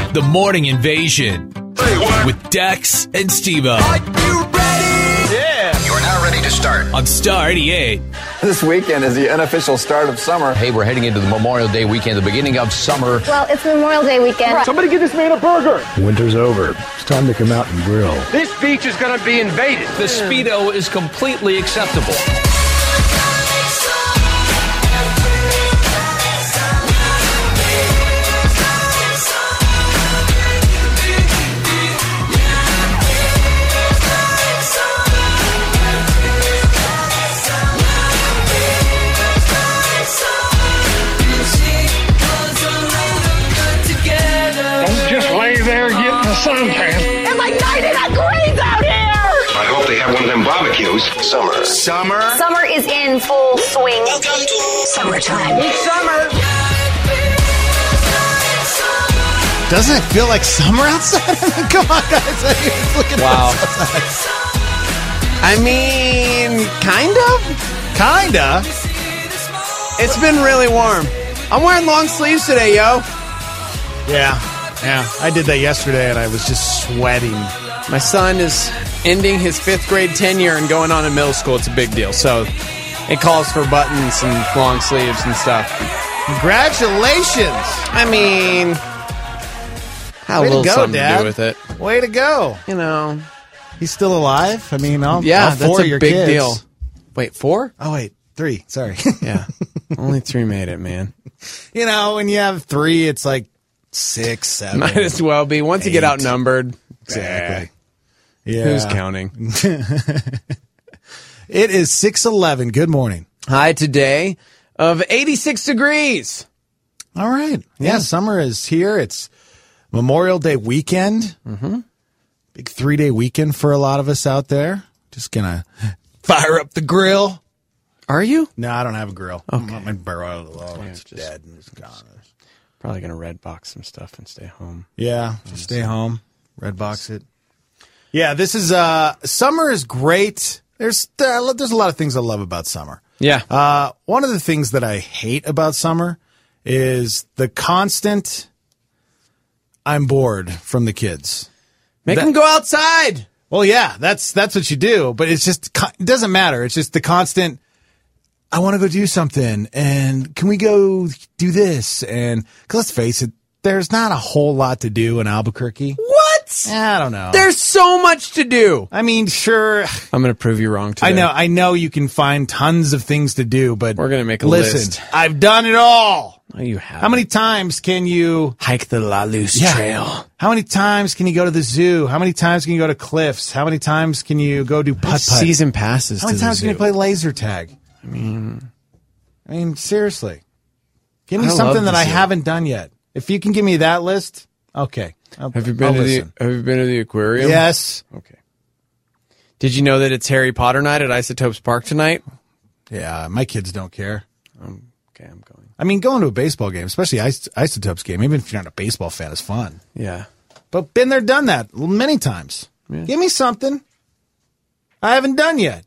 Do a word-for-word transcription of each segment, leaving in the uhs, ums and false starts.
The Morning Invasion with Dex and Steve-O. Are you ready? Yeah. You're now ready to start on Star eighty-eight. This weekend is the unofficial start of summer. Hey, we're heading into the Memorial Day weekend, the beginning of summer. Well, it's Memorial Day weekend. Right. Somebody get this man a burger. Winter's over. It's time to come out and grill. This beach is going to be invaded. The Speedo is completely acceptable. It's like ninety degrees out here! I hope they have one of them barbecues. summer. Summer? Summer is in full swing. Welcome to Summertime. It's summer. Doesn't it feel like summer outside? I mean, come on, guys. It's looking Wow. outside. I mean, kind of. Kinda. It's been really warm. I'm wearing long sleeves today, yo. Yeah. Yeah. I did that yesterday, and I was just sweating. My son is ending his fifth grade tenure and going on in middle school. It's a big deal. So it calls for buttons and long sleeves and stuff. Congratulations. I mean, how Way to little go, something Dad. to do with it. Way to go. You know. He's still alive? I mean, all, Yeah, all four that's of a your big kids. deal. Wait, four? Oh, wait. Three. Sorry. Yeah. Only three made it, man. You know, when you have three, it's like six, seven. Might as well be. Once you get Eight. outnumbered. Exactly. eh, Yeah. Who's counting? It is six eleven. Good morning. High today of eighty-six degrees. All right. Yeah, Yeah. summer is here. It's Memorial Day weekend. Mm-hmm. Big three-day weekend for a lot of us out there. Just gonna fire up the grill. Are you? No, I don't have a grill. Okay. My barrel, oh, Yeah, it's just- dead and it's gone. Probably going to red box some stuff and stay home. Yeah, just stay home. Red box it. Yeah, this is uh summer is great. There's uh, there's a lot of things I love about summer. Yeah. Uh, one of the things that I hate about summer is the constant I'm bored from the kids. Make that- them go outside. Well, yeah, that's that's what you do, but it's just it doesn't matter. It's just the constant I want to go do something, and can we go do this? And cause let's face it, there's not a whole lot to do in Albuquerque. What? I don't know. There's so much to do. I mean, sure. I'm going to prove you wrong today. I know. I know you can find tons of things to do, but We're gonna make a listen, list. I've done it all. Oh, you have. How many times can you Hike the La Luz Yeah. Trail. How many times can you go to the zoo? How many times can you go to Cliffs? How many times can you go do putt putt? Season passes How many to the times can you zoo. play laser tag? I mean, I mean, seriously, give me I love something the that I zoo. haven't done yet. If you can give me that list, okay. I'll, Have you been I'll to listen. the Have you been to the aquarium? Yes. Okay. Did you know that it's Harry Potter night at Isotopes Park tonight? Yeah, my kids don't care. Um, okay, I'm going. I mean, going to a baseball game, especially Is- Isotopes game, even if you're not a baseball fan, is fun. Yeah. But been there, done that many times. Yeah. Give me something I haven't done yet.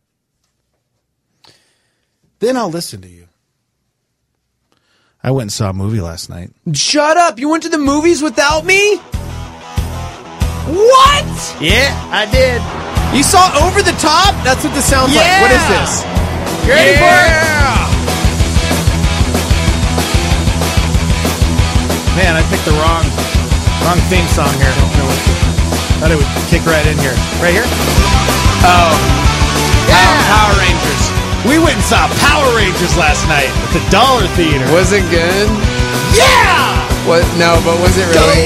Then I'll listen to you. I went and saw a movie last night. Shut up! You went to the movies without me? What? Yeah, I did. You saw Over the Top? That's what this sounds like. What is this? You ready for it? Man, I picked the wrong wrong theme song here. Thought it would kick right in here. Right here? Oh. Yeah. Oh, Power Rangers. We went and saw Power Rangers last night at the Dollar Theater. Was it good? Yeah! What? No, but was it really?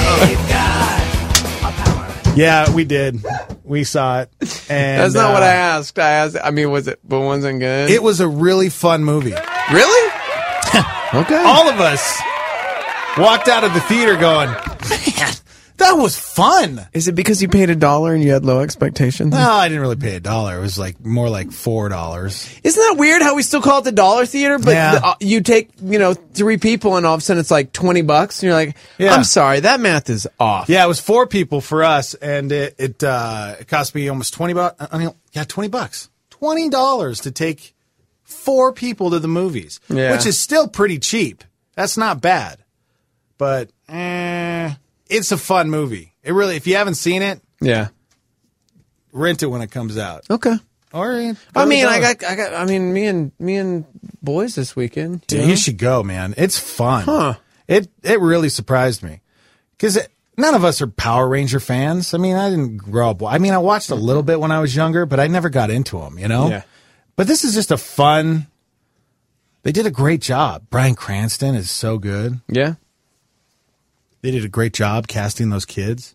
Yeah, we did. We saw it. And That's not uh, what I asked. I asked. I mean, was it? But wasn't good. It was a really fun movie. Really? Okay. All of us walked out of the theater going, man, that was fun. Is it because you paid a dollar and you had low expectations? No, I didn't really pay a dollar. It was like more like four dollars. Isn't that weird how we still call it the dollar theater, but Yeah. the, uh, you take, you know, three people and all of a sudden it's like twenty bucks and you're like, Yeah. I'm sorry, that math is off. Yeah, it was four people for us, and it it, uh, it cost me almost twenty bucks. I mean, yeah, twenty bucks, twenty dollars to take four people to the movies, Yeah. which is still pretty cheap. That's not bad, but eh, it's a fun movie. It really, if you haven't seen it, Yeah. rent it when it comes out. Okay. Or I mean, I got, I got, I mean, me and me and boys this weekend. Dude, know? you should go, man. It's fun. Huh. It it really surprised me because none of us are Power Ranger fans. I mean, I didn't grow up. I mean, I watched a little bit when I was younger, but I never got into them. You know. Yeah. But this is just a fun. They did a great job. Bryan Cranston is so good. Yeah. They did a great job casting those kids.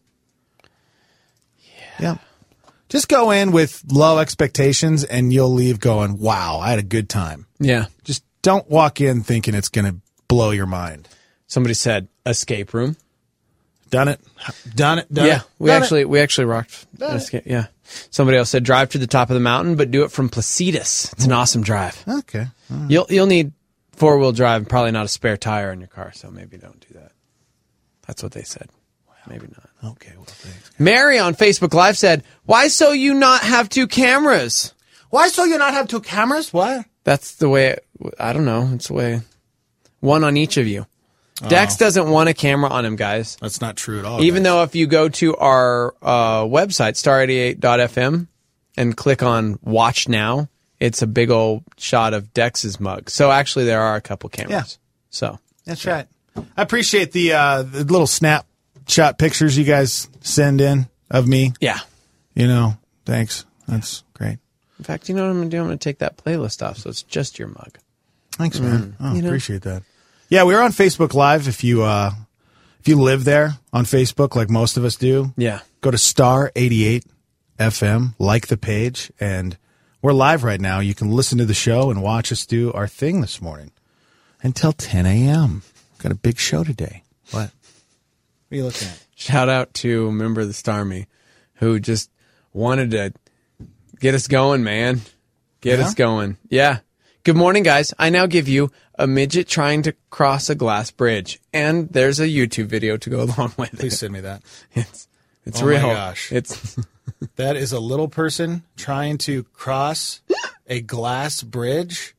Yeah. Yeah. Just go in with low expectations and you'll leave going, wow, I had a good time. Yeah. Just don't walk in thinking it's going to blow your mind. Somebody said escape room. Done it. Done it. Done yeah. it. We done actually it. we actually rocked Done escape. Yeah. Somebody else said drive to the top of the mountain, but do it from Placitas. It's an awesome drive. Okay. Right. You'll you'll need four wheel drive and probably not a spare tire in your car, so maybe don't do that. That's what they said. Wow. Maybe not. Okay, well, thanks. Mary on Facebook Live said, why so you not have two cameras? Why so you not have two cameras? What? That's the way, it, I don't know. It's the way, one on each of you. Oh. Dex doesn't want a camera on him, guys. That's not true at all. Even guys. though if you go to our uh, website, star eighty-eight dot f m, and click on Watch Now, it's a big old shot of Dex's mug. So actually there are a couple cameras. Yeah. So That's yeah. right. I appreciate the, uh, the little snapshot pictures you guys send in of me. Yeah. You know, thanks. That's great. In fact, you know what I'm going to do? I'm going to take that playlist off, so it's just your mug. Thanks, man. Mm, oh, you know? Appreciate that. Yeah, we were on Facebook Live. If you uh, if you live there on Facebook, like most of us do, Yeah. go to Star eighty-eight F M, like the page, and we're live right now. You can listen to the show and watch us do our thing this morning until ten a.m. Got a big show today. What? What are you looking at? Shout out to a member of the Starmy who just wanted to get us going, man. Get Yeah? us going. Yeah. Good morning, guys. I now give you a midget trying to cross a glass bridge. And there's a YouTube video to go along with Please it. send me that. It's, it's Oh, real. my gosh. It's That is a little person trying to cross a glass bridge.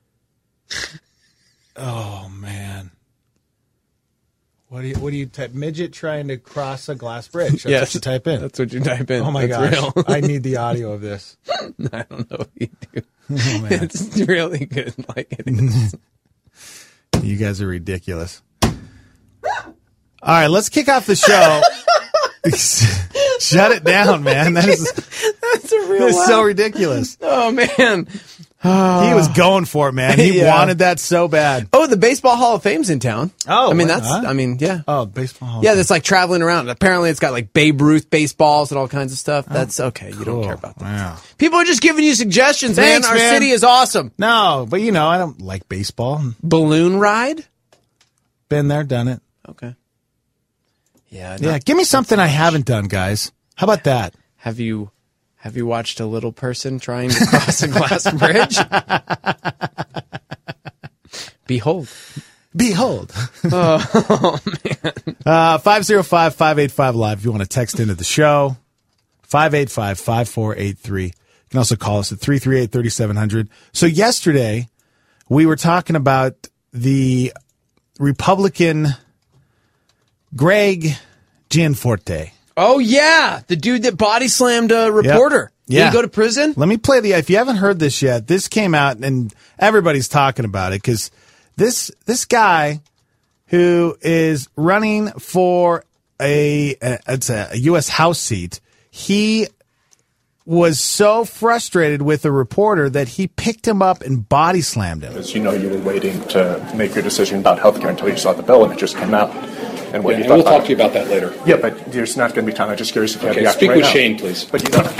Oh, man. What do you what do you type? Midget trying to cross a glass bridge. That's yes, what you type in. That's what you type in. Oh my That's gosh. real. I need the audio of this. I don't know what you do. Oh, man. It's really good. Like it is. You guys are ridiculous. All right, let's kick off the show. Shut it down, man. That is That's a real that's so laugh. ridiculous. Oh, man. He was going for it, man. He Yeah. wanted that so bad. Oh, the Baseball Hall of Fame's in town. Oh, I mean, what? that's, Huh? I mean, yeah. Oh, baseball. Yeah, that's like traveling around. Apparently, it's got like Babe Ruth baseballs and all kinds of stuff. That's okay. You don't care about that. Wow. People are just giving you suggestions, Thanks, man. Our man. city is awesome. No, but you know, I don't like baseball. Balloon ride? Been there, done it. Okay. Yeah. Yeah, not- give me something I haven't done, guys. How about that? Have you have you watched a little person trying to cross a glass bridge? Behold. Behold. Oh, man. Uh, five oh five, five eight five, live. If you want to text into the show, five eight five, five four eight three. You can also call us at three three eight, three seven zero zero. So yesterday, we were talking about the Republican Greg Gianforte. Oh, yeah. The dude that body slammed a reporter. Yeah. Did he go to prison? Let me play the, if you haven't heard this yet, this came out and everybody's talking about it because this, this guy who is running for a, a, it's a U S House seat, he was so frustrated with a reporter that he picked him up and body slammed him. As you know, you were waiting to make your decision about health care until you saw the bill and it just came out. And what Yeah, you and thought we'll about talk it. to you about that later. Yeah, but there's not going to be time. I'm just curious if you Okay, have the speak action with right Shane, now. please. But you don't.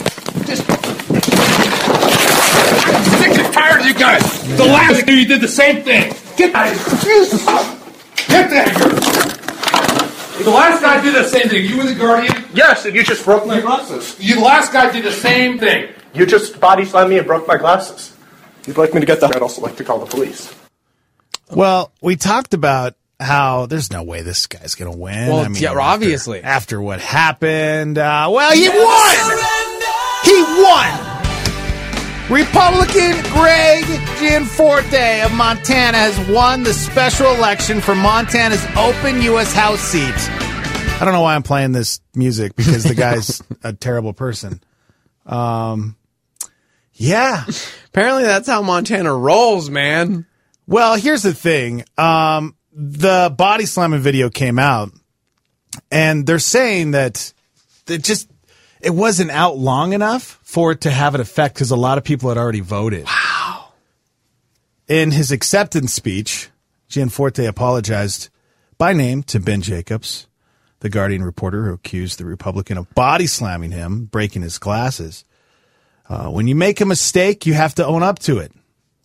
I'm sick and tired of you guys. The last year you did the same thing. Get out of here. Jesus. Get out of here. The last guy did the same thing. You were the guardian. Yes, and you just broke my glasses. You, the last guy did the same thing. You just body slammed me and broke my glasses. You'd like me to get that? I'd also like to call the police. Well, we talked about how there's no way this guy's going to win. Well, I mean, yeah, after- obviously. After what happened, uh, well, he won! He won! Republican Greg Gianforte of Montana has won the special election for Montana's open U S House seat. I don't know why I'm playing this music because the guy's a terrible person. Um, yeah. Apparently that's how Montana rolls, man. Well, here's the thing. Um, the body slamming video came out, and they're saying that it just it wasn't out long enough for it to have an effect because a lot of people had already voted. Wow. In his acceptance speech, Gianforte apologized by name to Ben Jacobs, the Guardian reporter who accused the Republican of body slamming him, breaking his glasses. Uh, when you make a mistake, you have to own up to it.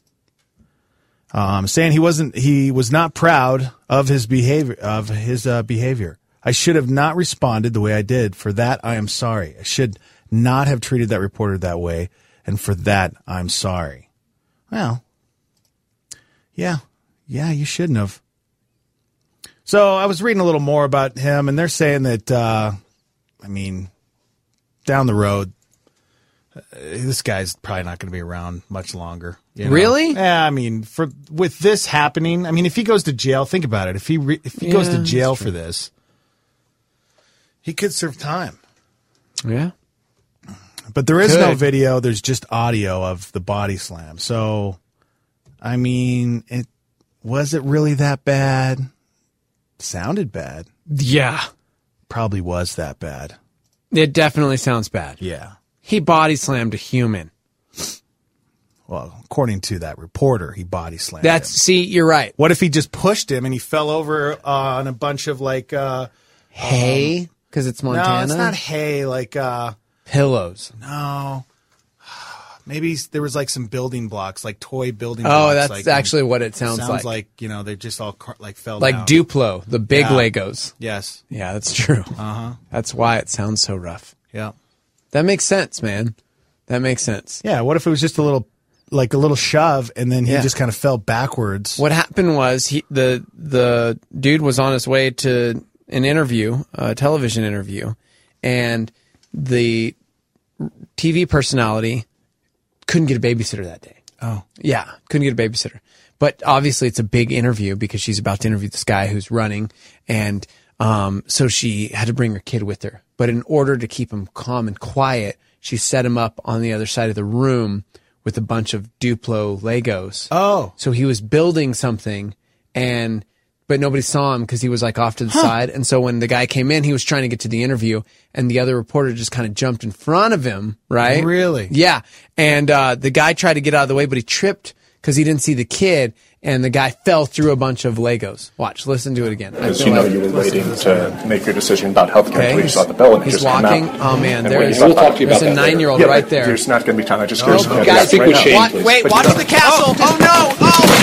Um, saying he wasn't, he was not proud of his behavior, of his uh, behavior. I should have not responded the way I did. For that, I am sorry. I should not have treated that reporter that way, and for that, I'm sorry. Well, yeah, yeah, you shouldn't have. So I was reading a little more about him, and they're saying that, uh, I mean, down the road, uh, this guy's probably not going to be around much longer. You know? Really? Yeah, I mean, for with this happening, I mean, if he goes to jail, think about it. If he re, if he Yeah, goes to jail that's for true. this, he could serve time. Yeah. But there is no Could. video. There's just audio of the body slam. So, I mean, it was it really that bad? Sounded bad. Yeah. Probably was that bad. It definitely sounds bad. Yeah. He body slammed a human. Well, according to that reporter, he body slammed That's him. see, you're right. What if he just pushed him and he fell over uh, on a bunch of like uh, Hay, because it's Montana. No, it's not hay. Like uh, pillows. No, maybe there was like some building blocks, like toy building. Oh, blocks. that's like, actually what it sounds, sounds like. like. You know, they just all car- like fell Like down. Duplo, the big Yeah. Legos. Yes. Yeah, that's true. Uh huh. That's why it sounds so rough. Yeah. That makes sense, man. That makes sense. Yeah. What if it was just a little, like a little shove, and then he Yeah. just kind of fell backwards? What happened was he the the dude was on his way to an interview, a television interview, and the T V personality couldn't get a babysitter that day. Oh. Yeah, couldn't get a babysitter. But obviously it's a big interview because she's about to interview this guy who's running, and um, so she had to bring her kid with her. But in order to keep him calm and quiet, she set him up on the other side of the room with a bunch of Duplo Legos. Oh. So he was building something, and but nobody saw him because he was like off to the side. And so when the guy came in, he was trying to get to the interview, and the other reporter just kind of jumped in front of him, right? Really? Yeah. And uh, the guy tried to get out of the way, but he tripped because he didn't see the kid, and the guy fell through a bunch of Legos. Watch, listen to it again. I Because feel you know like- you were waiting to make your decision about healthcare Okay, until you he's- saw the bill and it he's just came walking. out. Oh, man, And there when is- you We'll thought- talk to you about There's a that later. nine-year-old Yeah, right but there. There's not going to be time. I just Oh, curious if you had the guys, answer right now. Wa- wait, But watch you the don't. castle. Oh, no.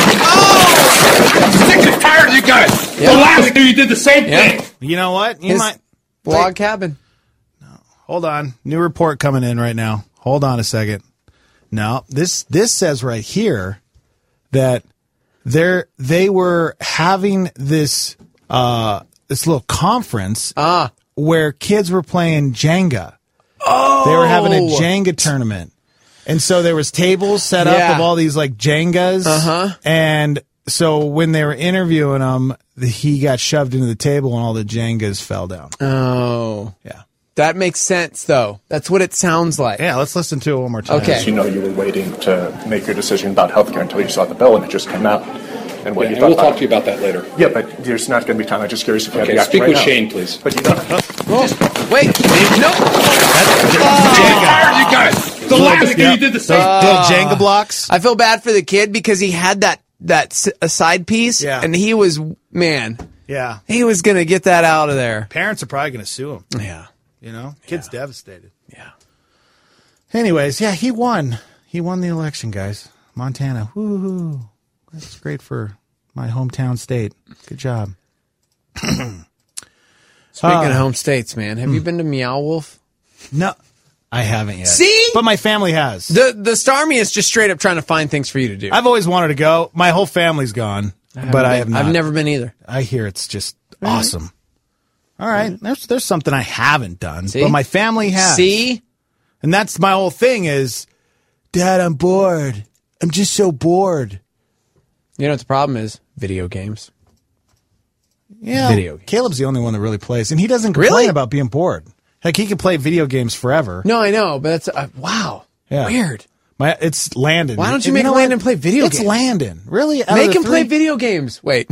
Oh, I'm sick and tired of you guys. Yeah. The last year you did the same Yeah. thing. You know what? You His might log wait. cabin. Hold on. New report coming in right now. Hold on a second. No, this this says right here that they're they were having this uh this little conference Ah. where kids were playing Jenga. Oh, they were having a Jenga tournament, and so there was tables set up Yeah. of all these like Jengas. Uh-huh. And so when they were interviewing him, the, he got shoved into the table, and all the Jengas fell down. Oh. Yeah. That makes sense, though. That's what it sounds like. Yeah, let's listen to it one more time. Okay. You know you were waiting to make your decision about healthcare until you saw the bill and it just came out. And what Yeah, you and thought we'll about talk to you about that later. Yeah, but there's not going to be time. I'm just curious if you Okay, had the answer speak right with now. Shane, please. But you don't. Oh, wait. No. I'm tired of you guys. The last year you did the same Those thing. little Jenga blocks. I feel bad for the kid because he had that that s- a side piece, Yeah. and he was, man, Yeah. he was going to get that out of there. Parents are probably going to sue him. Yeah. You know, kid's devastated. Yeah. Anyways, yeah, he won. He won the election, guys. Montana. Woo-hoo. That's great for my hometown state. Good job. Speaking Uh, of home states, man, have you been to Meow Wolf? No, I haven't yet. See? But my family has. The the Starmie is just straight up trying to find things for you to do. I've always wanted to go. My whole family's gone, haven't but I been- have not. I've never been either. I hear it's just awesome. All right, there's there's something I haven't done, See? but my family has. See? And that's my whole thing is, Dad, I'm bored. I'm just so bored. You know what the problem is? Video games. Yeah, Video games. Caleb's the only one that really plays, and he doesn't complain Really? about being bored. Heck, he can play video games forever. No, I know, but that's uh, wow. Yeah. Weird. My, it's Landon. Why don't you And make know Landon what? play video it's games? It's Landon. Really? Out of Make the him play three? video games. Wait.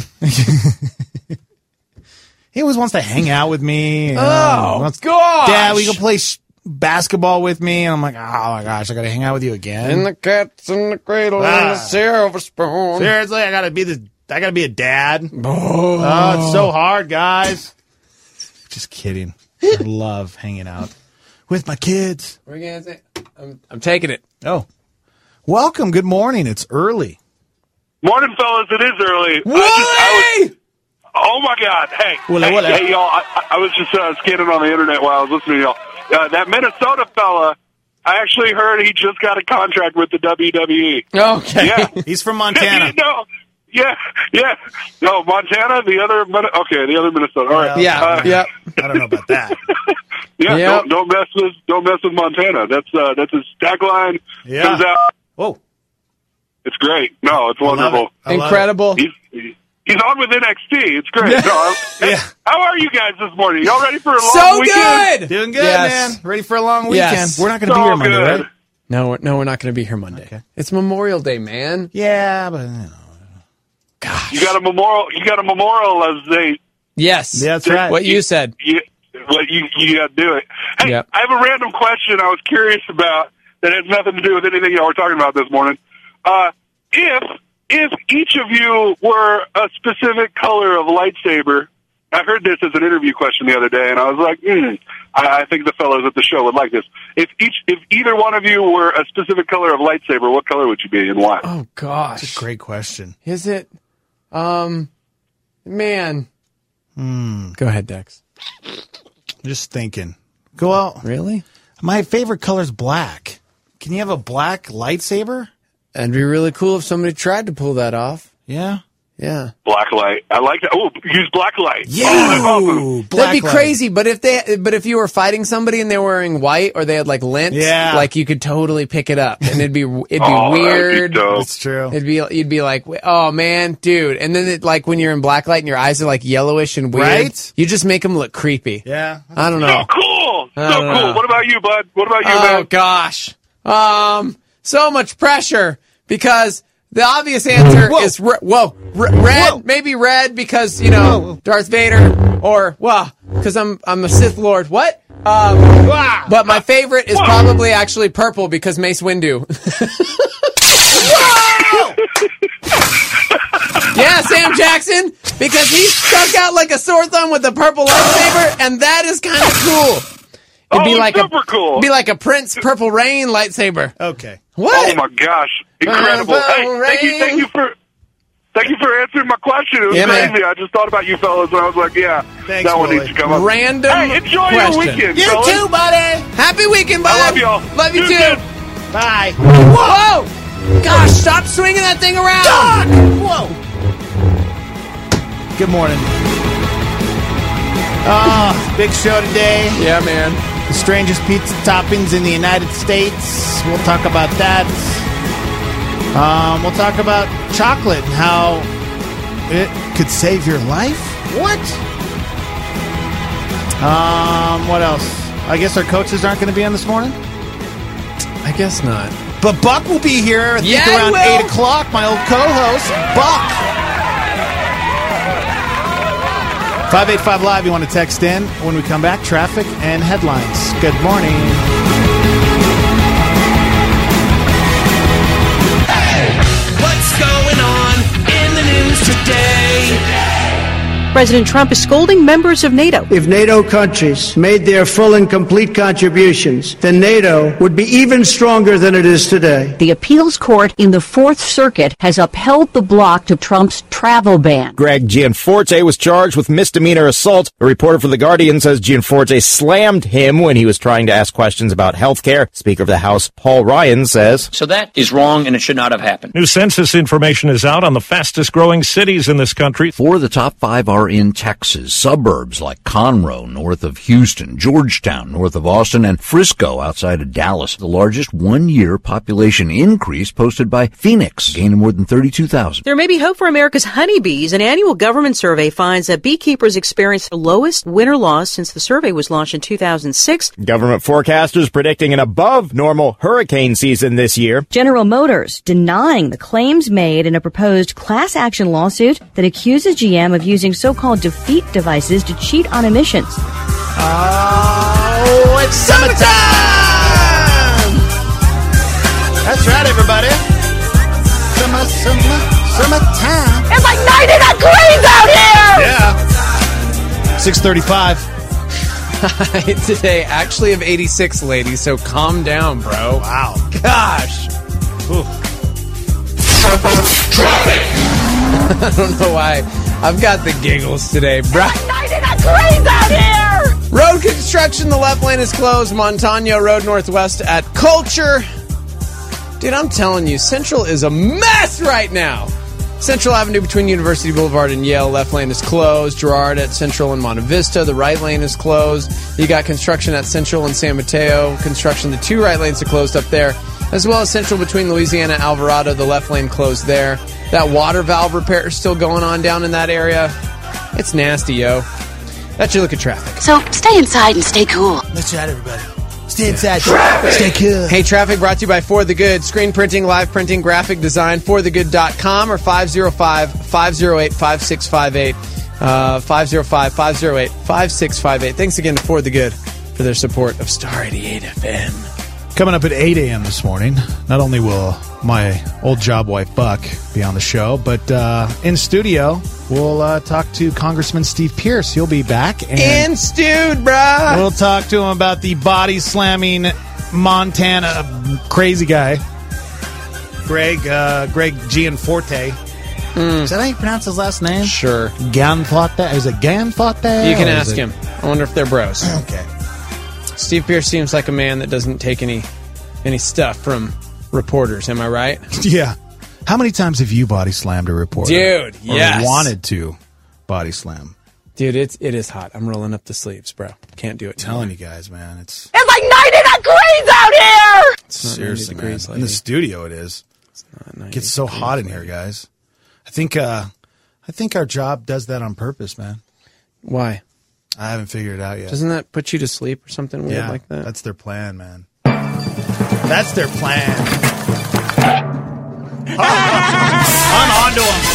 He always wants to hang out with me. and, Oh, uh, wants- gosh. Dad, we can play sh- basketball with me. And I'm like, oh my gosh, I got to hang out with you again. And the cat's in the cradle Ah. and the silver spoon. Seriously, I got to be the. I got to be a dad. Oh. oh, it's so hard, guys. Just kidding. I love hanging out with my kids. What are you gonna say? I'm, I'm taking it. Oh, welcome. Good morning. It's early. Morning, fellas. It is early. Wally! I just, I was, oh my God! Hey, Wally, hey, Wally. hey, y'all! I, I was just uh, scanning on the internet while I was listening to y'all. Uh, that Minnesota fella, I actually heard he just got a contract with the W W E. Okay. Yeah, He's from Montana. no, yeah, yeah. No, Montana. The other, Min- okay, the other Minnesota. All right. Yeah. Uh, yeah. I don't know about that. Yeah. Yep. Don't, don't mess with don't mess with Montana. That's uh, that's his tagline. Yeah. Comes out. Whoa. It's great. No, it's I love wonderful. it. I love Incredible. He's he's on with N X T. It's great. Yeah. No, I- hey, Yeah. How are you guys this morning? Y'all ready for a long So weekend? good. Doing good, Yes. man. Ready for a long weekend. Yes. We're not going to So be here Monday, good. right? No, we're, no, we're not going to be here Monday. Okay. It's Memorial Day, man. Yeah, but you know. Gosh. You got a memorial. You got a memorial as they. Yes. Yeah, that's right. What you said. You, well, you you got to do it. Hey, Yep. I have a random question I was curious about that has nothing to do with anything y'all were talking about this morning. Uh, if if each of you were a specific color of lightsaber, I heard this as an interview question the other day, and I was like, hmm, I, I think the fellows at the show would like this. If each, if either one of you were a specific color of lightsaber, what color would you be and why? Oh gosh. That's a great question. Is it? Um, man. Hmm. Go ahead, Dex. Just thinking. Go out. Really? My favorite color is black. Can you have a black lightsaber? That'd be really cool if somebody tried to pull that off. Yeah. Yeah. Black light. I like that. Oh, use black light. Yeah. Oh, that's awesome. Black That'd be light. crazy, but if they, but if you were fighting somebody and they were wearing white or they had like lint, Yeah. like you could totally pick it up and it'd be, it'd be Oh, that'd be weird. dope. That's true. It'd be, you'd be like, oh man, dude. And then it, like when you're in black light and your eyes are like yellowish and weird, Right? you just make them look creepy. Yeah. I don't So know. cool. So I don't cool. know. What about you, bud? What about you, Oh man? gosh. Um, so much pressure because the obvious answer Whoa. is re- whoa, re- red, Whoa. maybe red because you know Whoa. Darth Vader, or well, because I'm I'm a Sith Lord. What? Um, but my favorite is probably actually purple because Mace Windu. Yeah, Sam Jackson, because he stuck out like a sore thumb with a purple lightsaber, and that is kind of cool. It'd be Oh, like super a, cool. It'd be like a Prince Purple Rain lightsaber. Okay. What? Oh my gosh, incredible! Purple Hey, thank you, thank rain. you for, thank you for answering my question. It was Yeah, man. crazy. I just thought about you fellas, and I was like, yeah, Thanks, that one Willie. needs to come up. Random Hey, enjoy question. your weekend, You fellas. too, buddy. Happy weekend, bud. I love y'all. Love you You too. too. Bye. Whoa! Gosh, stop swinging that thing around. Whoa. Good morning. Oh, big show today. Yeah, man. The strangest pizza toppings in the United States. We'll talk about that. Um, we'll talk about chocolate and how it could save your life. What? Um, what else? I guess our coaches aren't going to be on this morning. I guess not. But Buck will be here, I think, Yeah, he around will. eight o'clock. My old co-host, Buck. five eight five Live, you want to text in. When we come back, traffic and headlines. Good morning. What's going on in the news today? President Trump is scolding members of NATO. If NATO countries made their full and complete contributions, then NATO would be even stronger than it is today. The appeals court in the Fourth Circuit has upheld the block to Trump's travel ban. Greg Gianforte was charged with misdemeanor assault. A reporter for The Guardian says Gianforte slammed him when he was trying to ask questions about health care. Speaker of the House Paul Ryan says, So that is wrong and it should not have happened. New census information is out on the fastest growing cities in this country. Four of the top five are are in Texas, suburbs like Conroe, north of Houston, Georgetown, north of Austin, and Frisco, outside of Dallas. The largest one-year population increase posted by Phoenix, gaining more than thirty-two thousand. There may be hope for America's honeybees. An annual government survey finds that beekeepers experienced the lowest winter loss since the survey was launched in two thousand six. Government forecasters predicting an above-normal hurricane season this year. General Motors denying the claims made in a proposed class action lawsuit that accuses G M of using so-called defeat devices to cheat on emissions. Oh, it's summertime! That's right, everybody. Summer, summer, summertime. It's like ninety degrees out here! Yeah. six thirty-five. Today, actually of eighty-six, ladies, so calm down, bro. Wow. Gosh. Ooh. Traffic! I don't know why. I've got the giggles today, bro. ninety degrees out here! Road construction, the left lane is closed. Montano Road Northwest at Culture. Dude, I'm telling you, Central is a mess right now. Central Avenue between University Boulevard and Yale, left lane is closed. Girard at Central and Monte Vista, the right lane is closed. You got construction at Central and San Mateo. Construction, the two right lanes are closed up there. As well as Central between Louisiana and Alvarado, the left lane closed there. That water valve repair is still going on down in that area. It's nasty, yo. That's your look at traffic. So stay inside and stay cool. Let's chat, everybody. Stay inside. Traffic. Stay cool. Hey, traffic brought to you by For the Good. Screen printing, live printing, graphic design, for the good dot com or five oh five, five oh eight, five six five eight. Uh, five oh five, five oh eight, five six five eight. Thanks again to For the Good for their support of Star eighty-eight F M. Coming up at eight a.m. this morning, not only will my old job wife, Buck, be on the show, but uh, in studio, we'll uh, talk to Congressman Steve Pierce. He'll be back. And in stewed, bruh. We'll talk to him about the body-slamming Montana crazy guy, Greg uh, Greg Gianforte. Mm. Is that how you pronounce his last name? Sure. Gianforte? Is it Gianforte? You can ask him. I wonder if they're bros. Okay. Steve Pierce seems like a man that doesn't take any any stuff from reporters. Am I right? Yeah. How many times have you body slammed a reporter? Dude, or yes. wanted to body slam? Dude, it's it is hot. I'm rolling up the sleeves, bro. Can't do it. I'm telling you guys, man, it's It's like ninety degrees out here! It's not seriously, ninety degrees, man. In the studio, it is. It's not ninety It gets so degrees, hot in here, guys. I think uh, I think our job does that on purpose, man. Why? I haven't figured it out yet. Doesn't that put you to sleep or something weird yeah, like that? That's their plan, man. That's their plan. I'm on to them.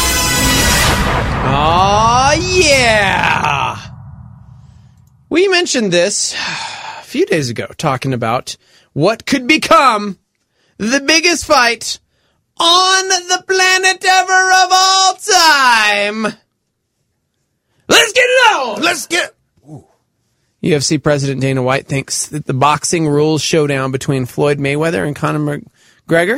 Oh, yeah. We mentioned this a few days ago, talking about what could become the biggest fight on the planet ever of all time. Let's get it on! Let's get U F C President Dana White thinks that the boxing rules showdown between Floyd Mayweather and Conor McGregor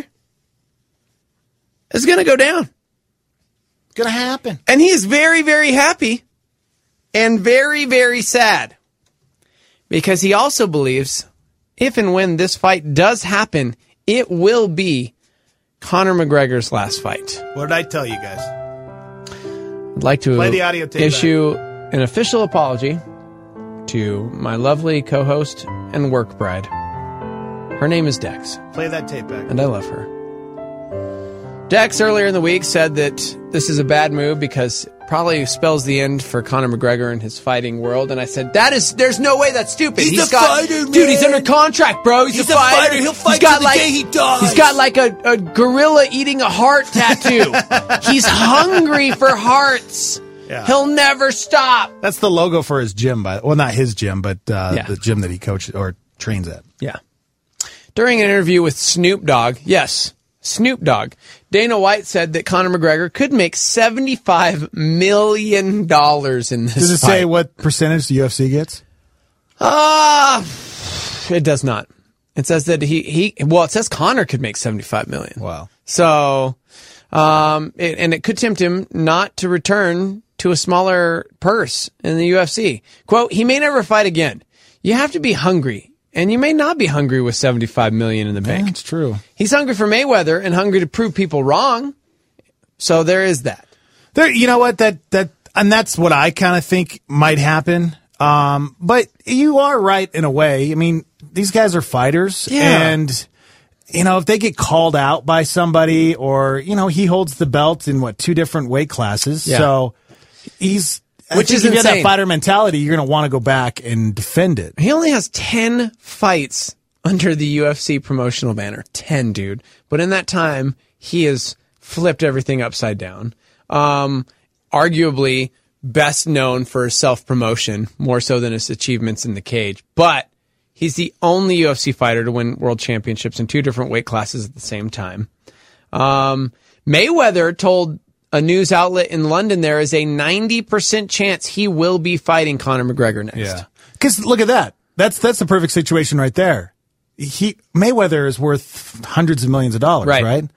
is going to go down. Going to happen. And he is very, very happy and very, very sad because he also believes if and when this fight does happen, it will be Conor McGregor's last fight. What did I tell you guys? I'd like to Play the audio tape issue back. An official apology to my lovely co-host and work bride. Her name is Dex. Play that tape back. And I love her. Dex earlier in the week said that this is a bad move because it probably spells the end for Conor McGregor in his fighting world. And I said, "That is, there's no way that's stupid. He's, he's a got, fighter, man. Dude, he's under contract, bro. He's, he's a, a fighter. fighter. He'll fight he's got till the like, day he dies. He's got like a, a gorilla eating a heart tattoo. He's hungry for hearts. Yeah. He'll never stop." That's the logo for his gym, by well, not his gym, but uh, Yeah. the gym that he coaches or trains at. Yeah. During an interview with Snoop Dogg, yes, Snoop Dogg, Dana White said that Conor McGregor could make seventy-five million dollars in this Does it fight. say what percentage the U F C gets? Ah, uh, it does not. It says that he, he, well, it says Conor could make seventy-five million. Wow. So, um, it, and it could tempt him not to return to a smaller purse in the U F C. Quote, "He may never fight again. You have to be hungry, and you may not be hungry with seventy-five million in the bank." That's true. He's hungry for Mayweather and hungry to prove people wrong. So there is that. There, you know what? That that And that's what I kind of think might happen. Um, but you are right in a way. I mean, these guys are fighters. Yeah. And, you know, if they get called out by somebody or, you know, he holds the belt in, what, two different weight classes. Yeah. So he's, I Which think is if you have that insane. fighter mentality, you're going to want to go back and defend it. He only has ten fights under the U F C promotional banner. ten, dude. But in that time, he has flipped everything upside down. Um, arguably best known for his self-promotion, more so than his achievements in the cage. But he's the only U F C fighter to win world championships in two different weight classes at the same time. Um, Mayweather told a news outlet in London there is a ninety percent chance he will be fighting Conor McGregor next. Yeah. Because look at that. That's that's the perfect situation right there. He Mayweather is worth hundreds of millions of dollars, Right. right?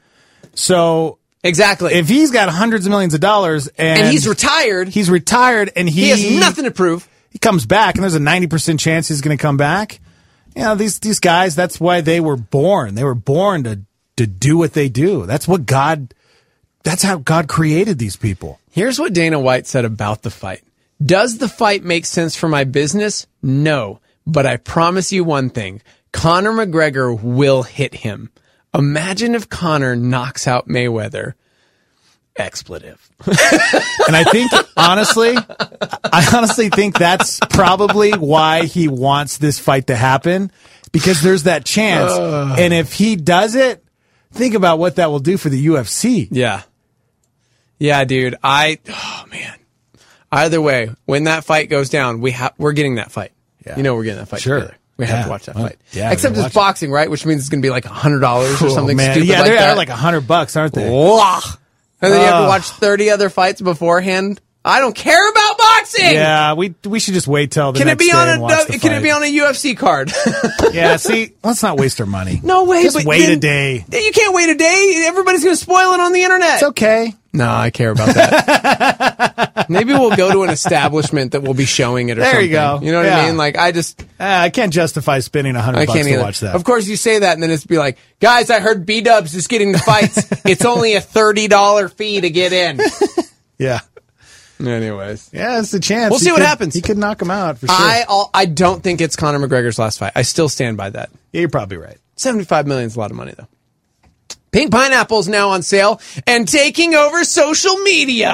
So exactly, if he's got hundreds of millions of dollars and, And he's retired, he's retired, and he, he has nothing to prove. He comes back, and there's a ninety percent chance he's going to come back. You know, these these guys. That's why they were born. They were born to to do what they do. That's what God. That's how God created these people. Here's what Dana White said about the fight. Does the fight make sense for my business? No. But I promise you one thing. Conor McGregor will hit him. Imagine if Conor knocks out Mayweather. Expletive. And I think, honestly, I honestly think that's probably why he wants this fight to happen, because there's that chance. Uh. And if he does it, think about what that will do for the U F C. Yeah. Yeah, dude. I, oh man. Either way, when that fight goes down, we have, we're getting that fight. Yeah. You know, we're getting that fight Sure. together. We Yeah. have to watch that Well, fight. yeah, Except we're it's boxing, right? Which means it's going to be like a hundred dollars or Oh, something man. stupid Yeah, like they're that. like a hundred bucks, aren't they? Wah. And then you have to Ugh. watch thirty other fights beforehand. I don't care about boxing. Yeah, we we should just wait till the Can it next be day on and a watch the Can it fight. be on a U F C card? Yeah, see, let's not waste our money. No way. Just but wait then- a day. You can't wait a day. Everybody's going to spoil it on the internet. It's okay. No, I care about that. Maybe we'll go to an establishment that will be showing it or There something. you go. You know what Yeah. I mean? Like, I just... Uh, I can't justify spending a I hundred bucks can't to either. watch that. Of course, you say that, and then it's be like, guys, I heard B-Dubs is getting the fights. It's only a thirty dollars fee to get in. Yeah. Anyways. Yeah, it's a chance. We'll He see what could- happens. He could knock him out for sure. I I'll, I don't think it's Conor McGregor's last fight. I still stand by that. Yeah, you're probably right. seventy-five million is a lot of money, though. Pink Pineapple is now on sale and taking over social media.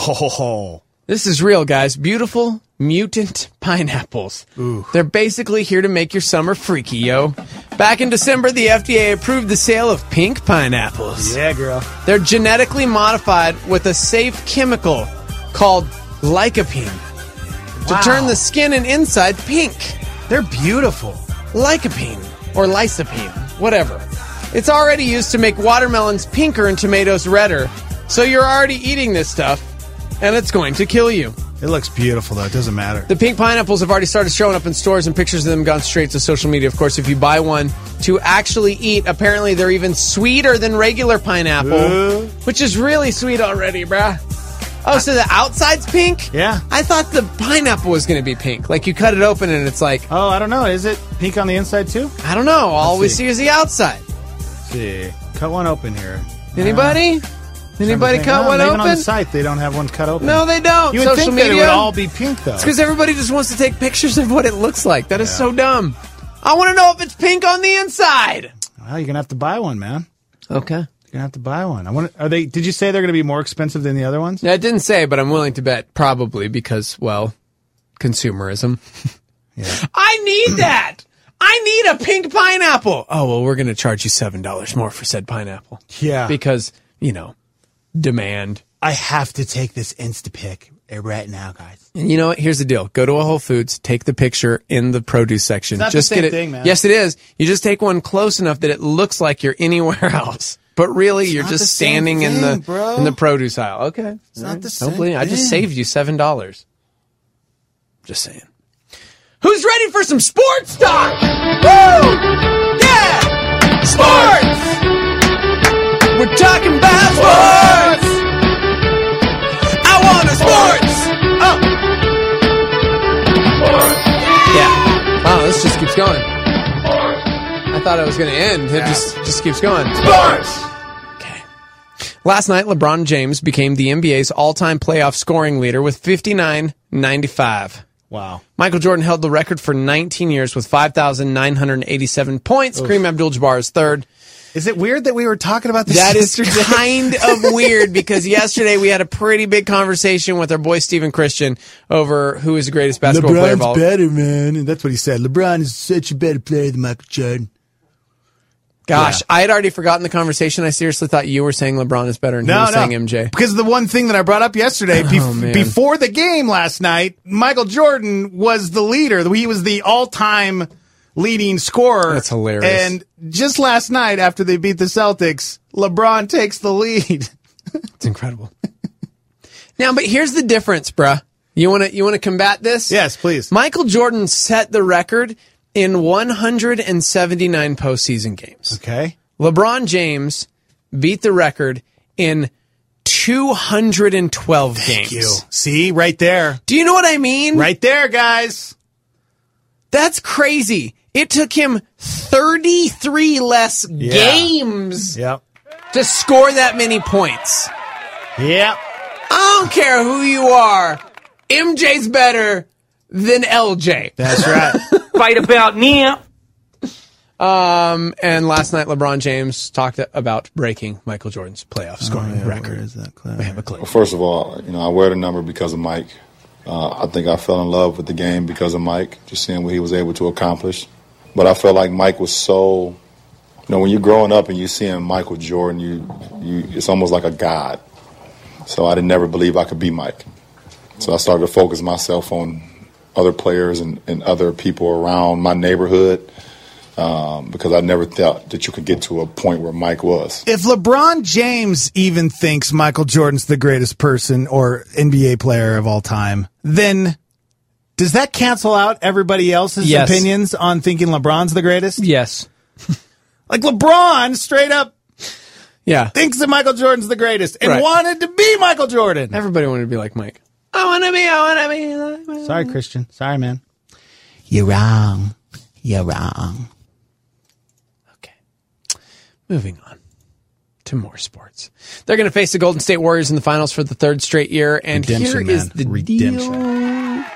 Oh. This is real, guys. Beautiful mutant pineapples. Ooh. They're basically here to make your summer freaky, yo. Back in December, the F D A approved the sale of pink pineapples. Yeah, girl. They're genetically modified with a safe chemical called lycopene Wow. to turn the skin and inside pink. They're beautiful. Lycopene or lysopene, whatever. It's already used to make watermelons pinker and tomatoes redder. So you're already eating this stuff, and it's going to kill you. It looks beautiful, though. It doesn't matter. The pink pineapples have already started showing up in stores, and pictures of them gone straight to social media. Of course, if you buy one to actually eat, apparently they're even sweeter than regular pineapple, Ooh. which is really sweet already, bruh. Oh, so the outside's pink? Yeah. I thought the pineapple was going to be pink. Like, you cut it open and it's like, Oh, I don't know. Is it pink on the inside, too? I don't know. All Let's we see. see is the outside. Let's see. Cut one open here. Anybody? Anybody Something- cut no, one maybe open? on the site they don't have one cut open. No, they don't. You would Social think that it media? would all be pink, though. It's because everybody just wants to take pictures of what it looks like. That is so dumb. I want to know if it's pink on the inside. Well, you're gonna have to buy one, man. Okay. You're gonna have to buy one. I want. Are they? Did you say they're gonna be more expensive than the other ones? Yeah, it didn't say, but I'm willing to bet probably because, well, consumerism. Yeah. I need that. I need a pink pineapple. Oh, well, we're going to charge you seven dollars more for said pineapple. Yeah. Because, you know, demand. I have to take this Instapic right now, guys. And you know what? Here's the deal. Go to a Whole Foods, take the picture in the produce section. It's not the just same get it. thing, man. Yes, it is. You just take one close enough that it looks like you're anywhere else. But really, you're not the just same standing in the thing, bro. in the produce aisle. Okay. It's not the Don't same believe- I just thing. saved you seven dollars. Just saying. Who's ready for some sports talk? Woo! Yeah! Sports! We're talking about sports! I want a sports! Oh! Yeah. Wow, this just keeps going. I thought it was going to end. It just, just keeps going. Sports! Okay. Last night, LeBron James became the N B A's all-time playoff scoring leader with fifty-nine ninety-five. Wow. Michael Jordan held the record for nineteen years with five thousand nine hundred eighty-seven points. Oof. Kareem Abdul-Jabbar is third. Is it weird that we were talking about this That yesterday? is kind of weird because yesterday we had a pretty big conversation with our boy Stephen Christian over who is the greatest basketball LeBron's player of all. better, man. And that's what he said. LeBron is such a better player than Michael Jordan. Gosh, Yeah. I had already forgotten the conversation. I seriously thought you were saying LeBron is better and No, he was no. saying M J. Because the one thing that I brought up yesterday, Oh, bef- man. before the game last night, Michael Jordan was the leader. He was the all-time leading scorer. That's hilarious. And just last night, after they beat the Celtics, LeBron takes the lead. It's incredible. Now, but here's the difference, bruh. You want to you want to combat this? Yes, please. Michael Jordan set the record in one hundred seventy-nine postseason games. Okay. LeBron James beat the record in two hundred twelve Thank games. you. See, right there. Do you know what I mean? Right there, guys. That's crazy. It took him thirty-three less Yeah. games Yep. to score that many points. Yep. I don't care who you are. M J's better than L J. That's right. Fight about me. Um, and last night, LeBron James talked about breaking Michael Jordan's playoff scoring Oh, yeah, record. where is that clip? We have a clip. Well, first of all, you know, I wear the number because of Mike. Uh, I think I fell in love with the game because of Mike, just seeing what he was able to accomplish. But I felt like Mike was so, you know, when you're growing up and you're seeing Michael Jordan, you, you, it's almost like a god. So I didn't never believe I could be Mike. So I started to focus myself on other players and, and other people around my neighborhood um, because I never thought that you could get to a point where Mike was. If LeBron James even thinks Michael Jordan's the greatest person or N B A player of all time, then does that cancel out everybody else's Yes. opinions on thinking LeBron's the greatest? Yes. Like LeBron straight up Yeah. thinks that Michael Jordan's the greatest and Right. wanted to be Michael Jordan. Everybody wanted to be like Mike. I want to be, I want to be like Mike. Sorry, Christian. Sorry, man. You're wrong. You're wrong. Moving on to more sports. They're going to face the Golden State Warriors in the finals for the third straight year. And Redemption, here is man. the Redemption. deal.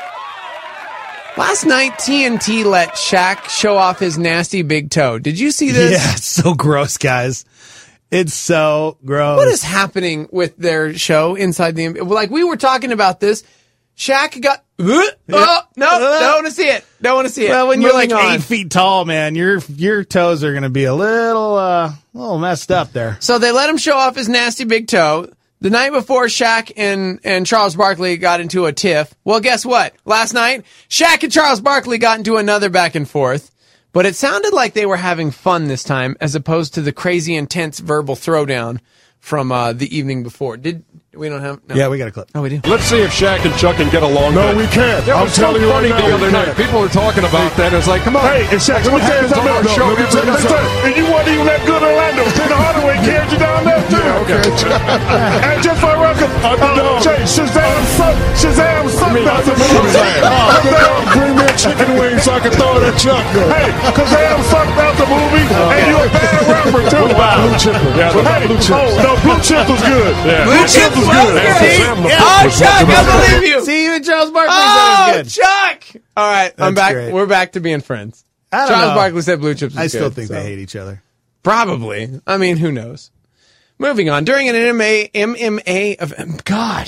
Last night, T N T let Shaq show off his nasty big toe. Did you see this? Yeah, it's so gross, guys. It's so gross. What is happening with their show inside the N B A? Like, we were talking about this. Shaq got... Uh, oh, no, don't want to see it. Don't want to see it. Well, when you're like Moving on. eight feet tall, man, your your toes are going to be a little, uh, a little messed up there. So they let him show off his nasty big toe. The night before, Shaq and, and Charles Barkley got into a tiff. Well, guess what? Last night, Shaq and Charles Barkley got into another back and forth. But it sounded like they were having fun this time, as opposed to the crazy, intense verbal throwdown from uh, the evening before. Did we don't have? No. Yeah, we got a clip. Oh, we do. Let's see if Shaq and Chuck can get along. No, good. we can't. Yeah, I'm it was so telling you right funny now, the we other can't. night. People were talking about that. It's like, come on. Hey, and Shaq, let me tell you happens something. on our No, show let me every tell you night. something. And you weren't even that good in Orlando. Tina Hardaway carried you down there, too. Okay. And just for a record, uh, Jay, Shazam sucked. Shazam sucked out the movie. Shazam, bring me a chicken wing so I can throw it at Chuck. Hey, Shazam sucked out the movie, and you a bad rapper, too. Blue Chipper. Yeah, the Hey, Blue Chips. oh, no, Blue Chips was good. Yeah. Blue Chips was good. good. Shazam, the Yeah. fuck Oh, was Chuck, fucking I about believe you. See, even Charles Barkley Oh, said it was good. Chuck! All right, I'm That's back. great. We're back to being friends. I don't Charles know. Barkley said Blue Chips was I still good, think so. they hate each other. Probably. I mean, who knows? Moving on. During an M M A, M M A event, gosh.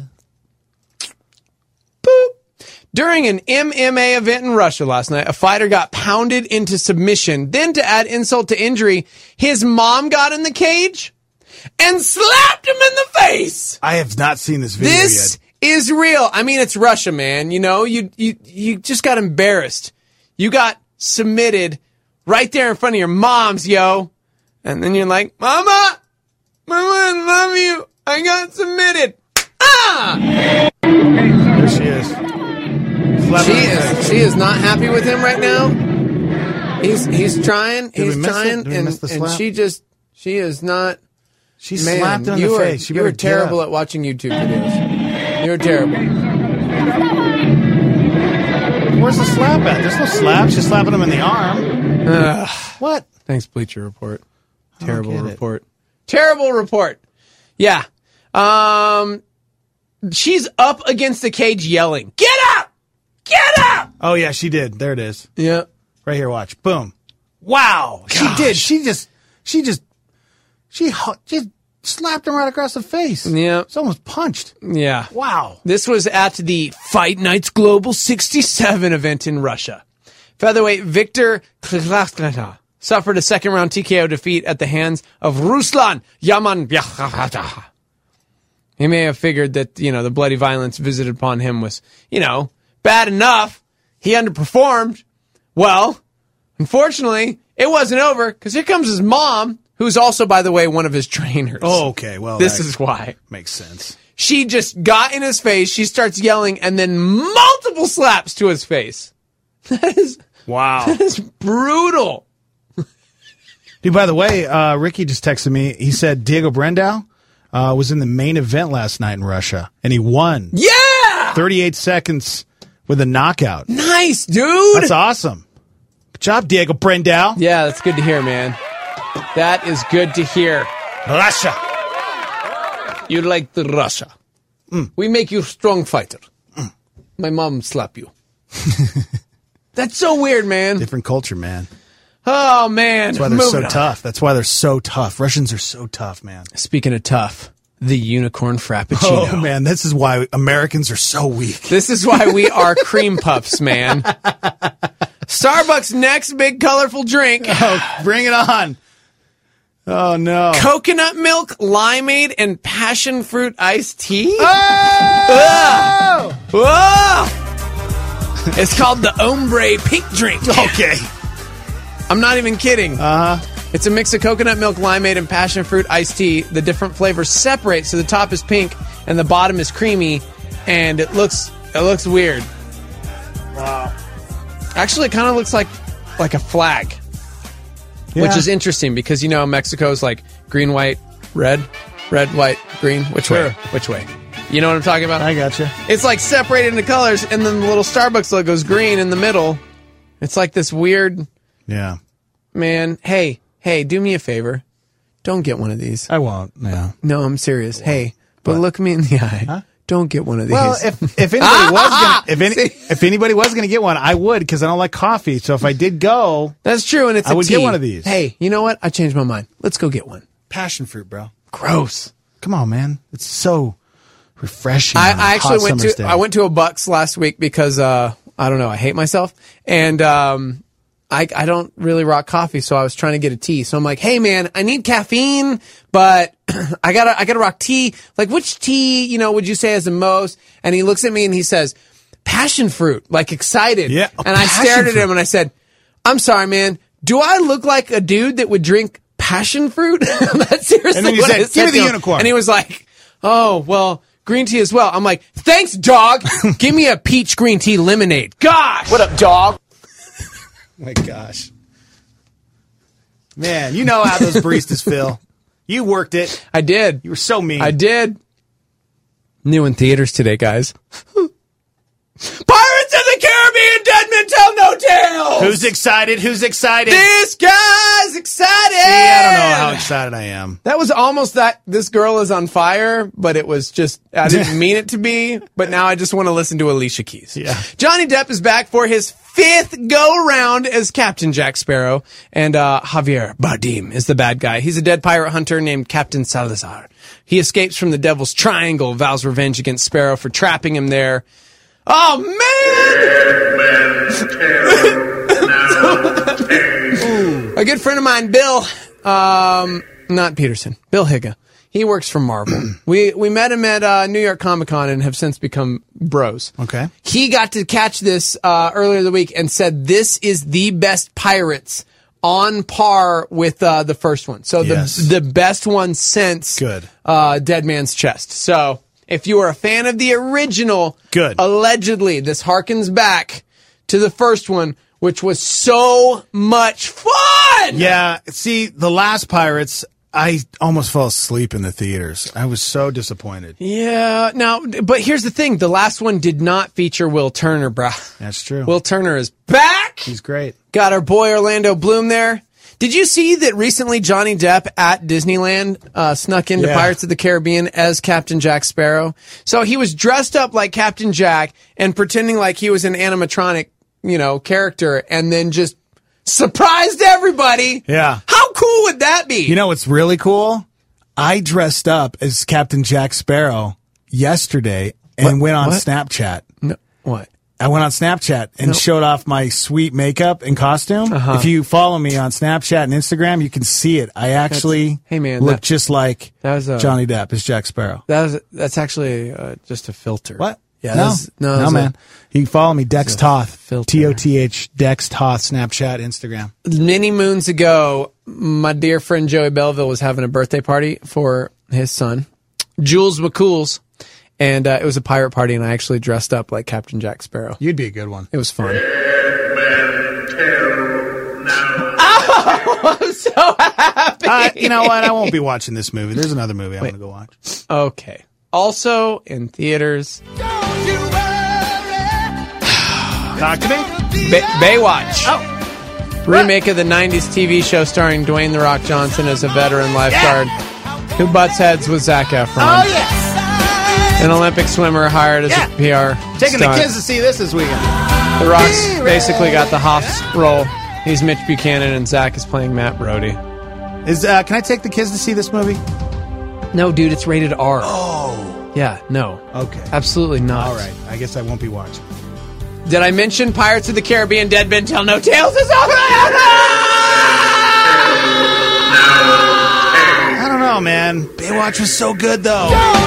Boop. During an M M A event in Russia last night, a fighter got pounded into submission. Then, to add insult to injury, his mom got in the cage and slapped him in the face. I have not seen this video This is real. I mean, it's Russia, man. You know, you you you just got embarrassed. You got submitted right there in front of your moms, yo. And then you're like, Mama, Mama, I love you. I got submitted. Ah! yet. There she is. She is. She is not happy with him right now. He's he's trying. Did we he's miss it? trying, Did we and, miss the and slap? she just she is not. She Man, slapped him in you the are, face. She you are better get terrible up. at watching YouTube videos. You're terrible. Where's the slap at? There's no slap. She's slapping him in the arm. Ugh. What? Thanks, Bleacher Report. I don't Terrible get it. report. Terrible report. Yeah. Um, she's up against the cage yelling, "Get up! Get up!" Oh, yeah, she did. There it is. Yeah. Right here, watch. Boom. Wow. Gosh. She did. She just, she just, she just slapped him right across the face. Yeah. It's almost punched. Yeah. Wow. This was at the Fight Nights Global sixty-seven event in Russia. Featherweight Victor Klitschko suffered a second-round T K O defeat at the hands of Ruslan Yaman. He may have figured that, you know, the bloody violence visited upon him was, you know, bad enough. He underperformed. Well, unfortunately, it wasn't over, because here comes his mom, who's also, by the way, one of his trainers. Oh, okay. Well, this is why. Makes sense. She just got in his face. She starts yelling, and then multiple slaps to his face. That is wow. That is brutal. Dude, by the way, uh, Ricky just texted me. He said Diego Brandao uh, was in the main event last night in Russia, and he won. Yeah! thirty-eight seconds with a knockout. Nice, dude! That's awesome. Good job, Diego Brandao. Yeah, that's good to hear, man. That is good to hear. Russia. You like the Russia. Mm. We make you a strong fighter. Mm. My mom slap you. That's so weird, man. Different culture, man. Oh, man. That's why they're Moving so on. tough. That's why they're so tough. Russians are so tough, man. Speaking of tough, the unicorn frappuccino. Oh, man, this is why Americans are so weak. This is why we are cream puffs, man. Starbucks' next big colorful drink. Oh, bring it on. Oh, no. Coconut milk, limeade, and passion fruit iced tea? Oh! Whoa! It's called the Ombre Pink Drink. Okay. I'm not even kidding. Uh-huh. It's a mix of coconut milk, limeade, and passion fruit iced tea. The different flavors separate, so the top is pink and the bottom is creamy, and it looks it looks weird. Wow. Actually, it kind of looks like like a flag, Yeah. which is interesting because, you know, Mexico's like green, white, red, red, white, green. Which Sure. way? Which way? You know what I'm talking about? I gotcha. It's like separated into colors, and then the little Starbucks logo's green in the middle. It's like this weird... Yeah. Man, hey, hey, do me a favor. Don't get one of these. I won't, yeah. No, I'm serious. Hey, but look me in the eye. Huh? Don't get one of these. Well, if if anybody was gonna if any, if anybody was gonna get one, I would, because I don't like coffee. So if I did go, that's true, and it's I a would tea. get one of these. Hey, you know what? I changed my mind. Let's go get one. Passion fruit, bro. Gross. Come on, man. It's so refreshing. I, on a I actually hot went summer's to day. I went to a Bucks last week because uh, I don't know, I hate myself, and um, I I don't really rock coffee, so I was trying to get a tea. So I'm like, hey man, I need caffeine, but I gotta I gotta rock tea. Like, which tea, you know, would you say is the most? And he looks at me and he says, passion fruit, like excited. Yeah, and I passion stared at fruit. him and I said, I'm sorry, man. Do I look like a dude that would drink passion fruit? That's seriously And then you what said, I "Give said me the to him." unicorn. And he was like, oh, well, green tea as well. I'm like, thanks, dog. Give me a peach green tea lemonade. Gosh. What up, dog? My gosh. Man, you know how those baristas feel. You worked it. I did. You were so mean. I did. New in theaters today, guys. Pirates of the Caribbean, Dead Men Tell No Tales. Who's excited? Who's excited? This guy's excited. See, I don't know how excited I am. That was almost that this girl is on fire, but it was just, I didn't mean it to be, but now I just want to listen to Alicia Keys. Yeah. Johnny Depp is back for his fifth go round as Captain Jack Sparrow, and uh, Javier Bardem is the bad guy. He's a dead pirate hunter named Captain Salazar. He escapes from the Devil's Triangle, vows revenge against Sparrow for trapping him there. Oh, man! A good friend of mine, Bill, um, not Peterson, Bill Higa. He works for Marvel. we we met him at uh, New York Comic Con and have since become bros. Okay. He got to catch this uh, earlier the week and said this is the best Pirates, on par with uh, the first one. So Yes. the the best one since Good. Uh, Dead Man's Chest. So if you are a fan of the original, Good. allegedly this harkens back to the first one, which was so much fun. Yeah, see, the last Pirates, I almost fell asleep in the theaters. I was so disappointed. Yeah. Now, but here's the thing: the last one did not feature Will Turner, brah. That's true. Will Turner is back. He's great. Got our boy Orlando Bloom there. Did you see that recently Johnny Depp at Disneyland uh, snuck into Yeah. Pirates of the Caribbean as Captain Jack Sparrow? So he was dressed up like Captain Jack and pretending like he was an animatronic, you know, character, and then just surprised everybody. Yeah. How cool would that be? You know what's really cool? I dressed up as Captain Jack Sparrow yesterday and What? went on What? Snapchat. No, what? I went on Snapchat and No. showed off my sweet makeup and costume. Uh-huh. If you follow me on Snapchat and Instagram, you can see it. I actually That's- hey, man, look that- just like that was a- Johnny Depp as Jack Sparrow. That was that's actually uh, just a filter. What? Yeah, no, that was- no, that no, was a- man. You can follow me, Dex a Toth, filter. T O T H, Dex Toth, Snapchat, Instagram. Many moons ago, my dear friend Joey Belleville was having a birthday party for his son, Jules McCools, and uh, it was a pirate party, and I actually dressed up like Captain Jack Sparrow. You'd be a good one. It was fun. Oh, I'm so happy. Uh, you know what? I won't be watching this movie. There's another movie I want to go watch. Okay. Also in theaters, Talk to me. Bay- Baywatch. Oh. Remake of the nineties T V show starring Dwayne The Rock Johnson as a veteran lifeguard who butts heads with Zac Efron. Oh, yeah. An Olympic swimmer hired as Yeah. a P R Taking stunt. the kids to see this this weekend. The Rock's basically got the Hoff's role. He's Mitch Buchanan and Zach is playing Matt Brody. Is uh, Can I take the kids to see this movie? No, dude, it's rated R. Oh. Yeah, no. Okay. Absolutely not. All right. I guess I won't be watching. Did I mention Pirates of the Caribbean Dead Men Tell No Tales is over? I don't know, man. Baywatch was so good, though.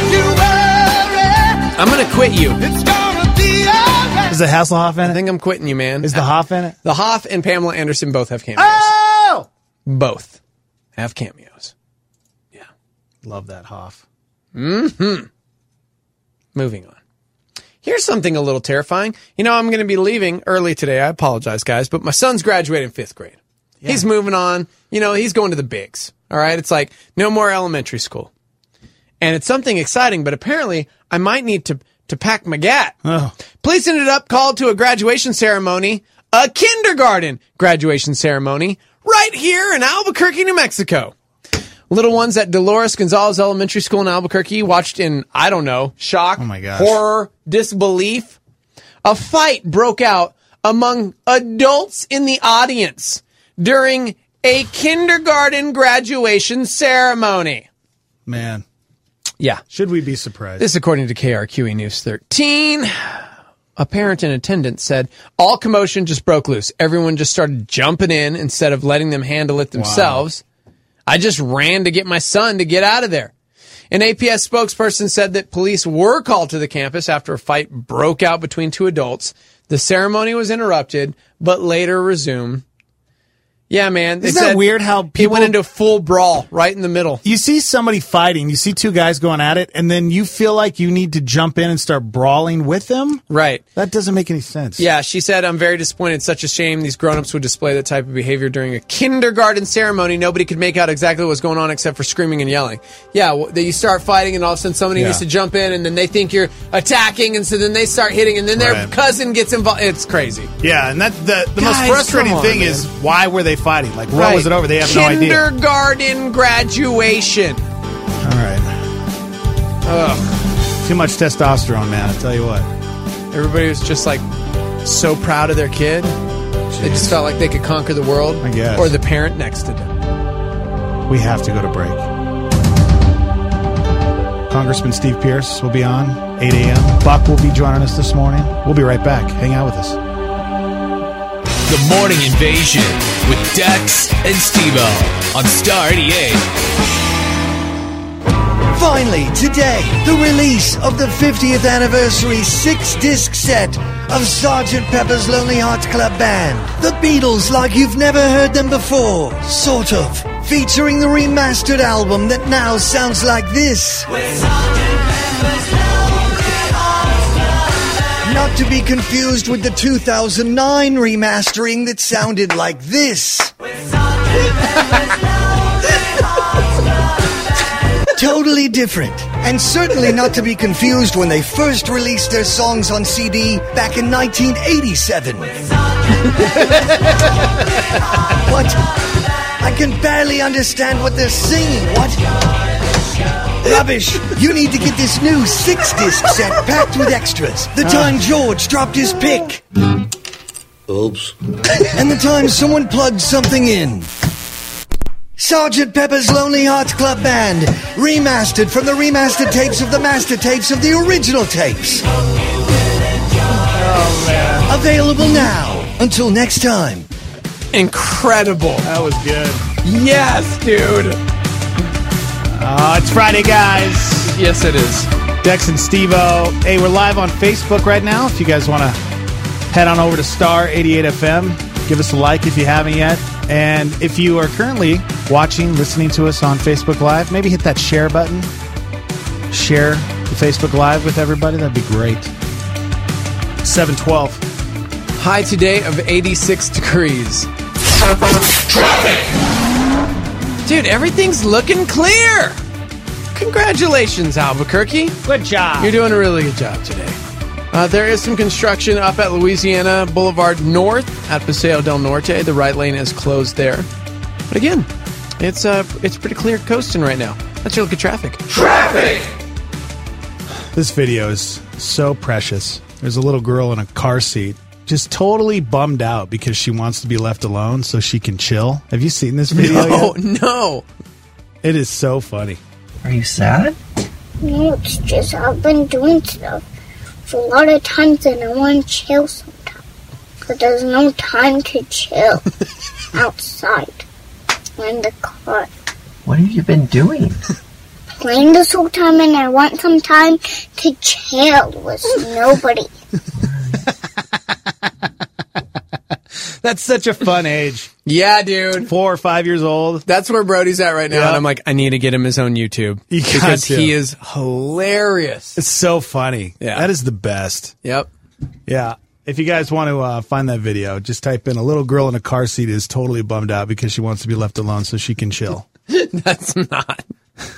I'm going to quit you. Is the Hasselhoff in I it? think I'm quitting you, man. Is the Hoff in it? The Hoff and Pamela Anderson both have cameos. Oh! Both have cameos. Love that Hoff. Mm-hmm. Moving on. Here's something a little terrifying. You know, I'm going to be leaving early today. I apologize, guys, but my son's graduating fifth grade. Yeah. He's moving on. You know, he's going to the bigs. All right? It's like no more elementary school. And it's something exciting, but apparently I might need to, to pack my gat. Oh. Police ended up called to a graduation ceremony, a kindergarten graduation ceremony, right here in Albuquerque, New Mexico. Little ones at Dolores Gonzalez Elementary School in Albuquerque watched in, I don't know, shock, Oh my gosh. horror, disbelief. A fight broke out among adults in the audience during a kindergarten graduation ceremony. Man. Yeah. Should we be surprised? This is according to K R Q E News thirteen. A parent in attendance said, all commotion just broke loose. Everyone just started jumping in instead of letting them handle it themselves. Wow. I just ran to get my son to get out of there. An A P S spokesperson said that police were called to the campus after a fight broke out between two adults. The ceremony was interrupted, but later resumed. Yeah, man. They Isn't said that weird how he people went into a full brawl right in the middle? You see somebody fighting, you see two guys going at it, and then you feel like you need to jump in and start brawling with them? Right. That doesn't make any sense. Yeah, she said, I'm very disappointed. It's such a shame these grown-ups would display that type of behavior during a kindergarten ceremony. Nobody could make out exactly what's going on except for screaming and yelling. Yeah, well, you start fighting and all of a sudden somebody Yeah. needs to jump in and then they think you're attacking and so then they start hitting and then their Right. cousin gets involved. It's crazy. Yeah, and that the, the Guys, most frustrating come on, thing man. is, why were they fighting? Like, what Right. was it over? They have no idea. Kindergarten graduation. All right. Ugh. Too much testosterone, man, I'll tell you what. Everybody was just like so proud of their kid. They just felt like they could conquer the world. I guess. Or the parent next to them. We have to go to break. Congressman Steve Pierce will be on, eight a.m. Buck will be joining us this morning. We'll be right back. Hang out with us. The Morning Invasion with Dex and Steve-O on Star eighty-eight. Finally, today, the release of the fiftieth anniversary six-disc set of Sergeant Pepper's Lonely Hearts Club Band. The Beatles like you've never heard them before, sort of. Featuring the remastered album that now sounds like this. Not to be confused with the two thousand nine remastering that sounded like this. Totally different. And certainly not to be confused when they first released their songs on C D back in nineteen eighty-seven. What? I can barely understand what they're singing. What? Rubbish. You need to get this new six-disc set packed with extras. The time George dropped his pick. Oops. And the time someone plugged something in. Sergeant Pepper's Lonely Hearts Club Band, remastered from the remastered tapes of the master tapes of the original tapes. Oh, man. Available now. Until next time. Incredible. That was good. Yes, dude. Oh, it's Friday, guys. Yes, it is. Dex and Steve-O. Hey, we're live on Facebook right now. If you guys want to head on over to Star eighty-eight F M, give us a like if you haven't yet. And if you are currently watching, listening to us on Facebook Live, maybe hit that share button. Share the Facebook Live with everybody. That'd be great. seven twelve. High today of eighty-six degrees. Traffic! Dude, everything's looking clear. Congratulations, Albuquerque. Good job. You're doing a really good job today. Uh, there is some construction up at Louisiana Boulevard North at Paseo del Norte. The right lane is closed there. But again, it's uh, it's pretty clear coasting right now. Let's look at traffic. Traffic! This video is so precious. There's a little girl in a car seat, just totally bummed out because she wants to be left alone so she can chill. Have you seen this video No, yet? no. It is so funny. Are you sad? No, it's just I've been doing stuff for a lot of times and I want to chill sometimes. But there's no time to chill outside or in the car. What have you been doing? Playing this whole time and I want some time to chill with nobody. That's such a fun age. Yeah, dude. Four or five years old. That's where Brody's at right now. Yep. And I'm like, I need to get him his own YouTube. You got because to. he is hilarious. It's so funny. Yeah. That is the best. Yep. Yeah. If you guys want to uh, find that video, just type in a little girl in a car seat is totally bummed out because she wants to be left alone so she can chill. That's not.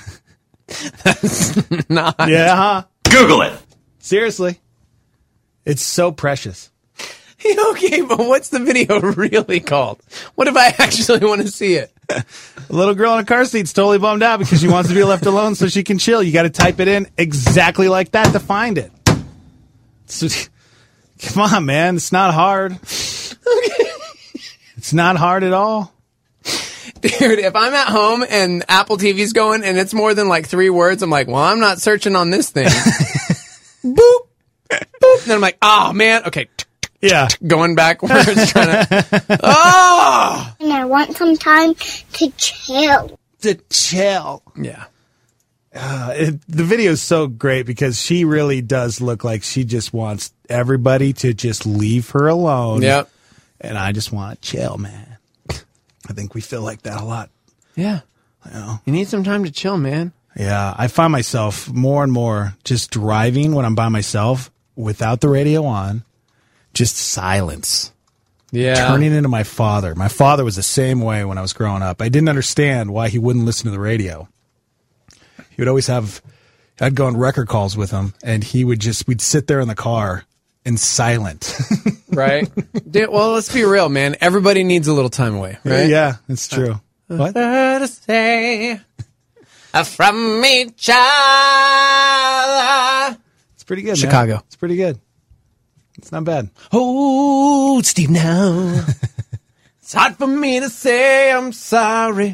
That's not. Yeah, huh? Google it. Seriously. It's so precious. Okay, but what's the video really called? What if I actually want to see it? A little girl in a car seat's totally bummed out because she wants to be left alone so she can chill. You got to type it in exactly like that to find it. So, come on, man. It's not hard. Okay. It's not hard at all. Dude, if I'm at home and Apple T V's going and it's more than like three words, I'm like, well, I'm not searching on this thing. Boop. Boop. And then I'm like, oh, man. Okay. Yeah. Going backwards. Trying to. Oh! And I want some time to chill. To chill. Yeah. Uh, it, the video is so great because she really does look like she just wants everybody to just leave her alone. Yep. And I just want to chill, man. I think we feel like that a lot. Yeah. You know? You need some time to chill, man. Yeah. I find myself more and more just driving when I'm by myself without the radio on, just silence. Yeah. Turning into my father. My father was the same way when I was growing up. I didn't understand why he wouldn't listen to the radio. He would always have, I'd go on record calls with him, and he would just, we'd sit there in the car and silent. Right? Dude, well, let's be real, man. Everybody needs a little time away, right? Yeah, it's true. Uh, what? To say from each other. It's pretty good, Chicago. man. It's pretty good. It's not bad. Oh, Steve, now. It's hard for me to say I'm sorry.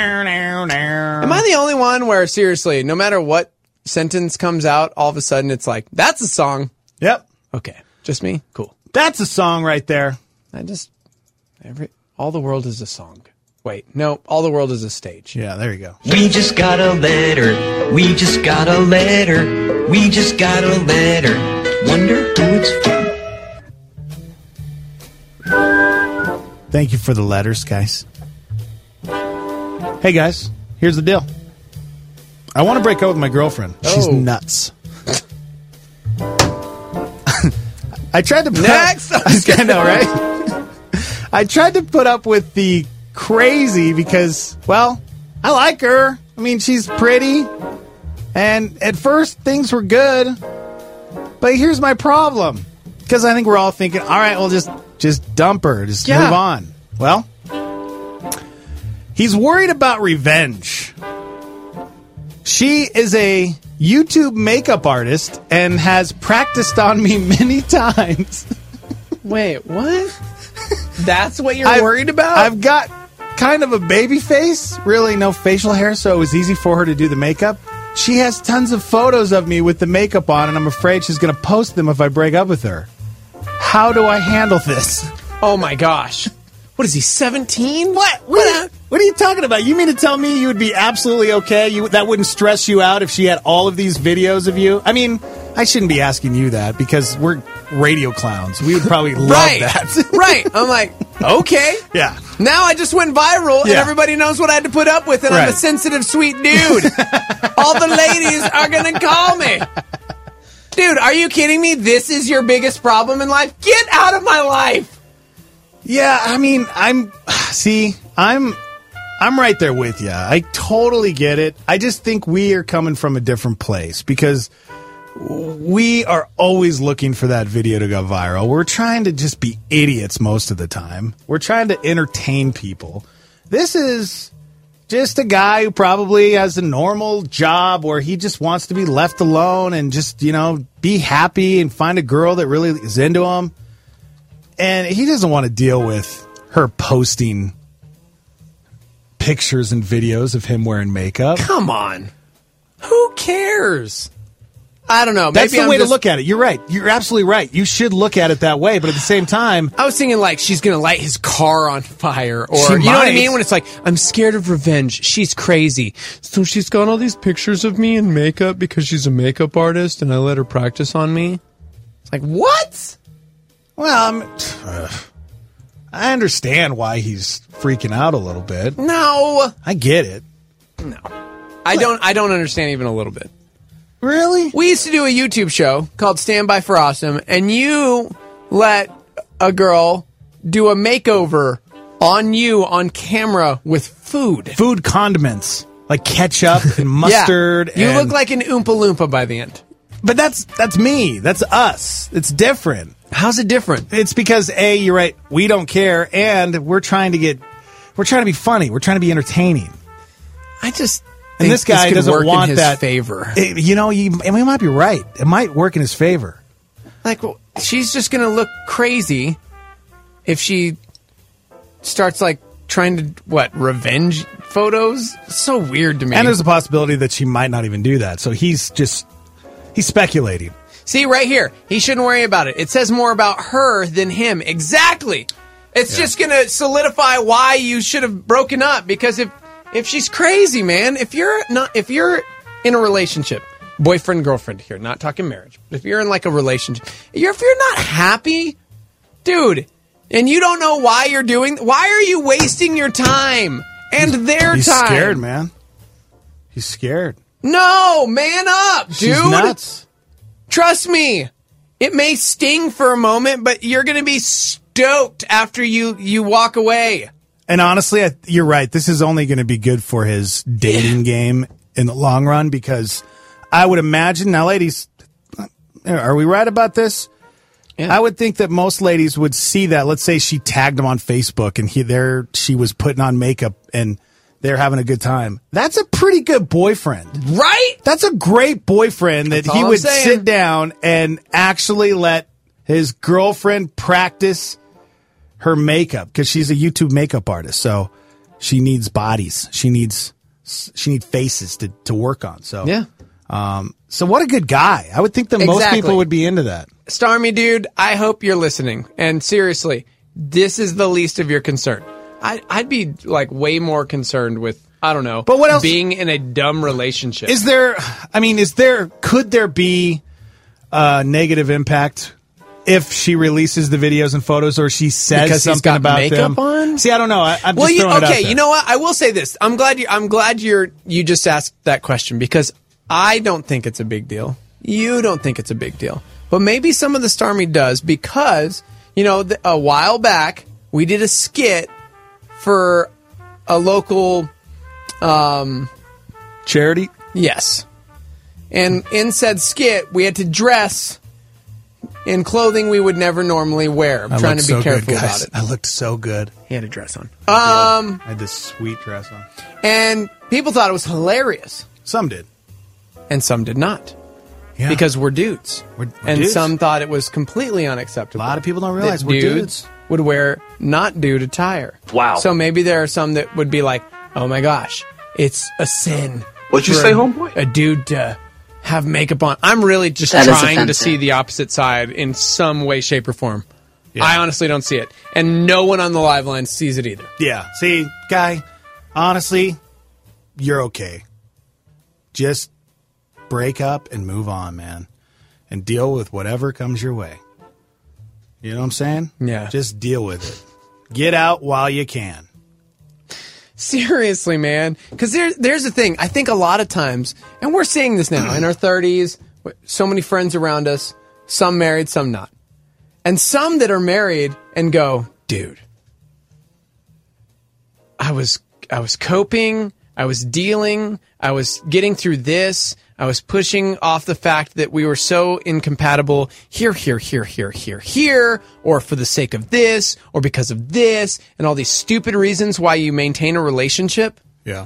Am I the only one where, seriously, no matter what sentence comes out, all of a sudden it's like, that's a song? Yep. Okay. Just me? Cool. That's a song right there. I just, every, all the world is a song. Wait, no, all the world is a stage. Yeah, there you go. We just got a letter. We just got a letter. We just got a letter. Wonder who it's from. Thank you for the letters, guys. Hey, guys, here's the deal. I want to break up with my girlfriend. She's Oh. nuts. I tried to put Next! Up, I know, right? I tried to put up with the crazy because, well, I like her. I mean, she's pretty. And at first, things were good. But here's my problem. Because I think we're all thinking, all right, well, just, just dump her. Just Yeah. move on. Well, He's worried about revenge. She is a YouTube makeup artist and has practiced on me many times. Wait, what? That's what you're I've- worried about? I've got kind of a baby face, really no facial hair, so it was easy for her to do the makeup. She has tons of photos of me with the makeup on, and I'm afraid she's going to post them if I break up with her. How do I handle this? Oh my gosh. What is he, seventeen? What? What, are, what are you talking about? You mean to tell me you would be absolutely okay? You, that wouldn't stress you out if she had all of these videos of you? I mean, I shouldn't be asking you that because we're radio clowns. We would probably love Right. that. Right. I'm like, okay. Yeah. Now I just went viral and Yeah. everybody knows what I had to put up with, and I'm a Right. sensitive, sweet dude. All the ladies are going to call me. Dude, are you kidding me? This is your biggest problem in life? Get out of my life. Yeah, I mean, I'm see, I'm I'm right there with you. I totally get it. I just think we are coming from a different place because we are always looking for that video to go viral. We're trying to just be idiots most of the time. We're trying to entertain people. This is just a guy who probably has a normal job where he just wants to be left alone and just, you know, be happy and find a girl that really is into him. And he doesn't want to deal with her posting pictures and videos of him wearing makeup. Come on. Who cares? I don't know. That's Maybe the I'm way just- to look at it. You're right. You're absolutely right. You should look at it that way. But at the same time, I was thinking like she's going to light his car on fire, or She you know what I might. mean? When it's like, I'm scared of revenge. She's crazy. So she's got all these pictures of me in makeup because she's a makeup artist and I let her practice on me. It's like, what? well, I'm, uh, I understand why he's freaking out a little bit. No. I get it. No. I don't I don't understand even a little bit. Really? We used to do a YouTube show called Stand By for Awesome, and you let a girl do a makeover on you on camera with food. Food condiments like ketchup and mustard. Yeah. You and- look like an Oompa Loompa by the end. But that's that's me. That's us. It's different. How's it different? It's because A, you're right, we don't care, and we're trying to get we're trying to be funny. We're trying to be entertaining. I just And think this guy could doesn't work want in his that favor. It- you know, you, and we might be right. It might work in his favor. Like, well, she's just going to look crazy if she starts, like, trying to, what, revenge photos? It's so weird to me. And there's a possibility that she might not even do that. So he's just he's speculating. See, right here, he shouldn't worry about it. It says more about her than him. Exactly. It's Yeah. just going to solidify why you should have broken up. Because if if she's crazy, man, if you're not, if you're in a relationship, boyfriend, girlfriend here, not talking marriage, but if you're in like a relationship, you're, if you're not happy, dude, and you don't know why you're doing, why are you wasting your time and their He's time? scared, man. He's scared. No, man up, dude. She's nuts. Trust me. It may sting for a moment, but you're going to be stoked after you, you walk away. And honestly, I, you're right. This is only going to be good for his dating game in the long run because I would imagine, now ladies, are we right about this? Yeah. I would think that most ladies would see that. Let's say she tagged him on Facebook and he there she was putting on makeup and they're having a good time. That's a pretty good boyfriend. Right? That's a great boyfriend that That's he all I'm would saying. sit down and actually let his girlfriend practice her makeup because she's a YouTube makeup artist. So she needs bodies. She needs she needs faces to, to work on. So Yeah. Um, so what a good guy. I would think that most Exactly. people would be into that. Starmy dude, I hope you're listening. And seriously, this is the least of your concern. I, I'd be like way more concerned with, I don't know, But what else- being in a dumb relationship. Is there, I mean, is there, could there be a negative impact if she releases the videos and photos or she says Because he's something got about makeup them? on? See, I don't know. I, I'm well, just you, throwing it out okay, there. you know what? I will say this. I'm glad you I'm glad you're you just asked that question because I don't think it's a big deal. You don't think it's a big deal. But maybe some of the Starmy does because, you know, th- a while back we did a skit for a local um charity? Yes. And in said skit, we had to dress in clothing we would never normally wear. I'm I trying looked to be so careful good, guys. about it. I looked so good. He had a dress on. Um, I had this sweet dress on. And people thought it was hilarious. Some did. And some did not. Yeah. Because we're dudes. We're, we're and dudes. some thought it was completely unacceptable. A lot of people don't realize that we're dudes dudes. would wear not dude attire. Wow. So maybe there are some that would be like, oh my gosh, it's a sin. What'd you for say, a- homeboy? A dude to have makeup on. I'm really just That is trying to offensive. see the opposite side in some way, shape, or form. I honestly don't see it. And no one on the live line sees it either. Yeah. See, guy, honestly, you're okay. Just break up and move on, man. And deal with whatever comes your way. You know what I'm saying? Yeah. Just deal with it. Get out while you can. Seriously, man. Because there, there's the thing. I think a lot of times, and we're seeing this now in our thirties, so many friends around us, some married, some not. And some that are married and go, dude, I was I was coping, I was dealing, I was getting through this, I was pushing off the fact that we were so incompatible here, here, here, here, here, here, or for the sake of this, or because of this, and all these stupid reasons why you maintain a relationship. Yeah.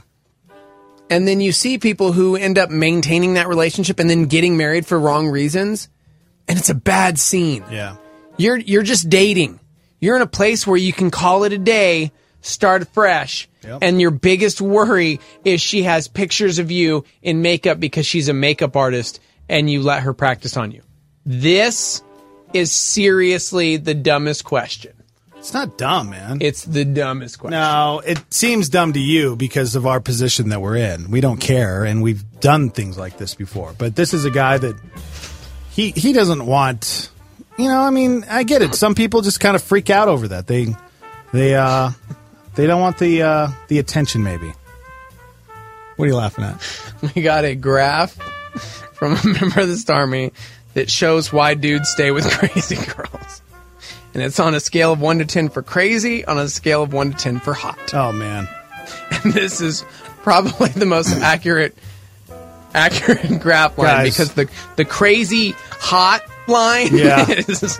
And then you see people who end up maintaining that relationship and then getting married for wrong reasons, and it's a bad scene. Yeah. You're you're just dating. You're in a place where you can call it a day, start fresh, Yep. and your biggest worry is she has pictures of you in makeup because she's a makeup artist and you let her practice on you. This is seriously the dumbest question. It's not dumb, man. It's the dumbest question. No, it seems dumb to you because of our position that we're in. We don't care, and we've done things like this before. But this is a guy that he he doesn't want. You know, I mean, I get it. Some people just kind of freak out over that. They they uh they don't want the uh, the attention. Maybe. What are you laughing at? We got a graph from a member of the Starmy that shows why dudes stay with crazy girls. And it's on a scale of one to ten for crazy, on a scale of one to ten for hot. Oh, man. And this is probably the most accurate accurate graph line Guys. because the the crazy hot line Yeah. is...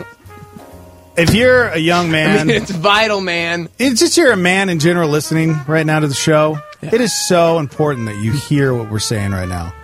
If you're a young man, I mean, it's vital, man. It's just you're a man in general listening right now to the show. It is so important that you hear what we're saying right now.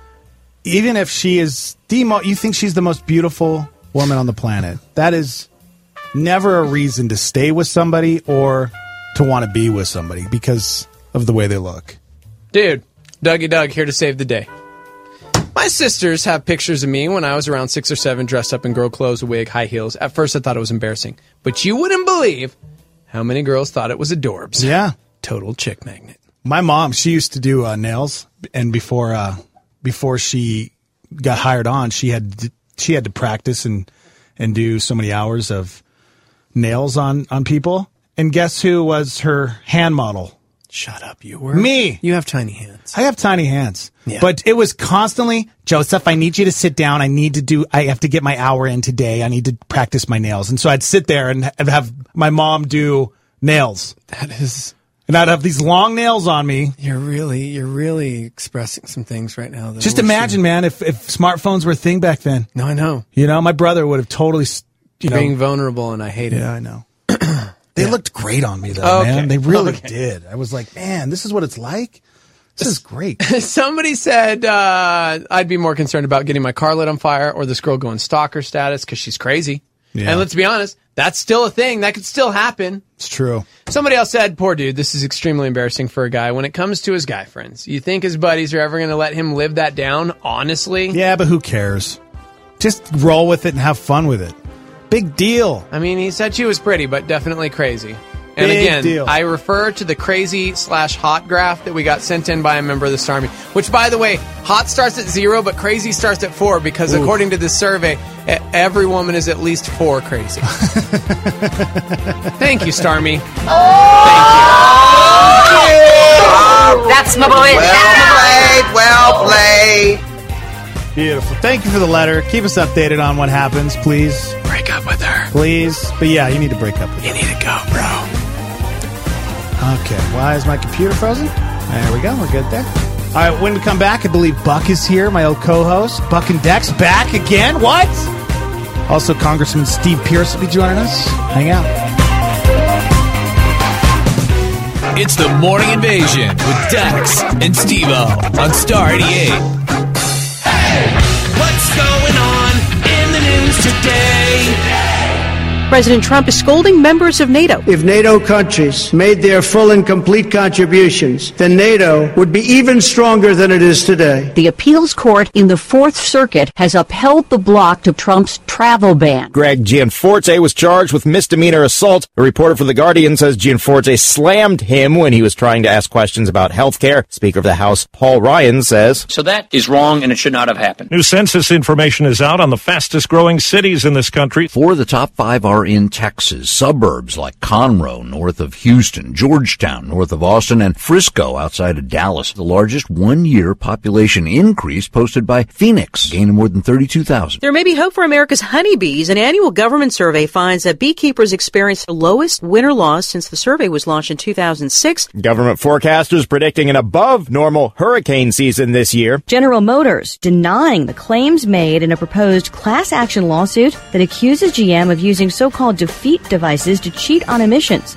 Even if she is the mo- you think she's the most beautiful woman on the planet, that is never a reason to stay with somebody or to want to be with somebody because of the way they look. Dude, Dougie Doug here to save the day. My sisters have pictures of me when I was around six or seven, dressed up in girl clothes, a wig, high heels. At first, I thought it was embarrassing. But you wouldn't believe how many girls thought it was adorbs. Yeah. Total chick magnet. My mom, she used to do uh, nails, and before uh, before she got hired on, she had to, she had to practice and and do so many hours of nails on on people. And guess who was her hand model? Shut up, you were? Me. You have tiny hands. I have tiny hands. Yeah. But it was constantly, Joseph, I need you to sit down. I need to do, I have to get my hour in today. I need to practice my nails. And so I'd sit there and have my mom do nails. That is... And I'd have these long nails on me. You're really, you're really expressing some things right now. That Just I wish imagine, you- man, if, if smartphones were a thing back then. No, I know. You know, my brother would have totally, you know. Being vulnerable, and I hate it. Yeah, I know. They looked great on me, though, Okay. man. They really Okay. did. I was like, man, this is what it's like? This is great. Somebody said uh, I'd be more concerned about getting my car lit on fire or this girl going stalker status because she's crazy. Yeah. And let's be honest, that's still a thing. That could still happen. It's true. Somebody else said, poor dude, this is extremely embarrassing for a guy when it comes to his guy friends. You think his buddies are ever going to let him live that down, honestly? Yeah, but who cares? Just roll with it and have fun with it. Big deal. I mean, he said she was pretty, but definitely crazy. And Big again, deal. I refer to the crazy slash hot graph that we got sent in by a member of the Starmy, which, by the way, hot starts at zero, but crazy starts at four because Oof. according to this survey, e- every woman is at least four crazy. Thank you, Starmy. Oh, that's my boy. Well played, well played. Beautiful. Thank you for the letter. Keep us updated on what happens, please. Break up with her. Please. But yeah, you need to break up with You her. need to go, bro. Okay. Why is my computer frozen? There we go. We're good there. All right. When we come back, I believe Buck is here, my old co-host. Buck and Dex back again. What? Also, Congressman Steve Pierce will be joining us. Hang out. It's the Morning Invasion with Dax and Steve-O on Star eighty-eight. Hey, what's going on in the news today? President Trump is scolding members of NATO. If NATO countries made their full and complete contributions, then NATO would be even stronger than it is today. The appeals court in the Fourth Circuit has upheld the block to Trump's travel ban. Greg Gianforte was charged with misdemeanor assault. A reporter for The Guardian says Gianforte slammed him when he was trying to ask questions about health care. Speaker of the House, Paul Ryan, says, So that is wrong and it should not have happened. New census information is out on the fastest growing cities in this country. Four of the top five are in Texas. Suburbs like Conroe, north of Houston, Georgetown, north of Austin, and Frisco, outside of Dallas. The largest one-year population increase posted by Phoenix, gaining more than thirty-two thousand. There may be hope for America's honeybees. An annual government survey finds that beekeepers experienced the lowest winter loss since the survey was launched in two thousand six. Government forecasters predicting an above-normal hurricane season this year. General Motors denying the claims made in a proposed class action lawsuit that accuses G M of using so-called defeat devices to cheat on emissions.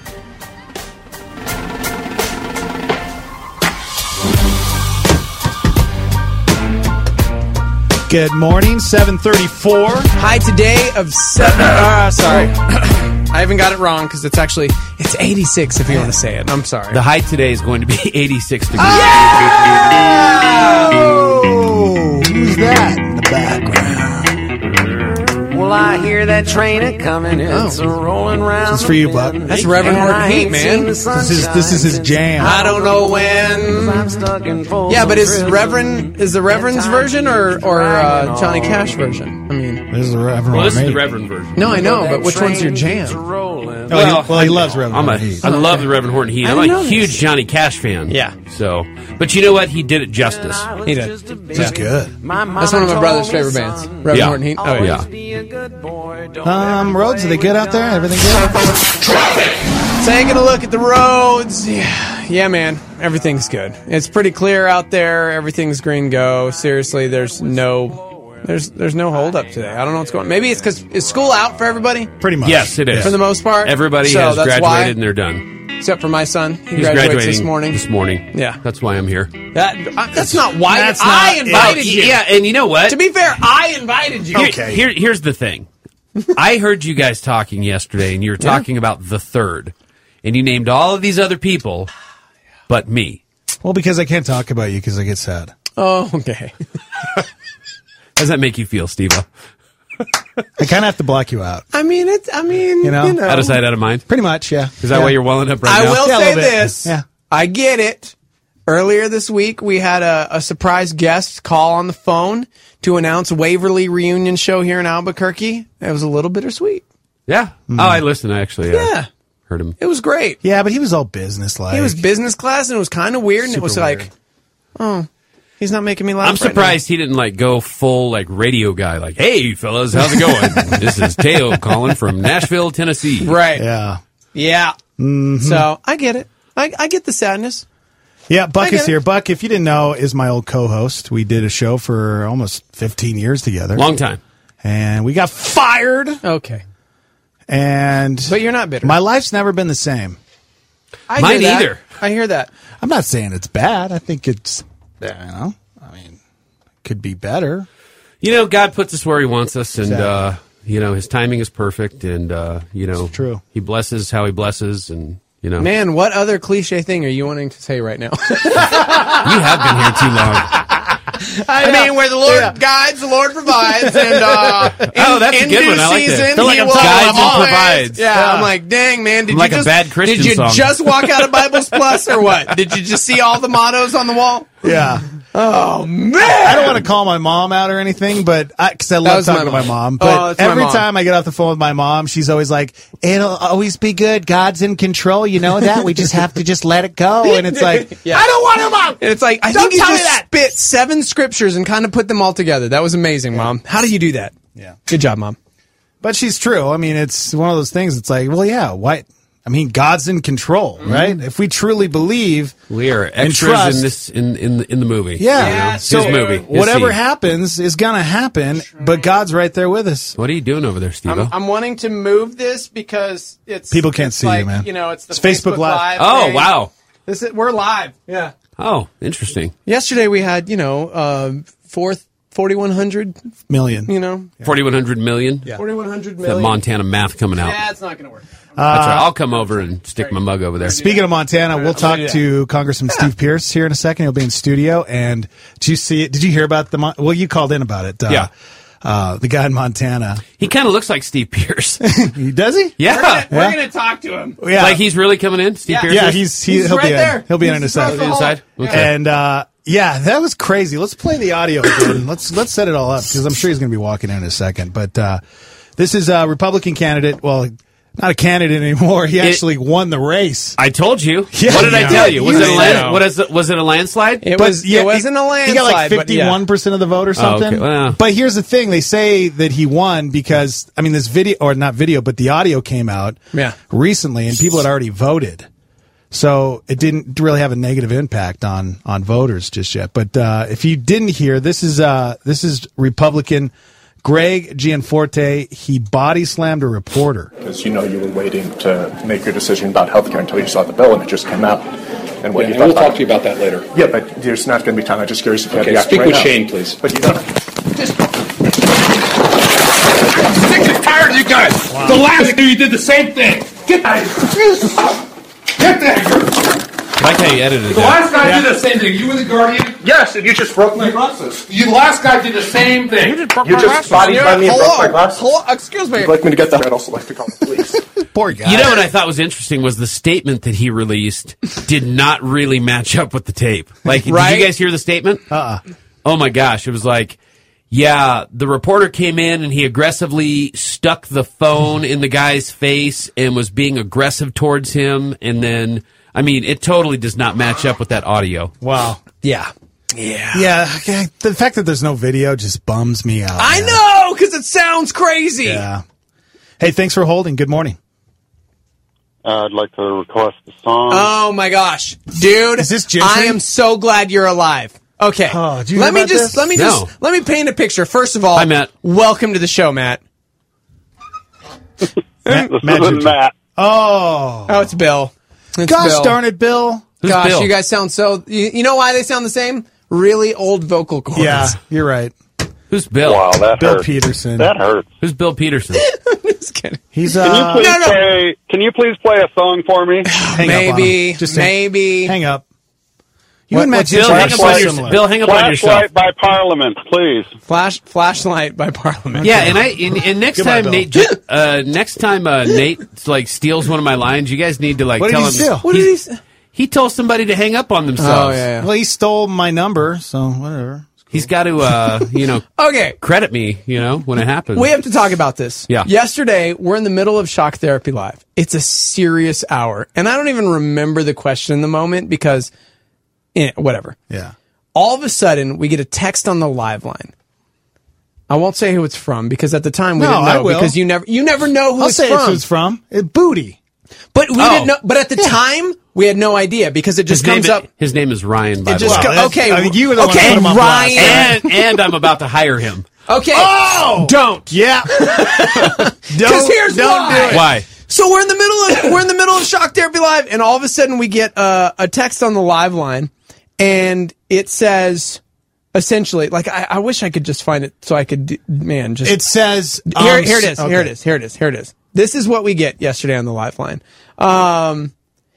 Good morning, seven thirty-four. High today of seven. Uh, sorry. I haven't got it wrong because it's actually, it's eighty-six if you want to say it. I'm sorry. The high today is going to be eighty-six degrees. Oh! Who's that in the background? Well, I hear that train a coming. It's a rolling round. This is for you, Buck. That's Reverend Horton Heat, man. This is this is his jam. I don't know when. Yeah, but is Reverend is the Reverend's version or or uh, Johnny Cash version? I mean, this is the Reverend. Well, this is the Reverend version. No, I know, but which one's your jam? Oh, well, he, well, he loves Reverend I'm a, Horton Heat. I love the Reverend Horton Heat. I'm a huge Johnny Cash fan. Yeah. So, but you know what? He did it justice. He did. He's good. That's one of my brother's favorite bands. Reverend Yeah. Horton Heat. Oh yeah. Um, roads, are they good out there? Everything good? Taking a look at the roads. Yeah, yeah, man. Everything's good. It's pretty clear out there. Everything's green go. Seriously, there's no, there's there's no hold up today. I don't know what's going on. Maybe it's because is school out for everybody? Pretty much. Yes, it is. For the most part. Everybody So has that's graduated why- and they're done. Except for my son. He He's graduates graduating this morning. This morning. Yeah. That's why I'm here. That uh, that's not why That's I not- invited Oh, you. yeah, and you know what? To be fair, I invited you. Here- Okay. Here, here's the thing. I heard you guys talking yesterday, and you were talking about the third, and you named all of these other people, but me. Well, because I can't talk about you because I get sad. Oh, okay. How does that make you feel, Steve-O? I kind of have to block you out. I mean, it's. I mean, You know? you know. Out of sight, out of mind? Pretty much, yeah. Is that yeah. why you're welling up right I now? will Yeah, a say little bit. this. Yeah. I get it. Earlier this week, we had a, a surprise guest call on the phone to announce Waverly Reunion show here in Albuquerque. It was a little bittersweet. Yeah. Hmm. Oh, I listened, actually. I Yeah. heard him. It was great. Yeah, but he was all business-like. It was business class, and it was kind of weird, and it Super was weird. like, oh, he's not making me laugh. I'm right surprised he didn't like go full like radio guy, like, "Hey fellas, how's it going? This is Teo calling from Nashville, Tennessee." now. Right. Yeah. Yeah. Mhm. So I get it. I, I get the sadness. Yeah, I Buck get is it. here. Buck, if you didn't know, is my old co-host. We did a show for almost fifteen years together. Long time. And we got fired. Okay. And But you're not bitter. my life's never been the same. I Mine hear that. either. I hear that. I'm not saying it's bad. I think it's, you know, I mean, could be better. You know, God puts us where He wants us, and Exactly. uh, you know His timing is perfect, and uh, you know, It's true. He blesses how He blesses, and you know, Man, what other cliche thing are you wanting to say right now? you have been here too long. I, mean, where the Lord guides, the Lord provides, and uh, in, Oh, that's a in good due one. I like that. season, Feel like He I'm will guides and always- provides. Yeah, Yeah. I'm like, dang, man, did I'm you like a just bad Christian did you song. just walk out of Bibles Plus or what? Did you just see all the mottos on the wall? Yeah. Oh man, I don't want to call my mom out or anything, but because I, love was my talking to my mom. mom. Oh, But that's my every mom. time I get off the phone with my mom, she's always like, "It'll always be good. God's in control. You know that. We just have to just let it go." And it's like, Yeah. I don't want him out. And it's like, I Don't think you tell me just that. spit seven scriptures and kind of put them all together. That was amazing, Mom. How do you do that? Yeah. Good job, Mom. But she's true. I mean, it's one of those things. It's like, well, yeah. Why? I mean, God's in control, right? If we truly believe, we are and extras trust, in this in in the, in the movie. Yeah, You know? so His movie. His whatever scene. happens is gonna happen, but God's right there with us. What are you doing over there, Steve? I'm, I'm wanting to move this because it's People can't it's see like, you, man. You know, it's the It's Facebook Facebook, Live. Oh, thing. wow. This is, we're live. Yeah. Oh, interesting. Yesterday we had you know uh, fourth forty-one hundred million. You know, forty-one hundred million. yeah. forty-one hundred That million. Montana math coming out. Yeah, it's not going to work. That's Uh, right. I'll come over and stick my mug over there. Speaking of Montana, we'll talk to Congressman Steve Pierce here in a second. He'll be in studio. And did you see it? Did you hear about the? Mon- Well, you called in about it. Uh, Yeah. Uh, the guy in Montana. He kind of looks like Steve Pierce. Does he? Yeah. We're gonna, Yeah. we're gonna talk to him. Yeah. Like he's really coming in. Steve Yeah. Pierce. Yeah, is? he's, he, He's he'll right be there. in. He'll be in in a He's across second. the hall. inside. Okay. And uh, yeah, that was crazy. Let's play the audio again. let's let's set it all up because I'm sure he's going to be walking in in a second. But uh, this is a Republican candidate. Well, not a candidate anymore. He It- actually won the race. I told you. Yeah. what did I Yeah. tell you? Was You it a know. land, what is it, was it a landslide? It But, was. yeah, it wasn't a landslide. He got like but yeah. fifty-one percent of the vote or something. okay. Well. But here's the thing. They say that he won because, I mean, this video, or not video, but the audio came out Yeah. recently and people had already voted. So it didn't really have a negative impact on, on voters just yet. But uh, if you didn't hear, this is uh, this is Republican Greg Gianforte. He body slammed a reporter. Because you know you were waiting to make your decision about health care until you saw the bill and it just came out. And what Yeah, you and thought we'll about talk to you about that later. Yeah, but there's not going to be time. I'm just curious if you Okay, have the speak right with now. Shane, please. But you don't. I'm sick and tired of you guys. The last year you did the same thing. Get out of here. Jesus. Get there. I like how you edited The that. last guy did the same thing. You were the Guardian? Yes, and you just broke my glasses. You, the last guy did the same thing. You just, You just body slammed me and broke my glasses. Hello, excuse me. You'd like me to get that? I'd also like to call the police. Poor guy. You know what I thought was interesting was the statement that he released did not really match up with the tape. Like, Right? did you guys hear the statement? Uh-uh. Oh my gosh, it was like, yeah, the reporter came in and he aggressively stuck the phone in the guy's face and was being aggressive towards him. And then, I mean, it totally does not match up with that audio. Wow. Yeah. Yeah. Yeah. Okay. The fact that there's no video just bums me out. I man. know because it sounds crazy. Yeah. Hey, thanks for holding. Good morning. Uh, I'd like to request a song. Oh my gosh, dude! Is this Gentry? I am so glad you're alive. Okay, Oh, did you let hear me about just this? let me No. just let me paint a picture. First of all, Hi, Matt. Welcome to the show, Matt. Matt, This Matt is Gentry. Matt. Oh. Oh, it's Bill. It's Gosh Bill. darn it, Bill. Who's Gosh, Bill? you guys sound so. You, you know why they sound the same? Really old vocal cords. Yeah, you're right. Who's Bill? Wow, that Bill hurts. Peterson. That hurts. Who's Bill Peterson? Just kidding. He's Can you uh please No, no. play? Can you please play a song for me? hang up on Maybe, him. Just hang- maybe. hang up. You What- and Matt what's Bill, Gentry hang are up so on your, similar. Bill, hang up on yourself. Flashlight by Parliament, please. Flash, flashlight by Parliament. Yeah, and I and, and next Goodbye, time Bill. Nate, uh, next time uh, Nate like steals one of my lines, you guys need to like What did tell he him. steal? What did he say? He told somebody to hang up on Oh themselves. yeah. yeah. Well, he stole my number, so whatever. He's got to, uh, you know, Okay. credit me, you know, when it happens. We have to talk about this. Yeah. Yesterday, we're in the middle of Shock Therapy Live. It's a serious hour. And I don't even remember the question in the moment because, eh, whatever. Yeah. All of a sudden, we get a text on the live line. I won't say who it's from because at the time we No, didn't I know will. because you never you never know who I'll it's say from. who it's from. It, Booty. But we Oh. didn't know. But at the time, we had no idea because it just his comes name, up. His name is Ryan. By It the just way. go, that's- okay. I think you were the one okay, who put him on blast. Ryan. and and I'm about to hire him. Okay. Oh! Don't. Yeah. Because Don't, here's don't why. do it. Why? So we're in the middle of we're in the middle of Shock Therapy Live, and all of a sudden we get uh, a text on the live line, and it says essentially, like I, I wish I could just find it so I could, do, man, just It says um, here. Here it is. okay. Here it is. Here it is. Here it is. This is what we get yesterday on the live line. Um,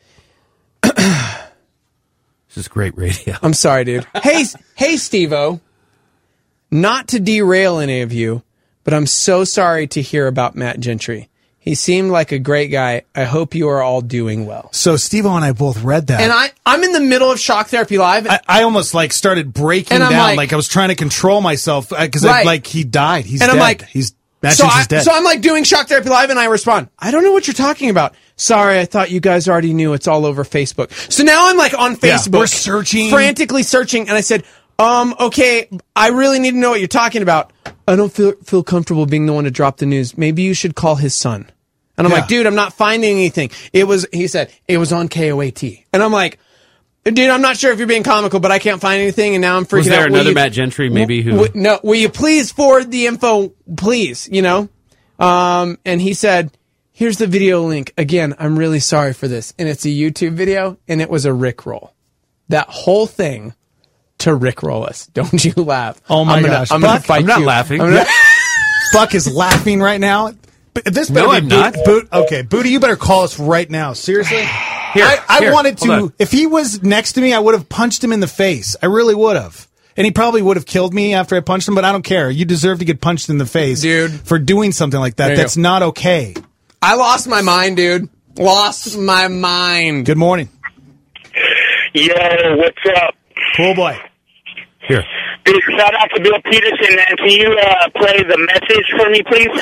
This is great radio. I'm sorry, dude. Hey, hey, Steve-O. Not to derail any of you, but I'm so sorry to hear about Matt Gentry. He seemed like a great guy. I hope you are all doing well. So Steve-O and I both read that. And I, I'm in the middle of Shock Therapy Live. I, I almost like started breaking And I'm down, like- like, I was trying to control myself because Right. like he died. He's and dead. I'm like, he's Matt so, Gentry's I, dead. so I'm like doing Shock Therapy Live, and I respond, I don't know what you're talking about. Sorry, I thought you guys already knew. It's all over Facebook. So now I'm like on Yeah, Facebook, we're searching. frantically searching, and I said, um, okay, I really need to know what you're talking about. I don't feel feel comfortable being the one to drop the news. Maybe you should call his son. And I'm Yeah. like, dude, I'm not finding anything. It was, he said, it was on K O A T. And I'm like, dude, I'm not sure if you're being comical, but I can't find anything. And now I'm freaking out. Was there Will another you- Matt Gentry maybe who? w- no, will you please forward the info, please, you know? Um, and he said, here's the video link. Again, I'm really sorry for this. And it's a YouTube video, and it was a Rickroll. That whole thing to Rickroll us. Don't you laugh. Oh my I'm gonna, gosh. I'm gonna Buck, fight I'm not you. laughing. I'm gonna- Buck is laughing right now. But this better No, be I'm Boot, not. Boot, okay, Booty, you better call us right now. Seriously? Here, I, I here, wanted hold to, on. if he was next to me, I would have punched him in the face. I really would have. And he probably would have killed me after I punched him, but I don't care. You deserve to get punched in the face, Dude. for doing something like that. There you That's go. not okay. I lost my mind, dude. Lost my mind. Good morning. Yo, what's up? Cool boy. Here. Dude, shout out to Bill Peterson, man. Can you uh, play the message for me, please?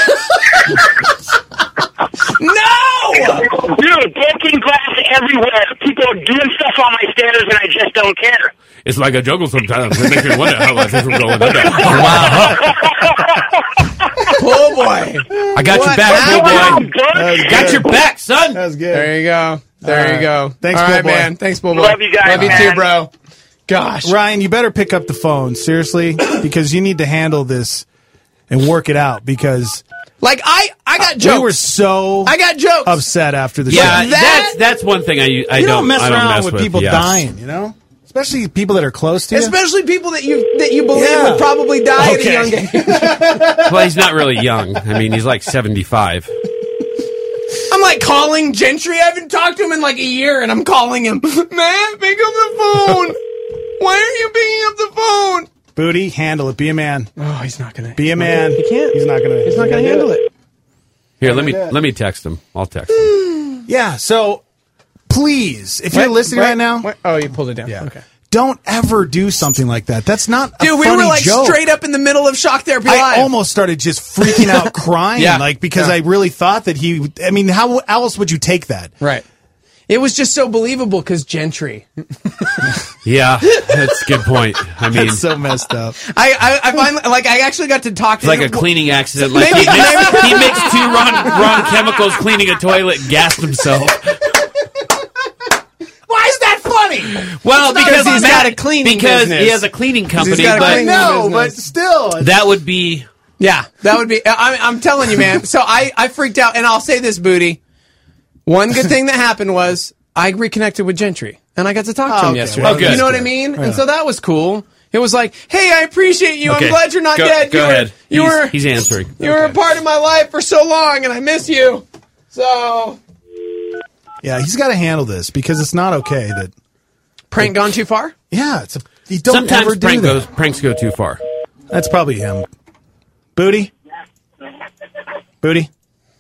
No! Dude, broken glass everywhere. People are doing stuff on my stairs, and I just don't care. It's like a jungle sometimes. It makes me wonder how things are going under. Pool boy. I got your What back, pool happened? boy. Got your back, son. That was good. There you go. There All you go. Thanks, All Pool right, boy. man. Thanks, Bull boy. Love you guys, Love you man. too, bro. Gosh. Ryan, you better pick up the phone, seriously, because you need to handle this and work it out, because Like, I, I got jokes. we were so I got jokes. upset after the Yeah, show. that's that's one thing I I you don't don't mess I don't around mess with, with people yes. dying, you know? Especially people that are close to you. Especially people that you that you believe Yeah. would probably die Okay. at a young age. Well, he's not really young. I mean, he's like seventy-five. I'm like calling Gentry. I haven't talked to him in like a year, and I'm calling him. Man, pick up the phone. Why are you picking up the phone? Booty, handle it. Be a man. Oh, he's not gonna. Be a man. He can't. He's not gonna. He's not gonna do handle it. Here, let me that. let me text him. I'll text him. Yeah. So, please, if you're Wait, listening wait, right now, wait. Oh, you pulled it down. Yeah. Okay. don't ever do something like that. That's not a Dude, we funny were like joke. straight up in the middle of Shock Therapy Live. I almost started just freaking out, crying, Yeah. like because Yeah. I really thought that he. I mean, how else would you take that? Right. It was just so believable because Gentry. Yeah, that's a good point. I mean, That's so messed up. I, I, I find like I actually got to talk It's to like him. a cleaning accident. Like Maybe- he mixed, maybe- he mixed two wrong, wrong chemicals cleaning a toilet and gassed himself. Why is that funny? Well, It's not because funny. he's He's got got a cleaning because business. he has a cleaning company. he's got a but cleaning No, but business. still, that would be Yeah, that would be. I, I'm telling you, man. So I, I freaked out, and I'll say this, Booty. One good thing that happened was I reconnected with Gentry, and I got to talk to Oh, him okay. yesterday. Well, you good. know what I Good. mean? Yeah. And so that was cool. It was like, hey, I appreciate you. Okay. I'm glad you're not Go- dead. go you ahead. Were, you He's- were he's answering. You were a part of my life for so long, and I miss you. So yeah, he's got to handle this because it's not okay that prank gone too far. Yeah, it's a. You don't sometimes ever do prank that. goes, pranks go too far. That's probably him. Booty, Booty.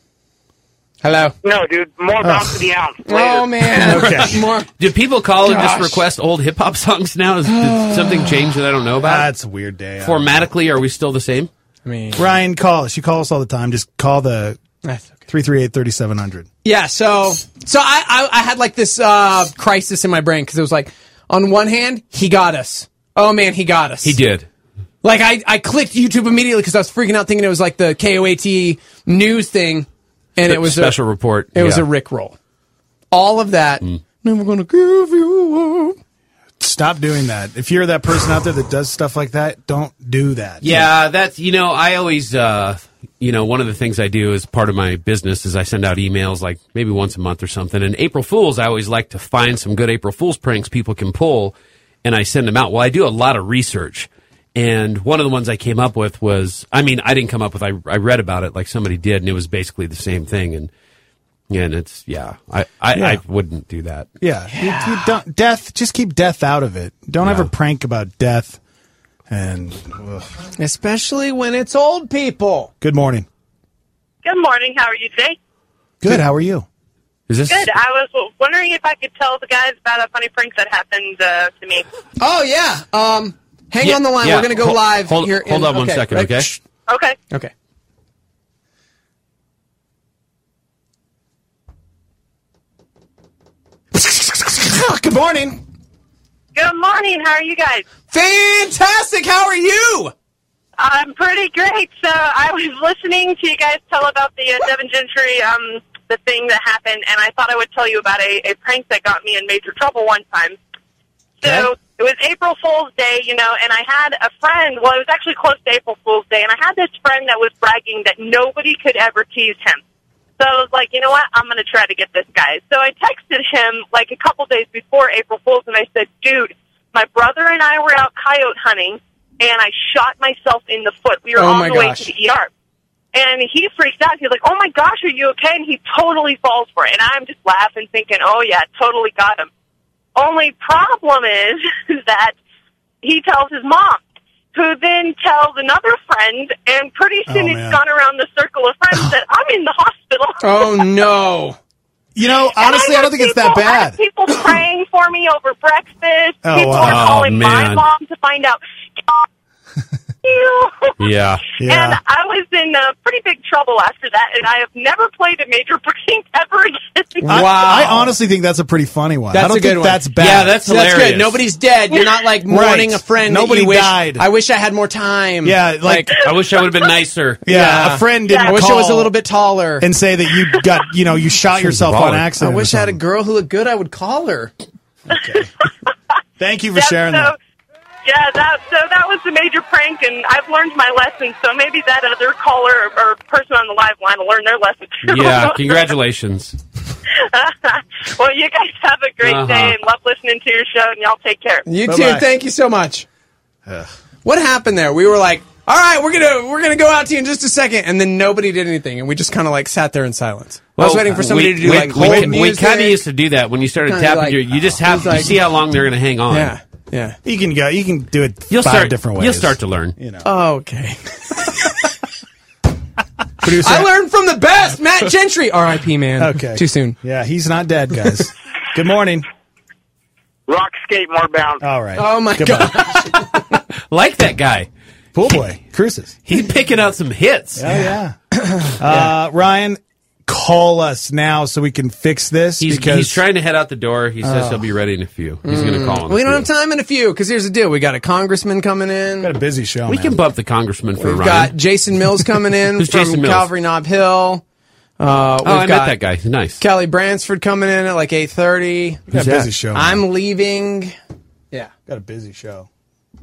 Hello. No, dude. More bounce to the ounce. Oh man. Okay. More. Do people call and Gosh. just request old hip hop songs now? Is, did something change that I don't know about? That's a weird day. Formatically, are we still the same? I mean, Ryan, call us. You call us all the time. Just call the That's okay. three three eight thirty seven hundred. Yeah, so so I I, I had like this uh, crisis in my brain because it was like, on one hand, he got us. Oh man, he got us. He did. Like I, I clicked YouTube immediately because I was freaking out thinking it was like the K O A T news thing, and it was special a, report. It was yeah. a Rickroll. All of that. Mm. Never gonna give you up. Stop doing that. If you're that person out there that does stuff like that, don't do that. Yeah, that's, you know, I always, uh, you know, one of the things I do as part of my business is I send out emails like maybe once a month or something. And April Fools, I always like to find some good April Fools pranks people can pull, and I send them out. Well, I do a lot of research. And one of the ones I came up with was, I mean, I didn't come up with, I, I read about it like somebody did, and it was basically the same thing. And, and it's, yeah, I, I, Yeah. I wouldn't do that. Yeah. You, you don't, death, just keep death out of it. Don't Yeah. ever prank about death. And ugh. Especially when it's old people. Good morning. Good morning. How are you today? Good. How are you? Is this? Good. I was wondering if I could tell the guys about a funny prank that happened uh, to me. Oh yeah. Um, hang Yeah, on the line. yeah. We're gonna go Hold- live hold- here. hold in, on one okay, second, right? okay? Shh. Okay. Okay. Good morning. Good morning. How are you guys? Fantastic. How are you? I'm pretty great. So I was listening to you guys tell about the uh, Devin Gentry, um, the thing that happened, and I thought I would tell you about a, a prank that got me in major trouble one time. So okay. It was April Fool's Day, you know, and I had a friend, well, it was actually close to April Fool's Day, and I had this friend that was bragging that nobody could ever tease him. So I was like, you know what, I'm going to try to get this guy. So I texted him like a couple days before April Fool's, and I said, dude, my brother and I were out coyote hunting, and I shot myself in the foot. We were Oh, on my the way gosh. to the E R. And he freaked out. He's like, oh, my gosh, are you okay? And he totally falls for it. And I'm just laughing, thinking, oh, yeah, totally got him. Only problem is that he tells his mom, who then tells another friend, and pretty soon Oh, it's man. gone around the circle of friends that I'm in the hospital. Oh, no. You know, honestly, I don't think it's that People- I bad. had people praying for me over breakfast. Oh, people wow. were calling Oh, my man. mom to find out. You. Yeah. And I was in uh, pretty big trouble after that, and I have never played a major prank ever again. I, I honestly think that's a pretty funny one. That's I don't a good think one. that's bad. Yeah, that's That's hilarious. good. Nobody's dead. You're not like mourning Right. a friend. that Nobody you wish, died. I wish I had more time. Yeah, like, I wish I would have been nicer. yeah, Yeah. a friend didn't I wish call I was a little bit taller. and say that you got, you know, you shot yourself on baller. accident. I wish or I had a something. girl who looked good. I would call her. Thank you for Yeah, sharing so, that. Yeah, that, so that was a major prank, and I've learned my lesson, so maybe that other caller or, or person on the live line will learn their lesson too. Yeah, congratulations. Well, you guys have a great Uh-huh. day, and love listening to your show, and y'all take care. You Bye-bye. too. Thank you so much. What happened there? We were like, all right, we're gonna we're gonna go out to you in just a second, and then nobody did anything, and we just kind of like sat there in silence. I was waiting for somebody we, to do we, like we, hold we music. kind of used to do that when you started Kinda tapping like- your. You just have It's like- you see how long they're going to hang on. Yeah, yeah. You can go. You can do it You'll five start different ways. You'll start to learn. You know. Oh, okay. Producer. I learned from the best, Matt Gentry. R I P man. Okay. Too soon. Yeah, he's not dead, guys. Good morning. Rock skate more bound. All right. Oh my Goodbye. god. Like that guy. Pool boy cruises. He's picking out some hits. Oh yeah. uh, Ryan, call us now so we can fix this. He's, because he's trying to head out the door. He says Oh. he'll be ready in a few. He's going to call him. We don't have time in a few because here's the deal: we got a congressman coming in. got a busy show. We man. can bump the congressman for We've Ryan. got Jason Mills coming in Who's from Jason Mills? Calvary Knob Hill. Uh, oh, we've I got met that guy. He's nice. Kelly Bransford coming in at like eight thirty. got a busy show. man. I'm leaving. Yeah, got a busy show.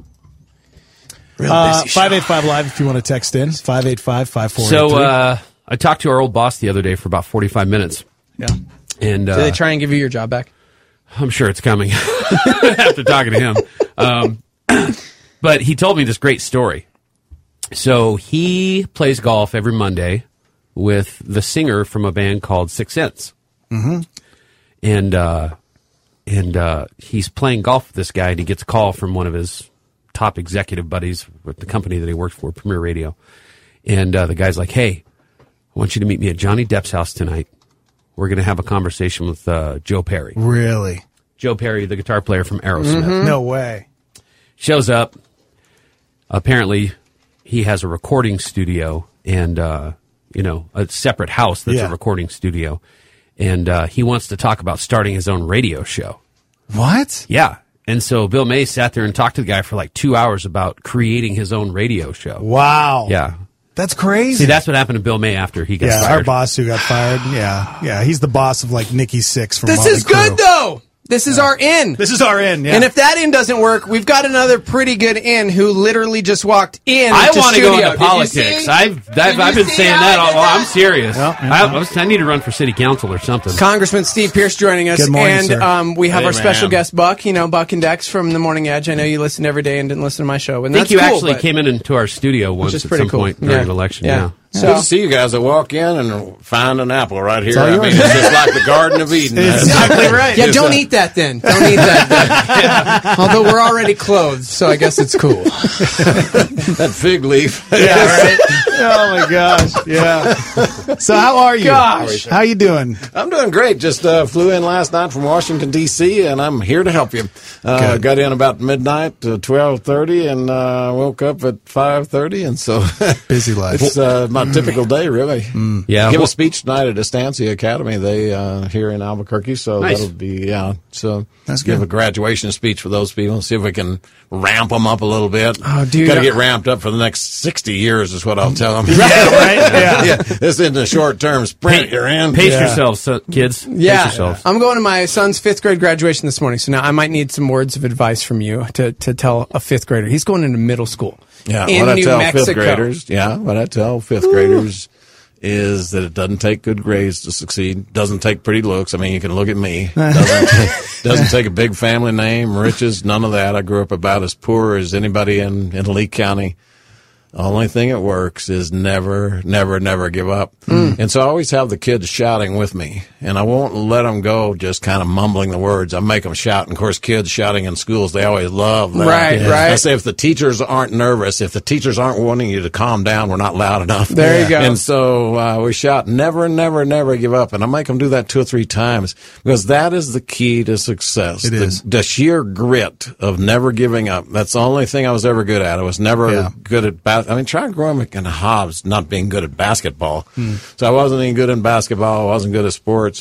real Uh, busy. show. five eight five live if you want to text in. five eight five, five four eight three. So uh, I talked to our old boss the other day for about forty-five minutes. Yeah. And uh, Did they try and give you your job back? I'm sure it's coming after talking to him. Um, but he told me this great story. So he plays golf every Monday with the singer from a band called Six Sense. Mm-hmm. And uh, and uh, he's playing golf with this guy, and he gets a call from one of his top executive buddies with the company that he works for, Premier Radio. And uh, the guy's like, hey, I want you to meet me at Johnny Depp's house tonight. We're going to have a conversation with uh, Joe Perry. Really? Joe Perry, the guitar player from Aerosmith. Mm-hmm. No way. Shows up. Apparently, he has a recording studio and, uh, you know, a separate house that's Yeah. a recording studio. And uh, he wants to talk about starting his own radio show. What? Yeah. And so Bill Mays sat there and talked to the guy for like two hours about creating his own radio show. Wow. Yeah. That's crazy. See, that's what happened to Bill May after he got yeah, fired. our boss who got fired. Yeah, yeah, he's the boss of like Nikki Sixx from. This Motley is Crue. good though. This is our in. This is our in. Yeah. And if that in doesn't work, we've got another pretty good in who literally just walked in. I to want to studio. go into Did you politics. see? I've I've, Did I've you been see saying how that I all. did Well, that? I'm serious. Yeah, yeah. I, I, was, I need to run for city council or something. Congressman Steve Pierce joining us, Good morning, and sir. um, we have Hey, our special man. guest Buck. You know, Buck and Dex from the Morning Edge. I know you listen every day and didn't listen to my show, and I think that's you cool, actually but- came in into our studio once is at pretty some cool. point during Yeah. an election. Yeah. Yeah. It's So- good to see you guys. I walk in and find an apple right here. all I yours. mean, it's just like the Garden of Eden. Exactly right. Yeah, It's, don't uh, eat that then. Don't eat that then. Although we're already clothed, so I guess it's cool. that fig leaf. Yeah, right. Oh my gosh. Yeah. So how are you? Gosh. How you doing? I'm doing great. Just uh, flew in last night from Washington, D C, and I'm here to help you. Uh, Good. got in about midnight, uh, twelve thirty, and uh, woke up at five thirty, and so Busy life. it's uh, my typical day, really. Mm. Yeah. Give Well- a speech tonight at Estancia Academy. They uh, here in Albuquerque, so Nice. that'll be yeah. So That's give good. a graduation speech for those people. See if we can ramp them up a little bit. Oh, dude. Got to get ramped up for the next sixty years, is what I'll tell them. Yeah, right? Yeah. yeah. This isn't a short term sprint. You're in. Pace Yeah. yourselves, so- kids. Yeah, Pace yourselves. I'm going to my son's fifth grade graduation this morning, so now I might need some words of advice from you to, to tell a fifth grader. He's going into middle school. Yeah, in what I New tell Mexico. fifth graders, yeah, what I tell fifth graders is that it doesn't take good grades to succeed. Doesn't take pretty looks. I mean, you can look at me. Doesn't, take, doesn't take a big family name, riches, none of that. I grew up about as poor as anybody in, in Lee County. The only thing that works is never, never, never give up. Mm. And so I always have the kids shouting with me, and I won't let them go just kind of mumbling the words. I make them shout. And of course, kids shouting in schools, they always love that. Right, Yeah. right. I say if the teachers aren't nervous, if the teachers aren't wanting you to calm down, we're not loud enough. There you go. And so uh, we shout, never, never, never give up. And I make them do that two or three times because that is the key to success. It the, is. the sheer grit of never giving up. That's the only thing I was ever good at. I was never Yeah. good at basketball. I mean, try growing up in Hobbs, not being good at basketball. Hmm. So I wasn't any good in basketball. I wasn't good at sports.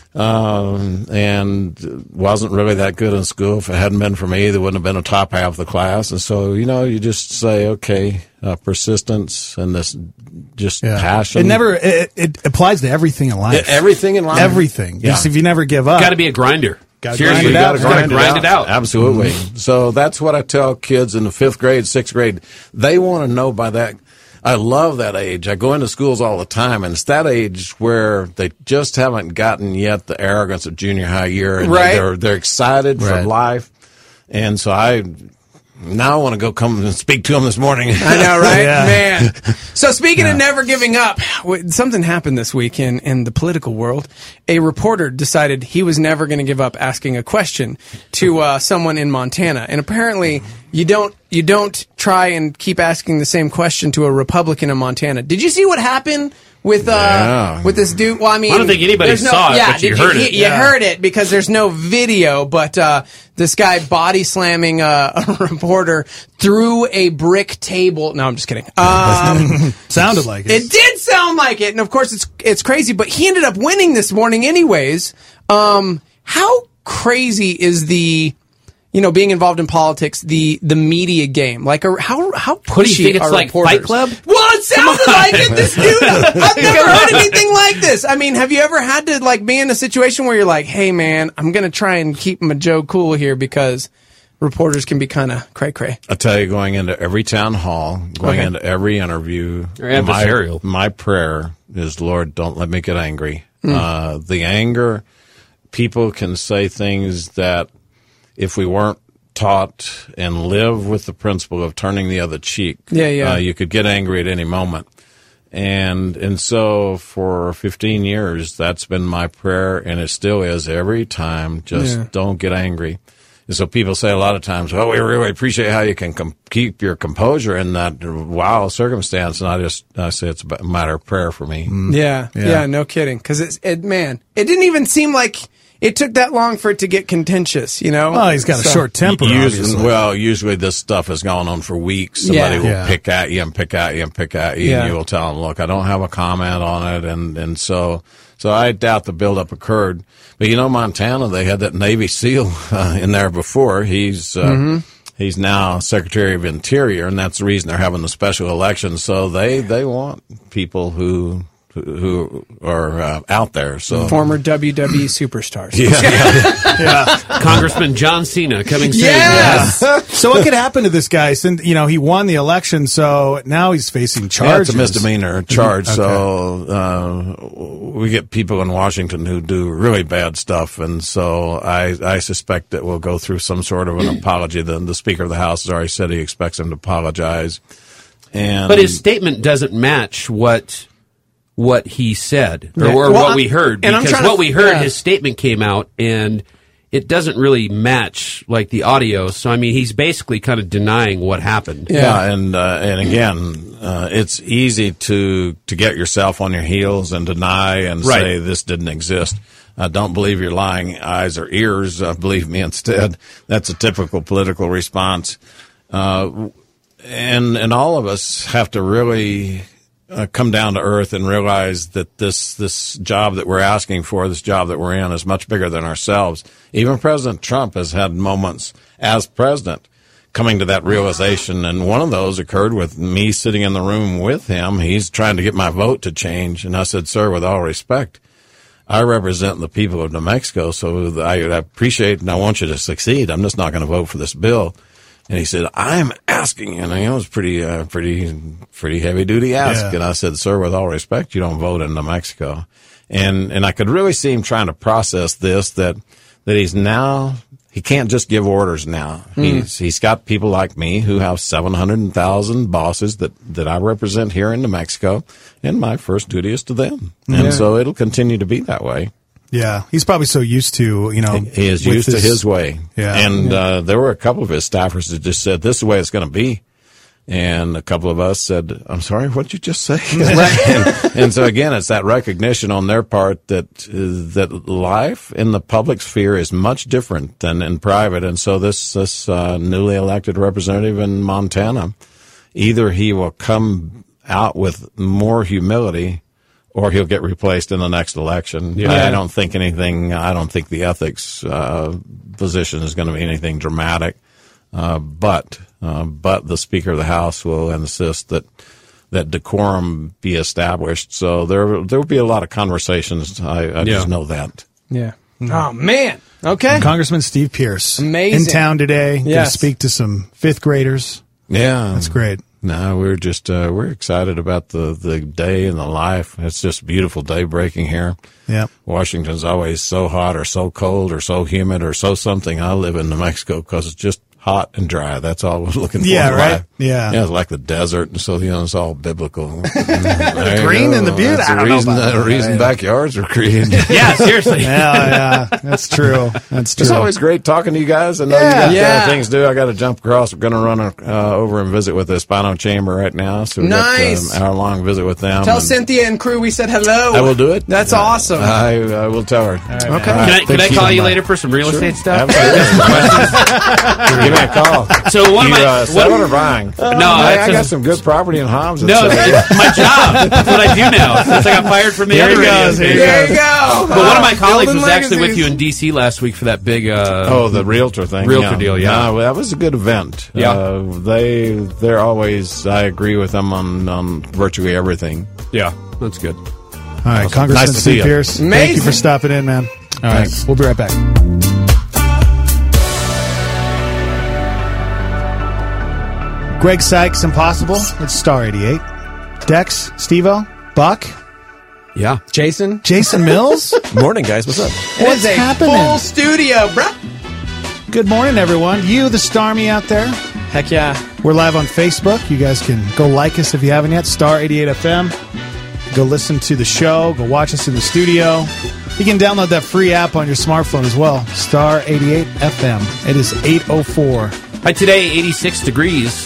Um, and wasn't really that good in school. If it hadn't been for me, there wouldn't have been a top half of the class. And so, you know, you just say, okay, uh, persistence and this just Yeah. passion. It never, it, it applies to everything in life. Yeah, everything in life. Everything. Yeah. Just if you never give up. Got to be a grinder. Gotta Seriously, grind it out. you gotta grind, it out. Absolutely. So that's what I tell kids in the fifth grade, sixth grade. They want to know by that. I love that age. I go into schools all the time, and it's that age where they just haven't gotten yet the arrogance of junior high year, and Right. they're they're excited for Right. life. And so I now I want to go come and speak to them this morning. I know, right? Yeah. Man. So speaking of never giving up, w- something happened this week in, in the political world. A reporter decided he was never going to give up asking a question to uh, someone in Montana. And apparently you don't you don't try and keep asking the same question to a Republican in Montana. Did you see what happened with uh Yeah. with this dude? Well, I mean, I don't think anybody there's no- saw it, yeah, but you did heard you, it. You Yeah. heard it because there's no video, but uh, this guy body slamming uh, a reporter through a brick table. No, I'm just kidding. Um, Sounded like it. it did sound like it, and of course it's it's crazy. But he ended up winning this morning, anyways. Um, how crazy is the, you know, being involved in politics, the the media game? Like, are, how how pushy What do you think it's are like, reporters? Fight Club? Well, it sounded like it. This dude, I've never heard anything like this. I mean, have you ever had to like be in a situation where you're like, hey man, I'm gonna try and keep my Joe cool here because reporters can be kind of cray cray. I tell you, going into every town hall, going Okay. into every interview, Or adversarial. My, my prayer is, Lord, don't let me get angry. Mm. Uh, the anger, people can say things that if we weren't taught and live with the principle of turning the other cheek, Yeah, yeah. Uh, you could get angry at any moment. And and so for fifteen years, that's been my prayer, and it still is every time. Just Yeah. don't get angry. And so people say a lot of times, "Well, we really appreciate how you can com- keep your composure in that wild circumstance." And I just I say it's a matter of prayer for me. Yeah, yeah, Yeah. no kidding. Because it's it, man, it didn't even seem like it took that long for it to get contentious. You know, Well, he's got a So- short temper, Usually, obviously. well, usually this stuff has gone on for weeks. Somebody Yeah. will Yeah. pick at you and pick at you and pick at you, Yeah. and you will tell them, "Look, I don't have a comment on it," and and so so I doubt the buildup occurred. But you know, Montana, they had that Navy SEAL uh, in there before. He's uh, Mm-hmm. he's now Secretary of Interior, and that's the reason they're having the special election. So they they want people who who are uh, out there. So Former W W E superstars. yeah. Congressman John Cena coming soon. Yes. So what could happen to this guy? Since you know he won the election, so now he's facing Yeah, charges. it's a misdemeanor charge. Okay. So uh, we get people in Washington who do really bad stuff, and so I, I suspect that we'll go through some sort of an apology. The, the Speaker of the House has already said he expects him to apologize. And But his statement doesn't match what what he said or, Yeah. or Well, what I'm- we heard. and I'm Because trying to- what we heard, yeah. his statement came out and it doesn't really match like the audio. So I mean, he's basically kind of denying what happened. Yeah, and uh, and again, uh, it's easy to to get yourself on your heels and deny and Right. say this didn't exist. Uh, don't believe your lying eyes or ears. Uh, believe me instead. That's a typical political response. Uh, and and all of us have to really uh, come down to earth and realize that this this job that we're asking for, this job that we're in, is much bigger than ourselves. Even President Trump has had moments as president coming to that realization, and one of those occurred with me sitting in the room with him. He's trying to get my vote to change, and I said, sir, with all respect, I represent the people of New Mexico, so I appreciate and I want you to succeed. I'm just not going to vote for this bill. And he said, I'm asking, and it was pretty, uh, pretty, pretty heavy duty ask. Yeah. And I said, sir, with all respect, you don't vote in New Mexico. And, and I could really see him trying to process this, that, that he's now, he can't just give orders now. Mm. He's, he's got people like me who have seven hundred thousand bosses that, that I represent here in New Mexico, and my first duty is to them. And Yeah. so it'll continue to be that way. Yeah, he's probably so used to, you know. He is with used this- to his way. Yeah. And Yeah. Uh, there were a couple of his staffers that just said, this is the way it's going to be. And a couple of us said, I'm sorry, what'd you just say? and, and so again, it's that recognition on their part that uh, that life in the public sphere is much different than in private. And so this, this uh, newly elected representative in Montana, either he will come out with more humility or he'll get replaced in the next election. Yeah. I don't think anything, I don't think the ethics uh, position is going to be anything dramatic. Uh, but, uh, but the Speaker of the House will insist that, that decorum be established. So there, there will be a lot of conversations. I, I Yeah. just know that. Yeah. Oh, man. Okay. Congressman Steve Pierce. Amazing. In town today. Going to Yes. speak to some fifth graders. Yeah. That's great. No, we're just, uh, we're excited about the, the day and the life. It's just a beautiful day breaking here. Yeah. Washington's always so hot or so cold or so humid or so something. I live in New Mexico because it's just hot and dry. That's all we're looking for. Yeah, in right? life. Yeah. Yeah, it's like the desert, and so, you know, it's all biblical. The green and the beauty. That's I the don't know reason, about the that. reason backyards are created. Yeah, seriously. Yeah, yeah. That's true. That's true. It's always great talking to you guys. I know Yeah. you got Yeah. uh, things to do. I got to jump across. We're going to run uh, over and visit with the Spino Chamber right now. So we Nice. got um, an hour-long visit with them. Tell and Cynthia and crew we said hello. I will do it. That's Uh, awesome. I, I will tell her. Okay. All right. Can I, can Thank I call you Mike. later for some real Sure. estate stuff? Absolutely. Give me a call. So one of you, my uh, selling or buying? No, I, it's I got just- some good property in Hobbs. No, it's my job. That's what I do now. Since I got fired from the There other he radio goes, station. there you go. But one of my Oh, colleagues building was actually with legacies. you in D C last week for that big. Uh, Oh, the realtor thing. Realtor yeah. deal, yeah. No, well, that was a good event. Yeah. Uh, they, they're always, I agree with them on, on virtually everything. Yeah, that's good. All right, Awesome. Congressman Nice to see Steve you. Pierce. Thank you Amazing. for stopping in, man. All right, Thanks. we'll be right back. Greg Sykes, Impossible. It's Star eighty-eight. Dex, Steve-O, Buck, Yeah. Jason. Jason Mills. Morning, guys. What's up? It What's is a happening? full studio, bruh. Good morning, everyone. You, the Starmy out there. Heck yeah. We're live on Facebook. You guys can go like us if you haven't yet. Star eighty-eight F M. Go listen to the show. Go watch us in the studio. You can download that free app on your smartphone as well. Star eighty-eight F M. It is eight oh four. Hi, today, eighty-six degrees.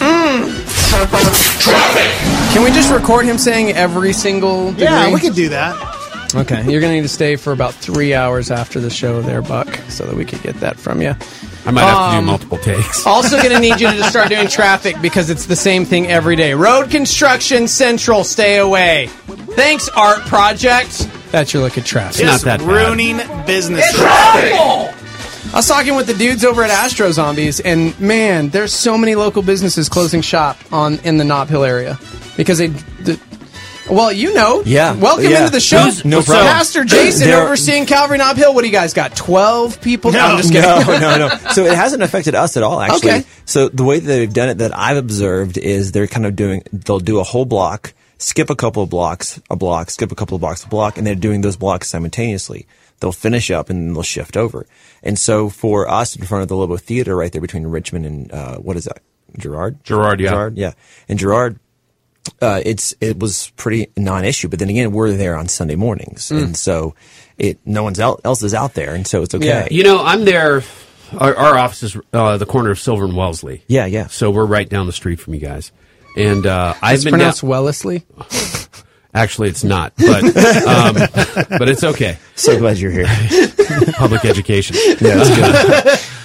Can we just record him saying every single degree? Yeah, we could do that. Okay, you're going to need to stay for about three hours after the show there, Buck, so that we could get that from you. I might have to Um, do multiple takes. Also going to need you to just start doing traffic because it's the same thing every day. Road construction central, stay away. Thanks, Art Project. That's your look at traffic. It's not that bad. ruining business. It's awful! I was talking with the dudes over at Astro Zombies, and man, there's so many local businesses closing shop on in the Nob Hill area because they. The, well, you know. Yeah. Welcome Yeah. into the show. Who's- no problem. Pastor Jason There- overseeing Calvary Nob Hill. What do you guys got? twelve people? No, I'm just kidding. no, no, no. So it hasn't affected us at all, actually. Okay. So the way that they've done it that I've observed is they're kind of doing, they'll do a whole block, skip a couple of blocks, a block, skip a couple of blocks, a block, and they're doing those blocks simultaneously. They'll finish up and then they'll shift over. And so for us in front of the Lobo Theater right there between Richmond and, uh, what is that? Gerard? Gerard, yeah. Gerard, yeah. And Gerard, uh, it's, it was pretty non-issue, but then again, we're there on Sunday mornings. Mm. And so it, no one else is out there. And so it's okay. Yeah. You know, I'm there. Our, our office is uh, the corner of Silver and Wellesley. Yeah, yeah. So we're right down the street from you guys. And uh, I've It's been pronounced down- Wellesley. Actually, it's not, but um, but it's okay. So glad you're here. Public education. Yeah, that's good.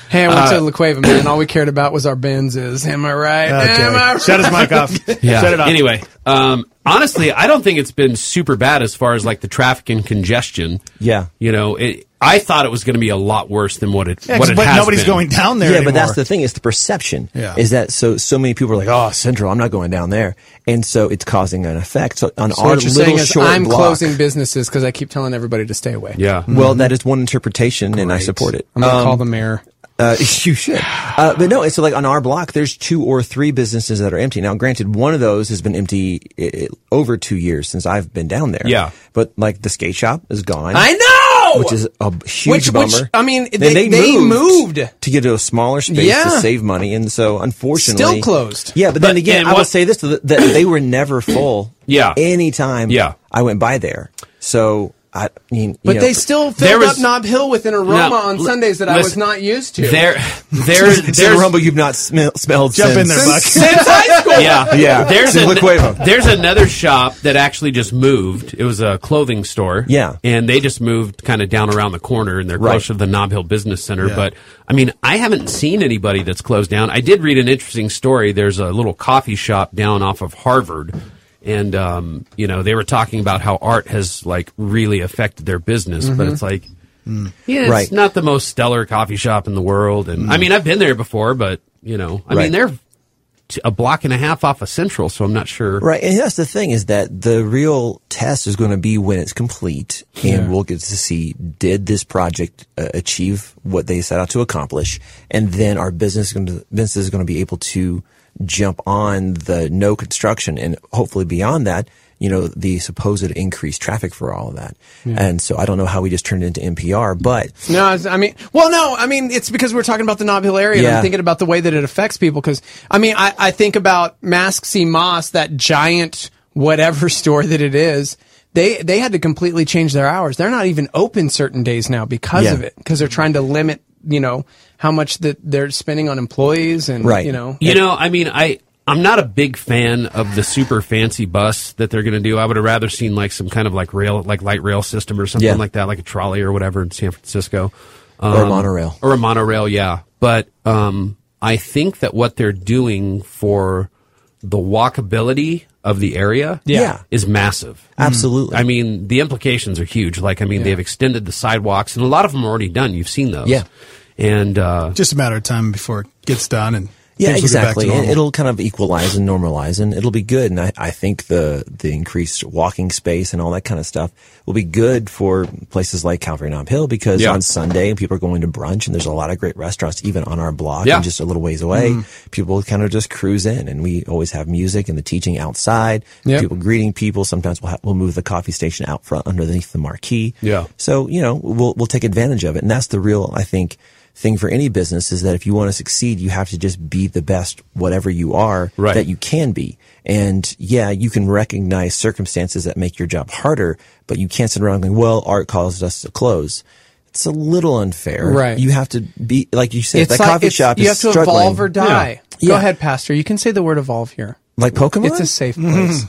Hey, I went Uh, to La Cueva, man. All we cared about was our Benzes. Am I right? Okay. Am I right? Shut his mic off. Yeah. Shut it off. Anyway, um, honestly, I don't think it's been super bad as far as like the traffic and congestion. Yeah. You know, it, I thought it was going to be a lot worse than what it, Yeah, what it but has nobody's been. going down there Yeah, anymore. but that's the thing. It's the perception. Yeah. Is that so? So many people are like, "Oh, Central, I'm not going down there," and so it's causing an effect. So on So our what you're little saying is short I'm block, closing businesses because I keep telling everybody to stay away. Yeah. Well, that is one interpretation, and I support it. I'm going to Um, call the mayor. Uh, you should. Uh, but no, it's so like on our block, there's two or three businesses that are empty. Now, granted, one of those has been empty i- i- over two years since I've been down there. Yeah. But like the skate shop is gone. I know! Which is a huge Which- bummer. which, I mean, And they- they moved. to get to a smaller space Yeah. to save money. And so unfortunately. Still closed. Yeah, but, But- then again, and I will what- say this, that that they were never full. Yeah. Anytime Yeah. I went by there. So, I mean, you But know, they still there filled was- up Nob Hill with an aroma No, on li- Sundays that I was listen, not used to. There, there, it's a there's, rumble you've not smell, smelled Jump since. in there, Buck. Since high school. yeah, Yeah. There's Since an, La Cueva. there's another shop that actually just moved. It was a clothing store. Yeah. and they just moved kind of down around the corner, and they're Right. close to the Nob Hill Business Center. Yeah. But I mean, I haven't seen anybody that's closed down. I did read an interesting story. There's a little coffee shop down off of Harvard. And, um, you know, they were talking about how art has, like, really affected their business. But it's like, yeah, it's Right. not the most stellar coffee shop in the world. And, I mean, I've been there before, but, you know, I Right. mean, they're t- a block and a half off of Central, so I'm not sure. Right, and that's the thing is that the real test is going to be when it's complete, and we'll get to see did this project uh, achieve what they set out to accomplish, and then our business is going to, business is going to be able to jump on the no construction, and hopefully beyond that, you know, the supposed increased traffic for all of that. And so I don't know how we just turned it into N P R, but No, it's- I mean, well, no, I mean, it's because we're talking about the Nob Hill area. And Yeah. I'm thinking about the way that it affects people. Because, I mean, I, I think about Mask C. Moss, that giant whatever store that it is. They they had to completely change their hours. They're not even open certain days now because Yeah. of it. Because they're trying to limit, you know, how much that they're spending on employees and, Right. you know. You know, I mean, I I'm not a big fan of the super fancy bus that they're going to do. I would have rather seen like some kind of like rail, like light rail system or something Yeah. like that, like a trolley or whatever in San Francisco, um, Or a monorail. or a monorail. Yeah, but um, I think that what they're doing for the walkability of the area, Yeah. is massive. Absolutely. I mean, the implications are huge. Like, I mean, they've extended the sidewalks, and a lot of them are already done. You've seen those. Yeah. And uh, Just a matter of time before it gets done and Yeah, things will get back to exactly. And normal. it'll kind of equalize and normalize, and it'll be good. And I, I think the the increased walking space and all that kind of stuff will be good for places like Calvary Nob Hill because Yeah. on Sunday people are going to brunch, and there's a lot of great restaurants even on our block Yeah. and just a little ways away. People kind of just cruise in, and we always have music and the teaching outside. Yep. People greeting people. Sometimes we'll ha- we'll move the coffee station out front underneath the marquee. Yeah. So you know we'll we'll take advantage of it, and that's the real I think. thing for any business is that if you want to succeed, you have to just be the best, whatever you are, Right. that you can be. And yeah, you can recognize circumstances that make your job harder, but you can't sit around going, well, art caused us to close. It's a little unfair. Right. You have to be, like you said, It's that like, coffee it's- shop you is have to struggling. evolve or die. Yeah. Go Yeah. ahead, Pastor. You can say the word evolve here. Like Pokemon? It's a safe place.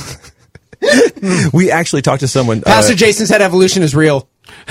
We actually talked to someone. Pastor uh, Jason said evolution is real.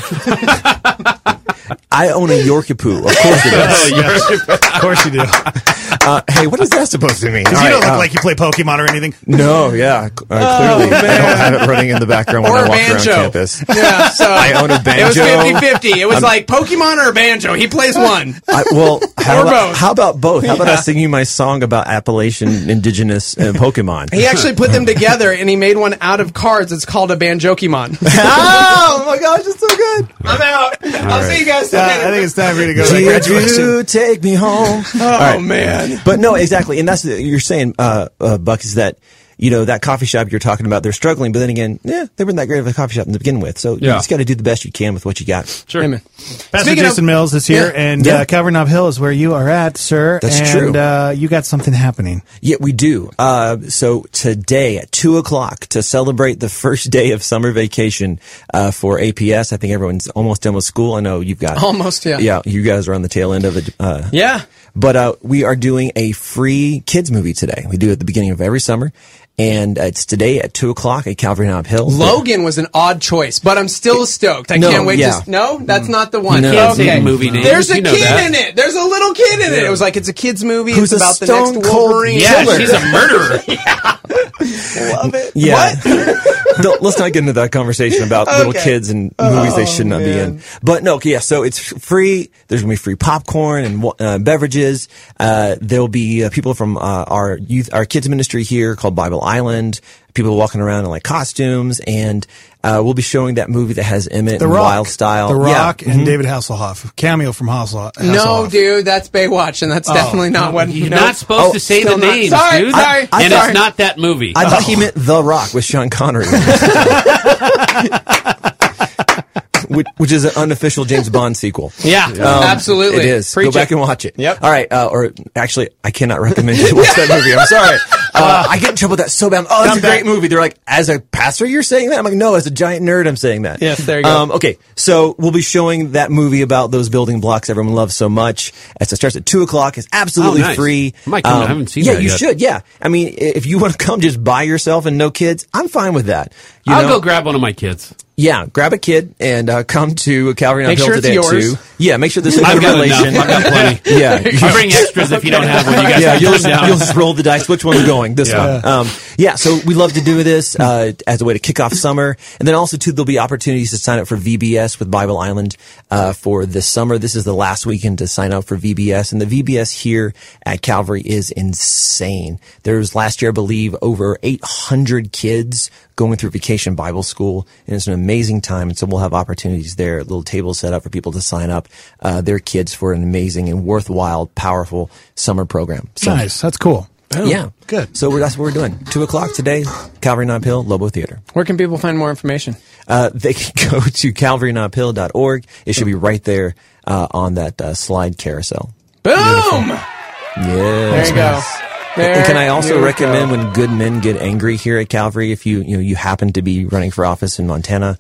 I own a Yorkapoo. Of course it Oh, is. yes. Of course you do. Uh, hey, what is that supposed to mean? Because All you right, don't look uh, like you play Pokemon or anything. No, yeah, uh, clearly I don't have it running in the background when Or I a walk banjo. around campus. Yeah, so I own a banjo. It was fifty-fifty. It was I'm- like Pokemon or a banjo. He plays one. I, well, how Or about, both. how about both? How about Yeah. I sing you my song about Appalachian indigenous uh, Pokemon? He actually put them together and he made one out of cards. It's called a Banjokimon. Oh my gosh, it's so good! I'm out. I'll right. see you guys Uh, later. I think it's time for you to go to that Did graduation. you take me home? Oh, man. But no, exactly, and that's the, you're saying, uh, uh, Buck, is that you know that coffee shop you're talking about, they're struggling, but then again, yeah, they weren't that great of a coffee shop to begin with, so you Yeah. just got to do the best you can with what you got. Sure. Amen. Pastor Speaking Jason of- Mills is here, Yeah. and Yeah. uh, Calvary Nob Hill is where you are at, sir. That's and, true. Uh, you got something happening. Yeah, we do. Uh, so today at two o'clock to celebrate the first day of summer vacation, uh, for A P S. I think everyone's almost done with school. I know you've got Almost, yeah. Yeah, you guys are on the tail end of it. Uh, Yeah. But uh, we are doing a free kids movie today. We do it at the beginning of every summer. And uh, it's today at two o'clock at Calvary Knob Hill. Logan was an odd choice, but I'm still stoked. I No, can't wait yeah. to... No? That's not the one. No. Can't say Okay. the movie names. There's a You know kid that. in it. There's a little kid in it. It was like, it's a kid's movie. Who's it's a about the stone next cold Wolverine. Yeah, killer. she's a murderer. Love it. Yeah. Don't- let's not get into that conversation about little Okay. kids and movies they Oh, should not be man. in. But no, yeah, so it's free. There's going to be free popcorn and uh, beverages. Uh, there'll be uh, people from uh, our youth, our kids ministry here called Bible Island. People walking around in like costumes, and uh, we'll be showing that movie that has Emmett The and Rock. Wild Style. The Yeah. Rock and Mhm. David Hasselhoff. Cameo from Hasselhoff. No, Hasselhoff. dude, that's Baywatch, and that's Oh. definitely not what... You're no. not supposed Oh, to say still the not. names, Sorry, dude. sorry. I and thought- it's not that movie. I thought he meant The Rock with Sean Connery. Which, which is an unofficial James Bond sequel. Yeah, Um, absolutely. It is. Preach Go back it. and watch it. Yep. All right. Uh, or actually, I cannot recommend you to watch that movie. I'm sorry. Uh, I get in trouble with that so bad. Oh, that's a great movie. They're like, as a pastor, you're saying that? I'm like, no, as a giant nerd, I'm saying that. Yes, there you go. Um, okay. So we'll be showing that movie about those building blocks everyone loves so much. It starts at two o'clock. It's absolutely Oh, nice. free. I might come. I haven't seen yeah, that you yet. should. Yeah. I mean, if you want to come just by yourself and no kids, I'm fine with that. You I'll know? go grab one of my kids. Yeah, grab a kid and uh, come to Calvary Knob Make Hill sure it's today at yours. two. Yeah, make sure there's a I've got relation. enough. I've got plenty. Yeah, I'll bring extras if you don't have one. You guys yeah, can you'll put just, them down. you'll just roll the dice. Which one's going? This Yeah. one. Um, yeah, so we love to do this uh, as a way to kick off summer, and then also too there'll be opportunities to sign up for V B S with Bible Island uh, for this summer. This is the last weekend to sign up for V B S, and the V B S here at Calvary is insane. There's last year, I believe, over eight hundred kids going through Vacation Bible School, and it's an amazing time. And so we'll have opportunities there, little tables set up for people to sign up uh, their kids for an amazing and worthwhile, powerful summer program. So, Nice. That's cool. yeah, Good. So we're, that's what we're doing. Two o'clock today, Calvary Knob Hill, Lobo Theater. Where can people find more information? Uh, they can go to calvary knob hill dot org. It should be right there uh, on that uh, slide carousel. Boom! Yeah. There you go. There And can I also you recommend go. when good men get angry here at Calvary, if you you know you happen to be running for office in Montana,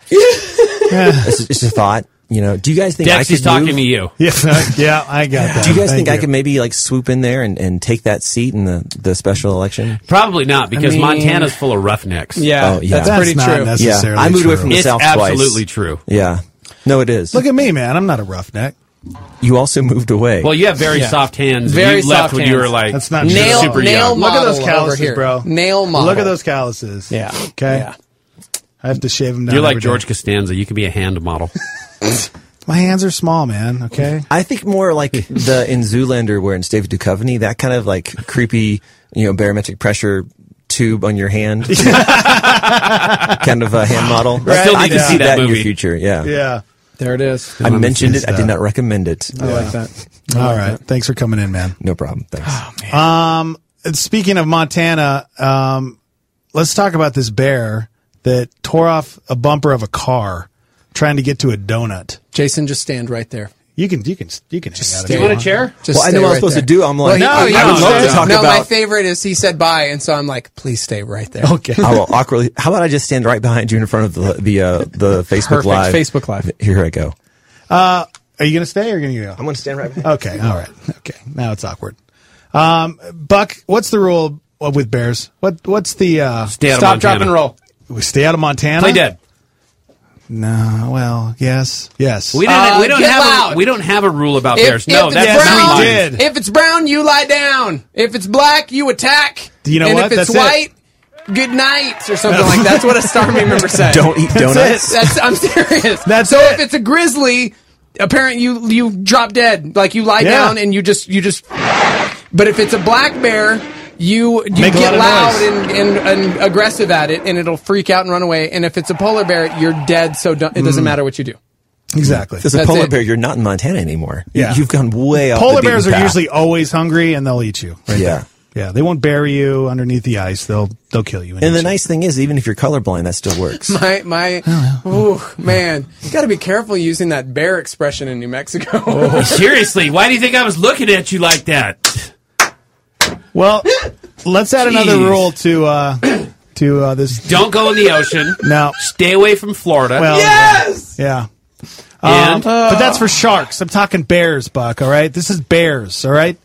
it's, it's a thought. You know, do you guys think I Dex, could he's talking move? to you. Yeah, yeah, I got that. Do you guys Thank think I could maybe like swoop in there and, and take that seat in the, the special election? Probably not, because I mean- Montana's full of roughnecks. Yeah, Oh, yeah. that's, That's pretty not true. necessarily Yeah, I moved away true. from the It's South absolutely twice. true. Yeah, no, it is. Look at me, man. I'm not a roughneck. You also moved away. Well, you have very Yeah. soft hands. Very you left soft when you were hands. like That's not Nail, true. super nail young. Look at model those over calluses, here. bro. Nail model. Look at those calluses. Yeah. Okay. Yeah. I have to shave them down. You're like every day. George Costanza. You could be a hand model. My hands are small, man. Okay. I think more like the in Zoolander where in State of Duchovny, that kind of like creepy, you know, barometric pressure tube on your hand, kind of a hand model. Right. Still I need can to see see that, that in your movie. future. Yeah, Yeah. There it is. I mentioned It's it. I did not recommend it. I like that. I All like right. that. Thanks for coming in, man. No problem. Thanks. Um, speaking of Montana, um, let's talk about this bear that tore off a bumper of a car trying to get to a donut. Jason, just stand right there. You can, you can, you can just hang out. stay. if You want a want. chair? Just Well, I stay know what I'm right supposed there. to do. I'm like, Well, I, he- I would no, love to no, talk no, about. my favorite is he said bye, and so I'm like, please stay right there. Okay. I will awkwardly. How about I just stand right behind you in front of the the uh, the Facebook Perfect. Live? Facebook Live. Here I go. Uh, are you going to stay or are you going to go? I'm going to stand right behind. Okay. All right. Okay. Now it's awkward. Um, Buck, what's the rule with bears? What, what's the, uh, Stay out Stop, of drop, Montana. and roll. we stay out of Montana? Play dead. No. Well, yes. Yes. We don't. Uh, we don't get have. loud. A, we don't have a rule about If, bears. if No, it's that's Yes, brown, we did. if it's brown, you lie down. If it's black, you attack. Do you know and what? if it's That's it. white, good night or something like that. That's what a star member said. Don't eat donuts. That's, I'm serious. That's so it. if it's a grizzly, apparently you you drop dead, like you lie Yeah. down and you just you just. But if it's a black bear, you you Make a get lot of loud noise. and, and, and aggressive at it, and it'll freak out and run away. And if it's a polar bear, you're dead. So don't, it doesn't matter what you do. Exactly. If it's a That's polar it. bear, you're not in Montana anymore. You- Yeah. You've gone way off. Polar the beaten bears are path. usually always hungry and they'll eat you. Right Yeah. there. Yeah. They won't bury you underneath the ice. They'll, they'll kill you. And eat the you. nice thing is, even if you're colorblind, that still works. My my, ooh, man, you got to be careful using that bear expression in New Mexico. Oh, seriously, why do you think I was looking at you like that? Well, let's add another Jeez. rule to, uh, to, uh, this. Don't go in the ocean. No. Stay away from Florida. Well, Yes! yeah. And? Um, but that's for sharks. I'm talking bears, Buck, all right? This is bears, all right?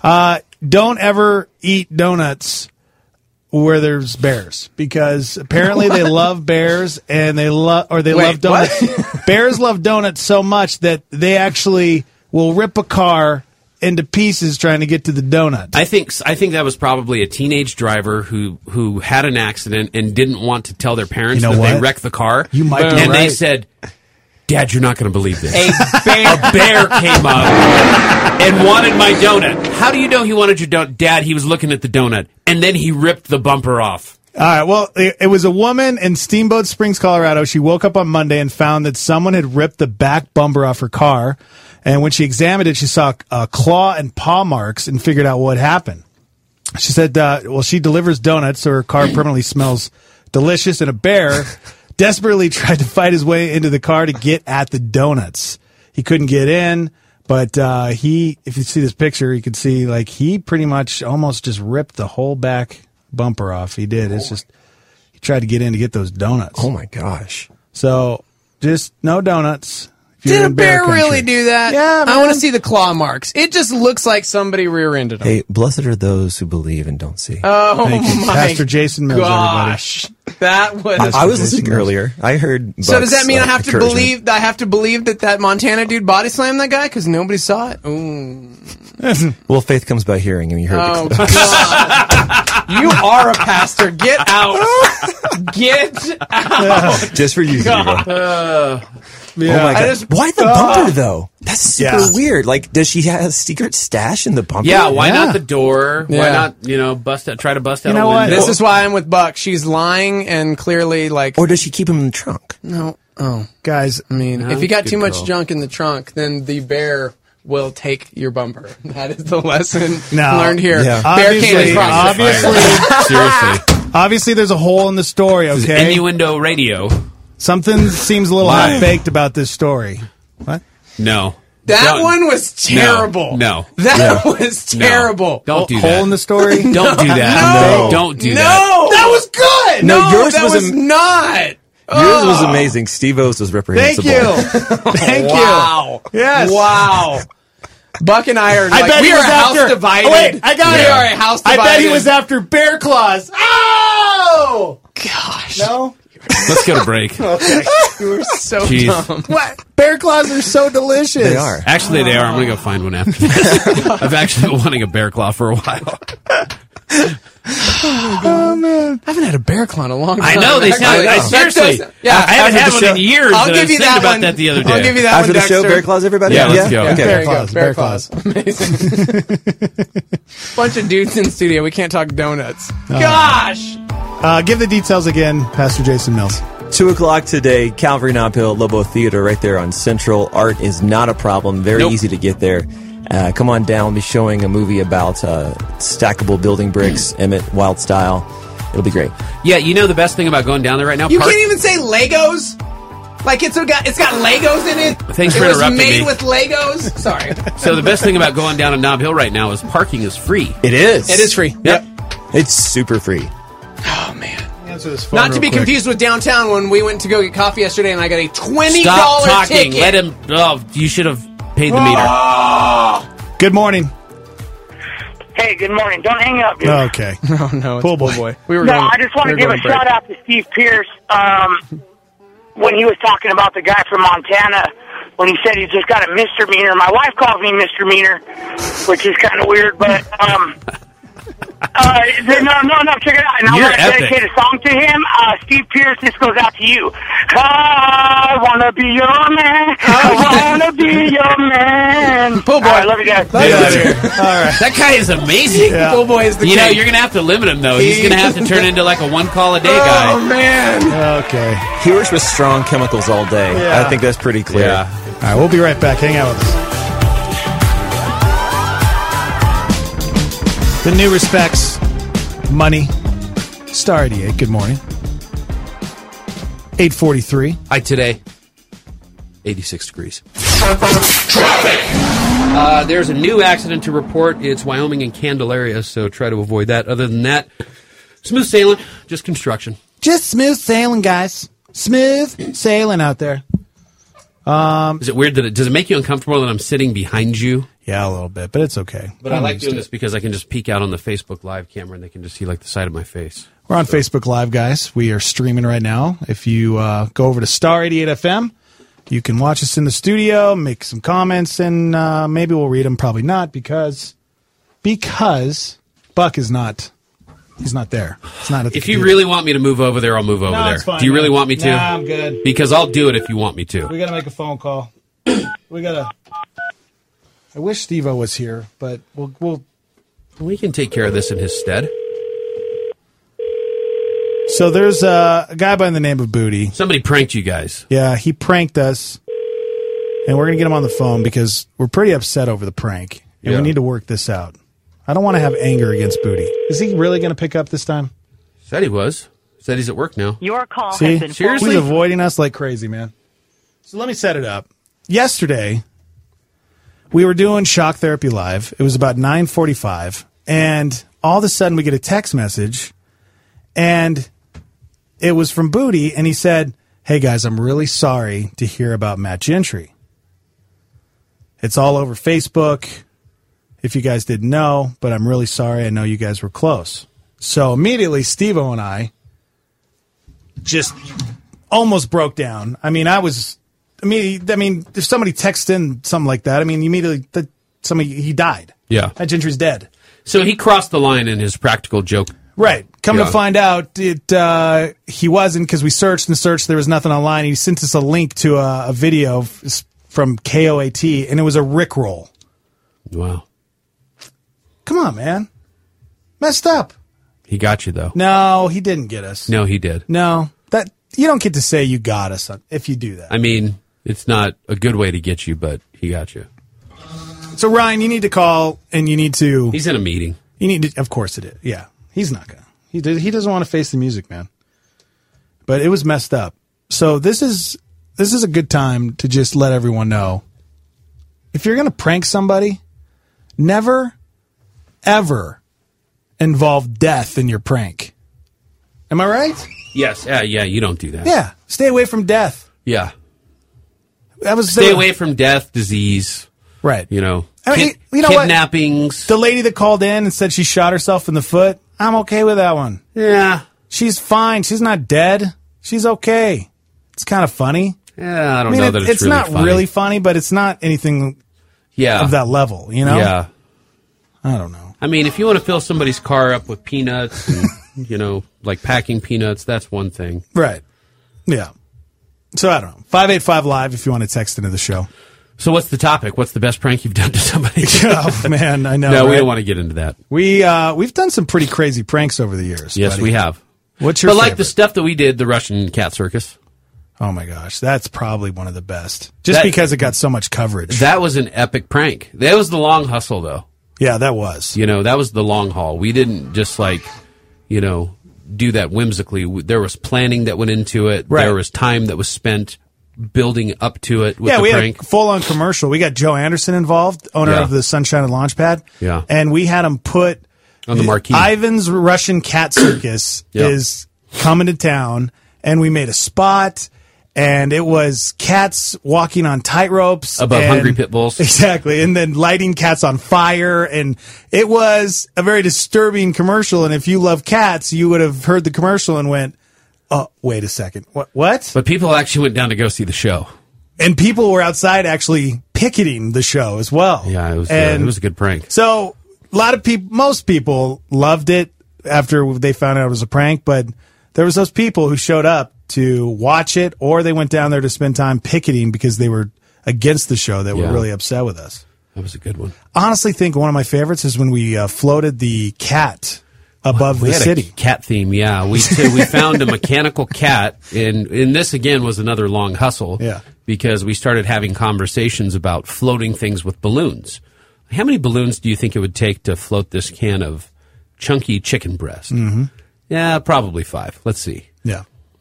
Uh, don't ever eat donuts where there's bears, because apparently they love bears and they love, or they Wait, love donuts. Bears love donuts so much that they actually will rip a car into pieces trying to get to the donut. I think I think that was probably a teenage driver who who had an accident and didn't want to tell their parents You know that what? they wrecked the car. You might be and they right. said, "Dad, you're not going to believe this. A bear. A bear came up and wanted my donut. How do you know he wanted your donut? Dad, he was looking at the donut, and then he ripped the bumper off." All right. Well, it, it was a woman in Steamboat Springs, Colorado. She woke up on Monday and found that someone had ripped the back bumper off her car. And when she examined it, she saw uh, claw and paw marks and figured out what happened. She said, uh, well, she delivers donuts, so her car permanently smells delicious. And a bear desperately tried to fight his way into the car to get at the donuts. He couldn't get in, but uh, he, if you see this picture, you can see like he pretty much almost just ripped the whole back bumper off. He did. It's just he tried to get in to get those donuts. Oh my gosh! So just no donuts. if you're Did a in bear country. really do that? Yeah, I want man. to see the claw marks. It just looks like somebody rear-ended him. Hey, blessed are those who believe and don't see. Oh Thank you. my Pastor Jason Mills, gosh, that was. I, I was listening earlier. I heard. So does Buck's, that mean uh, I have to encouragement. believe? I have to believe that that Montana dude body slammed that guy because nobody saw it? Ooh. Well, faith comes by hearing, and you heard Oh the clip. God! You are a pastor. Get out! Get out! Just for you, Zero. Uh, Yeah. Oh my I god! just- Why the Ah. bumper though? That's super Yeah. weird. Like, does she have a secret stash in the bumper? yeah, why Yeah. not the door? Why Yeah. not, you know, bust out, try to bust out You know a what? window? This is why I'm with Buck. She's lying and clearly like. Or does she keep him in the trunk? No. Oh, Guys, I mean, No, if you got good too much call. junk in the trunk, then the bear will take your bumper. That is the lesson No. learned here. Yeah. Bear Obviously- can't cross the obviously- fire. Seriously. obviously there's a hole in the story, This is okay? innuendo radio. Something seems a little Why? half-baked about this story. What? No. That Don't- one was terrible. No. That was No. terrible. Don't do Hole that. in the story? Don't do that. No. Don't do no. that. That was good. No, No, yours that was was, am- not. Yours Oh. was amazing. Steve-O's was Thank reprehensible. you. Thank Wow. you. Yes. Wow. Buck and I are I like, bet we he are was a house after. divided. Oh, wait, I got we it. are a house I divided. bet he was after bear claws. Oh! Gosh. No? Let's go to break. Okay. You were so Jeez. dumb. What? Bear claws are so delicious. They are. Actually, they are. I'm going to go find one after this. I've actually been wanting a bear claw for a while. Oh, man. I haven't had a bear claw in a long time. I know, they sound- Actually, I- that seriously, does- yeah, I haven't after had the one show- in years, I'll and I give was you thinking that about one. that the other I'll day. give you that After one, the show, Dexter. bear claws, everybody? Yeah, let's go. Yeah, Okay. there you Bear go. claws, Bear bear claws. Amazing. Bunch of dudes in studio. We can't talk donuts. Gosh. Uh, give the details again, Pastor Jason Mills. Two o'clock today, Calvary Nob Hill, Lobo Theater, right there on Central. Art is not a problem. Very Nope. easy to get there. Uh, come on down. We'll be showing a movie about uh, stackable building bricks, Emmett Wild style. It'll be great. Yeah, you know the best thing about going down there right now? You Park- can't even say Legos. Like it's got it's got Legos in it. Thanks it for was interrupting made me. with Legos. Sorry. So the best thing about going down to Nob Hill right now is parking is free. It is. It is free. Yep. It's super free. Oh man. Answer this phone Not to real be quick. confused with downtown when we went to go get coffee yesterday and I got a twenty Stop dollar talking. ticket. Let him. Oh, you should have paid the meter. Good morning. Hey, good morning. Don't hang up, dude. Okay. Oh no, it's Pool boy. boy. We were No, going, I just want we to were give a going break. shout out to Steve Pierce um, when he was talking about the guy from Montana when he said he's just got a misdemeanor. My wife calls me misdemeanor, which is kind of weird, but um, uh, no, no, no, check it out. And I You're want to epic. dedicate a song to him. Uh, Steve Pierce, this goes out to you. I want to be your man. I want to be your man. Pool boy. All right, love you guys. Get out of here. All right. That guy is amazing. Yeah. Pool boy is the You know, king. you're going to have to limit him, though. He's going to have to turn into like a one call a day Oh guy. man. Okay. He works with strong chemicals all day. Yeah. I think that's pretty clear. Yeah. All right, we'll be right back. Hang out with us. The new respects, money, Star eighty-eight. Good morning. eight forty-three. Hi, today. eighty-six degrees. Uh, there's a new accident to report. It's Wyoming and Candelaria, so try to avoid that. Other than that, smooth sailing, just construction. Just smooth sailing, guys. Smooth sailing out there. Um, Is it weird that it does it make you uncomfortable that I'm sitting behind you? Yeah, a little bit, but it's okay. But I I'm like used doing to it. this because I can just peek out on the Facebook Live camera and they can just see like the side of my face. We're on Facebook Live, guys. We are streaming right now. If you uh, go over to Star eighty-eight F M, you can watch us in the studio, make some comments, and uh, maybe we'll read them. Probably not, because because Buck is not. He's not there. It's not at the If you computer. really want me to move over there, I'll move over No, there. it's fine, Do you really man. want me to? Nah, I'm good. Because I'll do it if you want me to. We got to make a phone call. We got to. I wish Steve-O was here, but we'll, we'll. We can take care of this in his stead. So there's uh, a guy by the name of Booty. Somebody pranked you guys. Yeah, he pranked us, and we're gonna get him on the phone because we're pretty upset over the prank, and Yeah. we need to work this out. I don't want to have anger against Booty. Is he really gonna pick up this time? Said he was. Said he's at work now. Your call See, has been Seriously? he's avoiding us like crazy, man. So let me set it up. Yesterday, we were doing Shock Therapy Live. It was about nine forty-five, and all of a sudden we get a text message, and it was from Booty, and he said, "Hey guys, I'm really sorry to hear about Matt Gentry. It's all over Facebook, if you guys didn't know, but I'm really sorry. I know you guys were close." So immediately, Steve-O and I just almost broke down. I mean, I was, I mean, I mean, if somebody texts in something like that, I mean, immediately, that somebody, he died. Yeah. Matt Gentry's dead. So he crossed the line in his practical joke. Right. Come Yeah. to find out, it uh, he wasn't, because we searched and searched. There was nothing online. He sent us a link to a, a video f- from K O A T, and it was a Rickroll. Wow. Come on, man. Messed up. He got you, though. No, he didn't get us. No, he did. No, that you don't get to say you got us if you do that. I mean, it's not a good way to get you, but he got you. So Ryan, you need to call and you need to. He's in a meeting. You need to. Of course it is. Yeah, he's not gonna. He did. He doesn't want to face the music, man. But it was messed up. So this is this is a good time to just let everyone know. If you're gonna prank somebody, never, ever involve death in your prank. Am I right? Yes. Yeah, yeah, you don't do that. Yeah. Stay away from death. Yeah. That was Stay away from death, disease. Right. You know, I mean, kid- you know what? kidnappings. The lady that called in and said she shot herself in the foot, I'm okay with that one. Yeah. She's fine. She's not dead. She's okay. It's kind of funny. Yeah, I don't I mean, know it- that it's, it's really not funny. really funny, but it's not anything yeah. of that level, you know? Yeah. I don't know. I mean, if you want to fill somebody's car up with peanuts and, you know, like packing peanuts, that's one thing. Right. Yeah. So I don't know. five eight five Live if you want to text into the show. So what's the topic? What's the best prank you've done to somebody? Oh, man, I know. No, we right? don't want to get into that. We, uh, we've done some pretty crazy pranks over the years. Yes, buddy. we have. What's your But like favorite? the stuff that we did, the Russian cat circus. Oh, my gosh. That's probably one of the best. Just That- because it got so much coverage. That was an epic prank. That was the long hustle, though. Yeah, that was. You know, that was the long haul. We didn't just like, you know, do that whimsically. There was planning that went into it. Right. There was time that was spent building up to it with yeah, the we prank. had a full-on commercial. We got Joe Anderson involved, owner Yeah. of the Sunshine and Launchpad. Yeah. And we had him put On the marquee. Ivan's Russian Cat Circus Yeah. is coming to town, and we made a spot, and it was cats walking on tight ropes Above and- hungry pit bulls. Exactly, and then lighting cats on fire, and it was a very disturbing commercial. And if you love cats, you would have heard the commercial and went, "Oh, wait a second, what? What?" But people actually went down to go see the show. And people were outside actually picketing the show as well. Yeah, it was. Uh, And it was a good prank. so a lot of people, most people loved it after they found out it was a prank, but there was those people who showed up to watch it, or they went down there to spend time picketing because they were against the show that Yeah. were really upset with us. That was a good one. Honestly, think one of my favorites is when we uh, floated the cat above We the had city. a cat theme. Yeah, we t- we found a mechanical cat, and and this again was another long hustle. Yeah. Because we started having conversations about floating things with balloons. How many balloons do you think it would take to float this can of chunky chicken breast? Mhm. Yeah, probably five. Let's see. Yeah.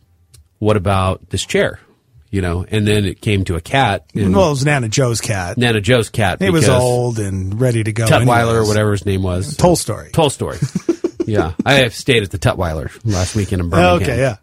What about this chair? You know, and then it came to a cat. and Well, it was Nana Joe's cat. Nana Joe's cat. It was because old and ready to go. Tutwiler or anyways. whatever his name was. Tolstoy. Tolstoy. Yeah, I have stayed at the Tutwiler last weekend in Birmingham. Okay, yeah.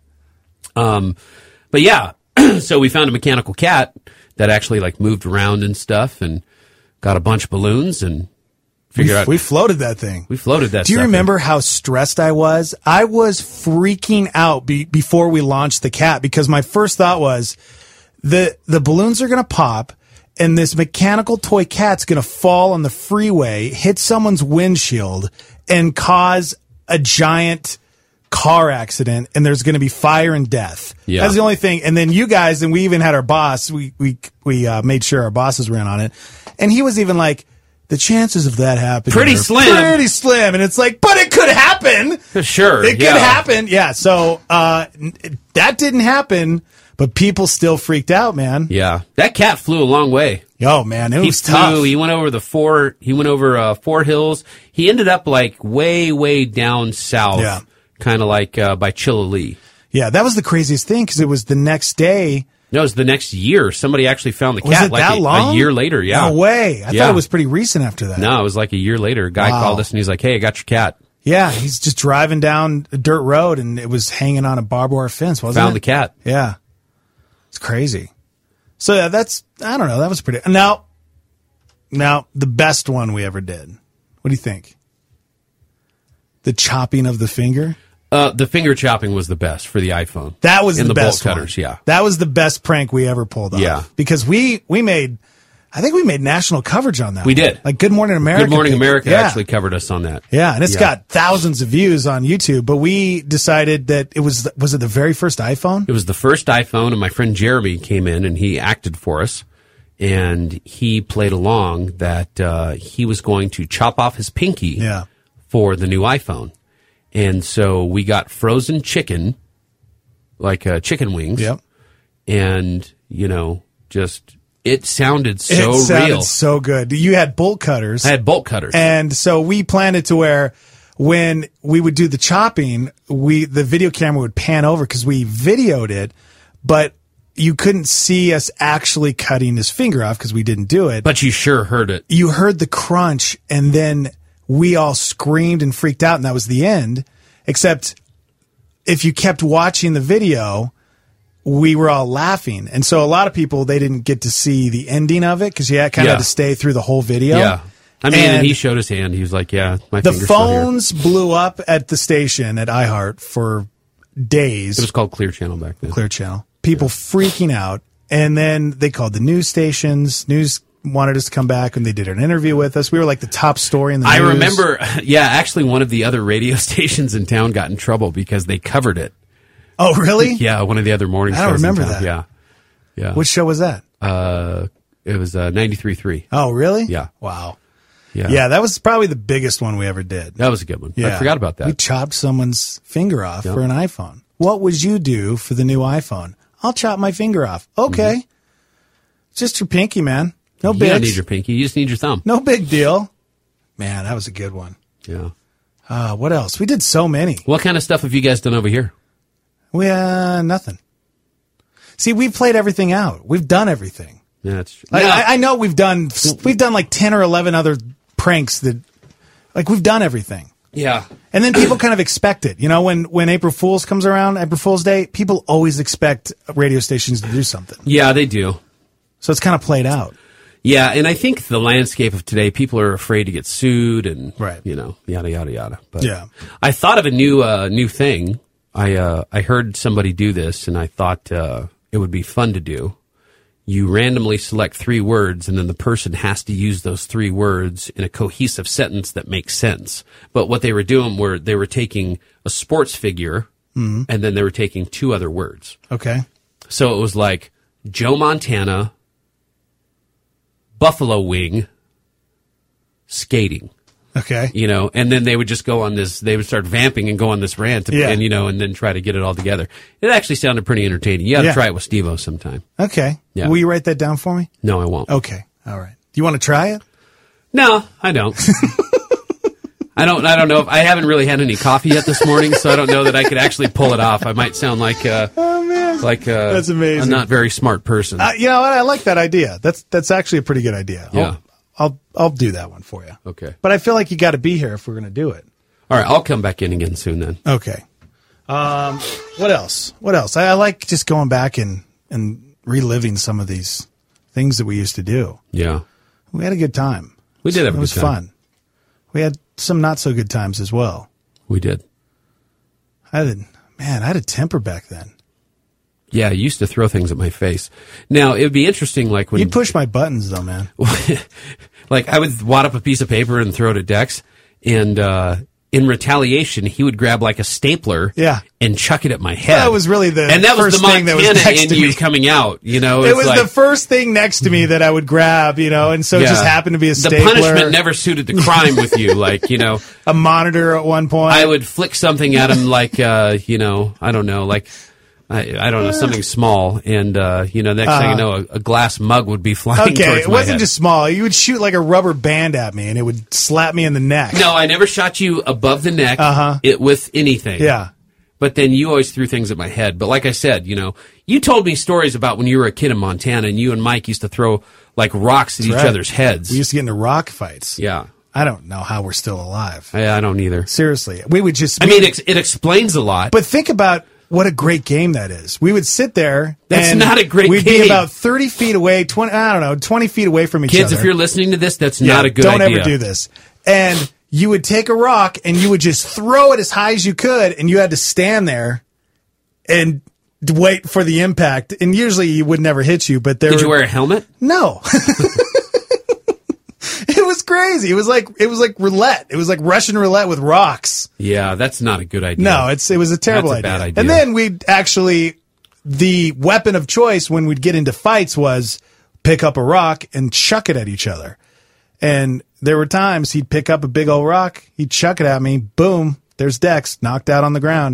Um, but yeah, so we found a mechanical cat that actually like moved around and stuff, and got a bunch of balloons and figured we, out we floated that thing. we floated that. Do you sucker. remember how stressed I was? I was freaking out be, before we launched the cat because my first thought was the the balloons are going to pop and this mechanical toy cat's going to fall on the freeway, hit someone's windshield, and cause a giant car accident, and there's going to be fire and death. Yeah. That's the only thing. And then you guys, and we even had our boss, we we we uh, made sure our bosses were in on it, and he was even like, the chances of that happening Pretty are slim. Pretty slim. And it's like, but it could happen. Sure. It could yeah. happen. Yeah. So uh, n- that didn't happen, but people still freaked out, man. Yeah, that cat flew a long way. Oh, man, it he was flew, tough. He went over the four. He went over uh, four hills. He ended up like way, way down south, Yeah. kind of like uh, by Chillilee. Yeah, that was the craziest thing because it was the next day. No, it was the next year. Somebody actually found the Was cat it like that a, long? a year later. Yeah, No way. I Yeah. thought it was pretty recent after that. No, it was like a year later. A guy Wow. called us and he's like, "Hey, I got your cat." Yeah, he's just driving down a dirt road and it was hanging on a barbed wire fence, wasn't Found it? the cat. Yeah. It's crazy. So yeah, that's, I don't know, that was pretty. Now, now, the best one we ever did. What do you think? The chopping of the finger? Uh, the finger chopping was the best for the iPhone. That was in the, the best bolt cutters. one. Yeah, That was the best prank we ever pulled off. Yeah. Because we, we made, I think we made national coverage on that we one. did. Like Good Morning America. Good Morning did. America Yeah. actually covered us on that. Yeah, and it's Yeah. got thousands of views on YouTube, but we decided that it was, was it the very first iPhone? It was the first iPhone, and my friend Jeremy came in and he acted for us, and he played along that uh, he was going to chop off his pinky Yeah. for the new iPhone, and so we got frozen chicken, like uh, chicken wings, Yep. and you know, just it sounded so it sounded real. so good. You had bolt cutters. I had bolt cutters, And so we planned it to where when we would do the chopping, we the video camera would pan over because we videoed it, but you couldn't see us actually cutting his finger off because we didn't do it. but you sure heard it. You heard the crunch, and then we all screamed and freaked out, and that was the end. Except if you kept watching the video, we were all laughing. And so a lot of people, they didn't get to see the ending of it because you kind of Yeah. had to stay through the whole video. Yeah, I mean, and, And he showed his hand. He was like, "Yeah, my the finger's still here." phones blew up at the station at iHeart for days. It was called Clear Channel back then. Clear Channel. People freaking out. And then they called the news stations. News wanted us to come back, and they did an interview with us. We were like the top story in the I news. remember, yeah, actually one of the other radio stations in town got in trouble because they covered it. Oh, really? Yeah, one of the other morning I shows don't remember in town. that. Yeah. Yeah. Which show was that? Uh, it was uh, ninety-three point three. Oh, really? Yeah. Wow. Yeah. Yeah, that was probably the biggest one we ever did. That was a good one. Yeah. I forgot about that. We chopped someone's finger off Yep. for an iPhone. What would you do for the new iPhone? I'll chop my finger off. Okay. Mm-hmm. Just your pinky, man. No You big. don't need your pinky. You just need your thumb. No big deal. Man, that was a good one. Yeah. Uh, what else? We did so many. What kind of stuff have you guys done over here? We, uh, nothing. See, we've played everything out. We've done everything. Yeah, that's true. Like, Yeah. I, I know we've done, we've done like ten or eleven other pranks that, like, we've done everything. Yeah. And then people kind of expect it. You know, when, when April Fool's comes around, April Fool's Day, people always expect radio stations to do something. Yeah, they do. So it's kind of played out. Yeah, and I think the landscape of today, people are afraid to get sued and, Right. you know, yada, yada, yada. But Yeah. I thought of a new uh, new thing. I uh, I heard somebody do this, and I thought uh, it would be fun to do. You randomly select three words, and then the person has to use those three words in a cohesive sentence that makes sense. But what they were doing were they were taking a sports figure, Mhm. and then they were taking two other words. Okay. So it was like Joe Montana, buffalo wing, skating. Okay. You know, and then they would just go on this, they would start vamping and go on this rant Yeah. and, you know, and then try to get it all together. It actually sounded pretty entertaining. You got to Yeah. try it with Steve-O sometime. Okay. Yeah. Will you write that down for me? No, I won't. Okay. All right. Do you want to try it? No, I don't. I don't, I don't know if, I haven't really had any coffee yet this morning, so I don't know that I could actually pull it off. I might sound like, uh, Oh, man. like, uh, That's amazing. a not very smart person. Uh, you know what? I like that idea. That's, that's actually a pretty good idea. I'll- Yeah. I'll, I'll do that one for you. Okay. But I feel like you got to be here if we're going to do it. All right, I'll come back in again soon then. Okay. Um, what else? What else? I, I like just going back and, and reliving some of these things that we used to do. Yeah. We had a good time. We did have a It was good time. fun. We had some not so good times as well. We did. I had, man, I had a temper back then. Yeah, I used to throw things at my face. Now, it would be interesting, like when... You'd push my buttons, though, man. Like, I would wad up a piece of paper and throw it at Dex, and uh, in retaliation, he would grab, like, a stapler Yeah. and chuck it at my head. That was really the And that was first the thing that was Montana next in to you me. coming out, you know? It It's was like- the first thing next to me that I would grab, you know, and so it just Yeah. happened to be a The stapler. punishment never suited the crime with you, like, you know... A monitor at one point. I would flick something at him like, uh, you know, I don't know, like... I, I don't know, something small, and, uh, you know, next thing Uh-huh. you know, a, a glass mug would be flying Okay, towards it my wasn't head. just small. You would shoot like a rubber band at me, and it would slap me in the neck. No, I never shot you above the neck Uh-huh. it, with anything. Yeah. But then you always threw things at my head. But like I said, you know, you told me stories about when you were a kid in Montana, and you and Mike used to throw, like, rocks at That's each right. other's heads. We used to get into rock fights. Yeah. I don't know how we're still alive. I, I don't either. Seriously. We would just... I we mean, would- it, it explains a lot. But think about what a great game that is. We would sit there. That's and not a great we'd game. be about thirty feet away, twenty, I don't know, twenty feet away from each Kids, other. if you're listening to this, that's Yeah, not a good don't idea. ever do this. And you would take a rock and you would just throw it as high as you could, and you had to stand there and wait for the impact. And usually you would never hit you, but there Did were, you wear a helmet? No. It was crazy. It was like it was like roulette. It was like Russian roulette with rocks. Yeah, that's not a good idea. No, it's it was a terrible That's a idea. bad idea. And then we'd actually the weapon of choice when we'd get into fights was pick up a rock and chuck it at each other. And there were times he'd pick up a big old rock, he'd chuck it at me, boom, there's Dex knocked out on the ground.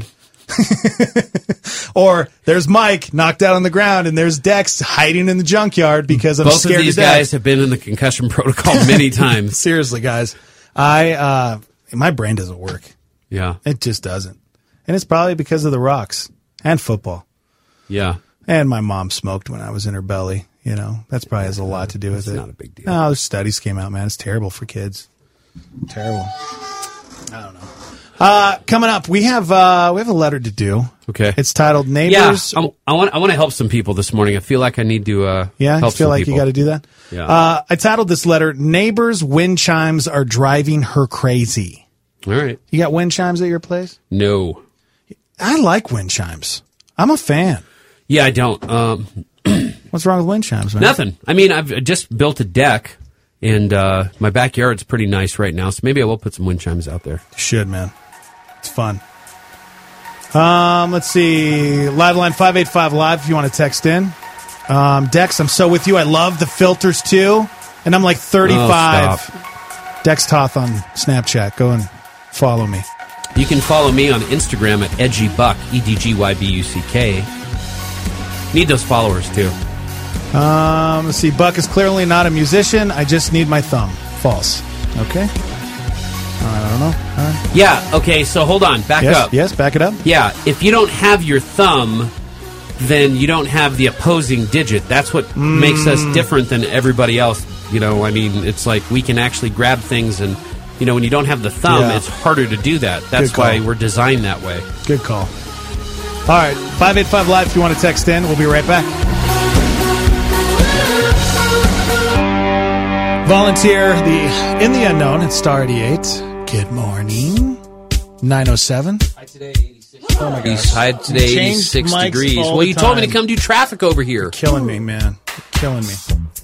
Or there's Mike knocked out on the ground, and there's Dex hiding in the junkyard because I'm Both scared of these to death. guys have been in the concussion protocol many times. Seriously, guys, I uh, my brain doesn't work. Yeah. It just doesn't, and it's probably because of the rocks and football. Yeah. And my mom smoked when I was in her belly. You know, that's probably has a lot to do with it. not a big deal. No, the studies came out, man. It's terrible for kids. Terrible. I don't know. Uh, coming up, we have uh, we have a letter to do. Okay. It's titled Yeah, "Neighbors." I'm, I want I want to help some people this morning. I feel like I need to uh, Yeah, you help feel some like people. you got to do that. Yeah. Uh, I titled this letter "Neighbors' Wind Chimes Are Driving Her Crazy." All right. You got wind chimes at your place? No. I like wind chimes. I'm a fan. Yeah, I don't. Um, What's wrong with wind chimes, man? nothing. I mean, I've just built a deck, and uh, my backyard's pretty nice right now, so maybe I will put some wind chimes out there. You should, man. It's fun. Um, let's see. Live line five eight five live if you want to text in. Um, Dex, I'm so with you. I love the filters too. And I'm like thirty-five. Oh, Dex Toth on Snapchat. Go and follow me. You can follow me on Instagram at edgybuck, E D G Y B U C K. Need those followers, too. Um, let's see. Buck is clearly not a musician. I just need my thumb. False. Okay. I don't know. All right. Yeah, okay, so hold on. Back yes, up. Yes, back it up. Yeah, if you don't have your thumb, then you don't have the opposing digit. That's what Mm. makes us different than everybody else. You know, I mean, it's like we can actually grab things, and, you know, when you don't have the thumb, Yeah. it's harder to do that. That's Good call. why we're designed that way. Good call. All right. five eight five live if you want to text in. We'll be right back. Volunteer the in the unknown at Star eighty-eight. Good morning. nine oh seven. High today, eighty-six. Oh my He's gosh. high today, Changed eighty-six mics degrees. all Well, the you told me to time. come do traffic over here. Killing me, man. Killing me.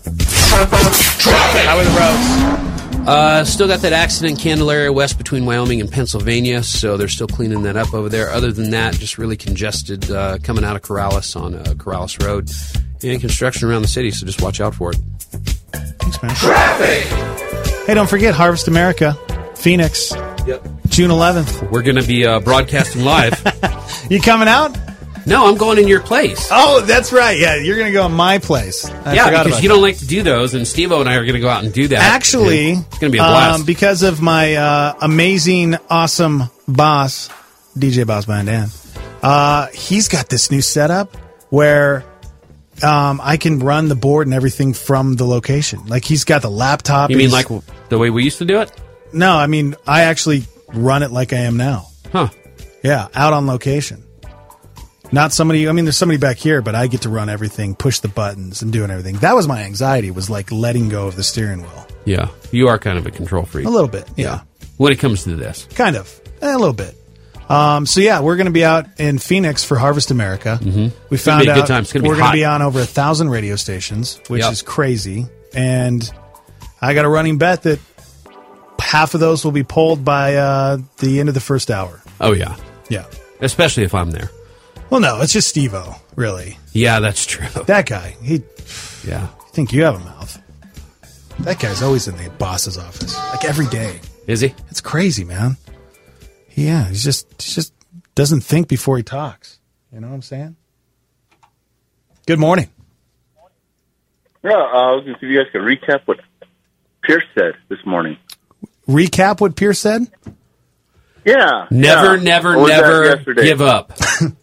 How are the roads? Uh, still got that accident in Candelaria West between Wyoming and Pennsylvania, so they're still cleaning that up over there. Other than that, just really congested uh, coming out of Corrales on uh, Corrales Road. And construction around the city, so just watch out for it. Thanks, man. Traffic! Hey, don't forget Harvest America, Phoenix, Yep. June eleventh. We're going to be uh, broadcasting live. You coming out? No, I'm going in your place. Oh, that's right. Yeah, you're going to go in my place. I yeah, forgot because about you that. don't like to do those, and Steve-O and I are going to go out and do that. Actually, And it's going to be a blast. Um, because of my uh, amazing, awesome boss, D J Boss Van Dan, uh, he's got this new setup where um, I can run the board and everything from the location. Like, he's got the laptop. you mean he's- like the way we used to do it? No, I mean, I actually run it like I am now. Huh. Yeah, out on location. Not somebody, I mean, there's somebody back here, but I get to run everything, push the buttons, and doing everything. That was my anxiety, was like letting go of the steering wheel. Yeah, you are kind of a control freak. A little bit, yeah. When it comes to this. Kind of. Eh, a little bit. Um, so, yeah, we're going to be out in Phoenix for Harvest America. Mm-hmm. We It's gonna found be a good out time. It's gonna be we're going hot. to be on over a thousand radio stations, which Yep. is crazy. And I got a running bet that half of those will be pulled by uh, the end of the first hour. Oh, yeah. Yeah. Especially if I'm there. Well, no, it's just Steve-O, really. Yeah, that's true. That guy, he. Yeah. You think you have a mouth? That guy's always in the boss's office, like every day. Is he? It's crazy, man. Yeah, he's just he just doesn't think before he talks. You know what I'm saying? Good morning. Yeah, uh, I was going to see if you guys could recap what Pierce said this morning. Recap what Pierce said? Yeah. Never, yeah. never, Or was that never yesterday? give up.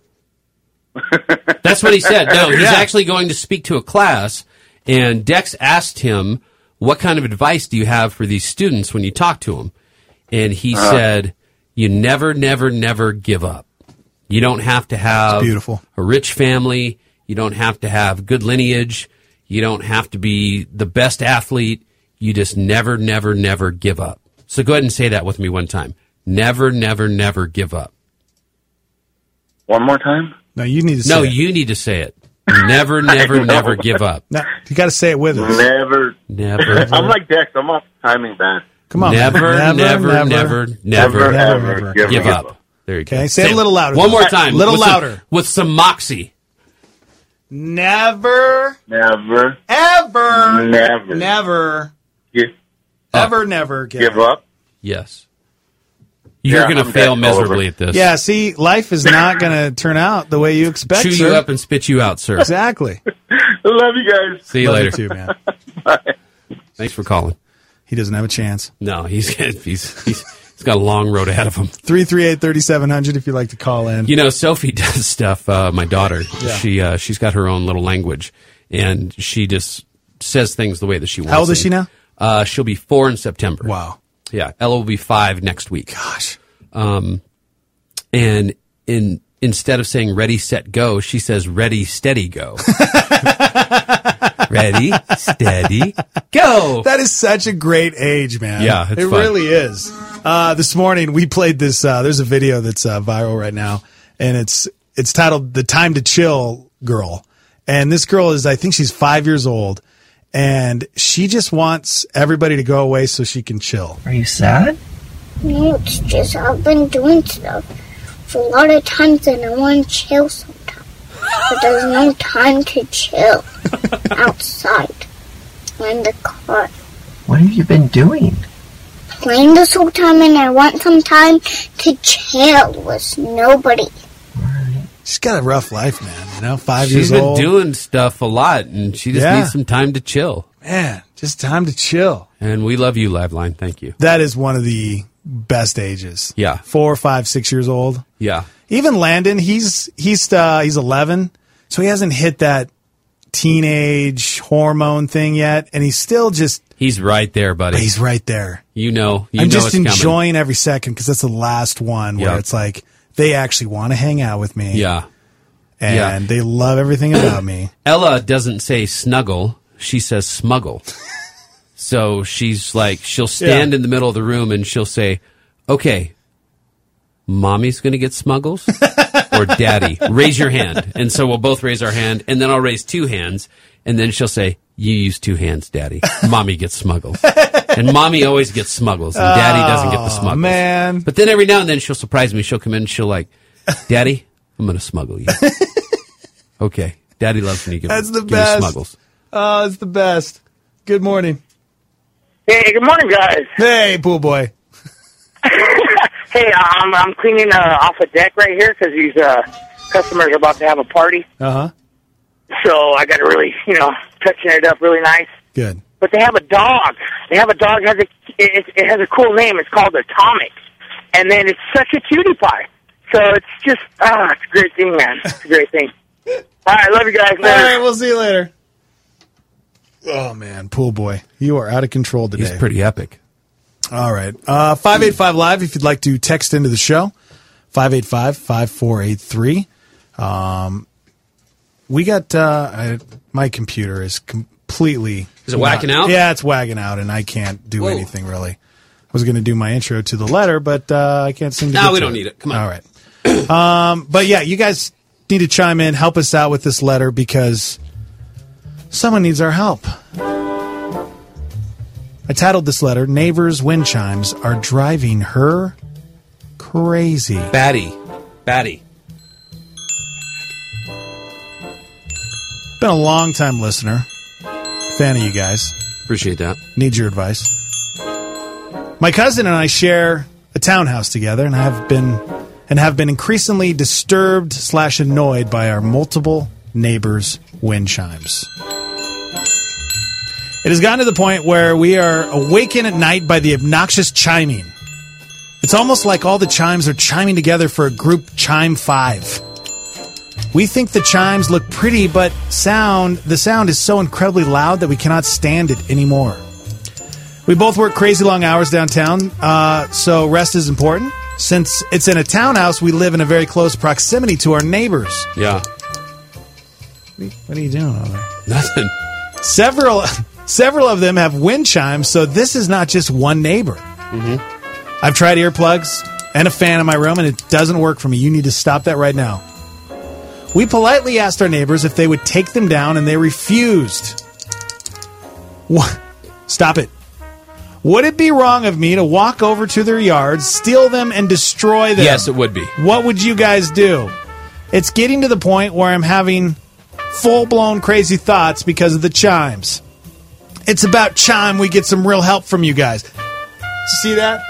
That's what he said. No, he's Yeah. actually going to speak to a class, and Dex asked him, what kind of advice do you have for these students when you talk to them? And he Uh-huh. said, you never, never, never give up. You don't have to have It's beautiful. a rich family. You don't have to have good lineage. You don't have to be the best athlete. You just never, never, never give up. So go ahead and say that with me one time. Never, never, never give up. One more time? No, you need to say No, it. you need to say it. Never, never, know. never give up. No, you got to say it with us. Never. Never. I'm like Dex. I'm off timing band. Come on. Never, man. never, never, never, never, Never, ever give, give up. up. There you go. Okay, say it a little louder. One more time. A little with some- louder. with some moxie. Never, Never. ever, Never. never, Give, ever, never give, give up? Yes. You're Yeah, going to I'm fail Dex all over. miserably at this. Yeah, see, life is not going to turn out the way you expect, Chew sir. you up and spit you out, sir. Exactly. Love you guys. See you Love later. you too, man. Thanks for calling. He doesn't have a chance. No, he's he's he's, he's got a long road ahead of him. three three eight, three seven zero zero if you'd like to call in. You know, Sophie does stuff. Uh, my daughter, Yeah. she uh, she's got her own little language, and she just says things the way that she wants. How old is them. she now? Uh, she'll be four in September. Wow. Yeah, Ella will be five next week. Gosh. Um, and in instead of saying ready, set, go, she says ready, steady, go. Ready, steady, go. That is such a great age, man. Yeah, it's it fun. really is. Uh, this morning we played this. Uh, there's a video that's uh, viral right now, and it's it's titled "The Time to Chill Girl." And this girl is, I think she's five years old, and she just wants everybody to go away so she can chill. Are you sad? No, it's just I've been doing stuff for a lot of times and I want to chill sometimes. But there's no time to chill outside or in the car. What have you been doing? Playing this whole time and I want some time to chill with nobody. She's got a rough life, man. You know, five She's years been old. doing stuff a lot, and she just Yeah. needs some time to chill. Man, just time to chill. And we love you, Liveline. Thank you. That is one of the best ages. Yeah. Four, five, six years old. Yeah. Even Landon, he's he's uh, he's eleven, so he hasn't hit that teenage hormone thing yet, and he's still just He's right there, buddy. he's right there. You know. You I'm know just it's coming. enjoying every second because that's the last one where Yeah. it's like they actually want to hang out with me. Yeah. and Yeah. they love everything about me. Ella doesn't say snuggle. She says smuggle. So she's like, she'll stand Yeah. in the middle of the room and she'll say, okay, mommy's going to get smuggles or daddy? Raise your hand. And so we'll both raise our hand and then I'll raise two hands. And then she'll say, you use two hands, daddy. Mommy gets smuggles. And mommy always gets smuggles and daddy doesn't get the Oh, smuggles. man. But then every now and then she'll surprise me. She'll come in and she'll like, daddy, I'm going to smuggle you. Okay. Daddy loves when you give, That's the give me best. smuggles. Oh, it's the best. Good morning. Hey, good morning, guys. Hey, pool boy. Hey, I'm I'm cleaning uh, off a deck right here because these uh, customers are about to have a party. Uh huh. So I got to really, you know, touching it up really nice. Good. But they have a dog. They have a dog. Has a it, it has a cool name. It's called Atomic, and then it's such a cutie pie. So it's just ah, it's a great thing, man. It's a great thing. All right, love you guys. All right, we'll see you later. Oh man, pool boy, you are out of control today. He's pretty epic. All right. Uh, five eight five Live if you'd like to text into the show. five eight five, five four eight three. Um, we got uh, I, my computer is completely. Is it whacking out? Yeah, it's wagging out, and I can't do Whoa. anything really. I was going to do my intro to the letter, but uh, I can't seem to. No, get we to don't need it. Come on. All right. um, but yeah, you guys need to chime in, help us out with this letter because someone needs our help. I titled this letter, Neighbors' Wind Chimes Are Driving Her Crazy. Batty. Batty. Been a long time listener. Fan of you guys. Appreciate that. Need your advice. My cousin and I share a townhouse together and have been and have been increasingly disturbed slash annoyed by our multiple neighbors' wind chimes. It has gotten to the point where we are awakened at night by the obnoxious chiming. It's almost like all the chimes are chiming together for a group chime five. We think the chimes look pretty, but sound the sound is so incredibly loud that we cannot stand it anymore. We both work crazy long hours downtown, uh, so rest is important. Since it's in a townhouse, we live in a very close proximity to our neighbors. Yeah. What are you doing over there? Nothing. Several, several of them have wind chimes, so this is not just one neighbor. Mm-hmm. I've tried earplugs and a fan in my room, and it doesn't work for me. You need to stop that right now. We politely asked our neighbors if they would take them down, and they refused. What? Stop it. Would it be wrong of me to walk over to their yards, steal them, and destroy them? Yes, it would be. What would you guys do? It's getting to the point where I'm having full-blown crazy thoughts because of the chimes. It's about chime we get some real help from you guys. See that?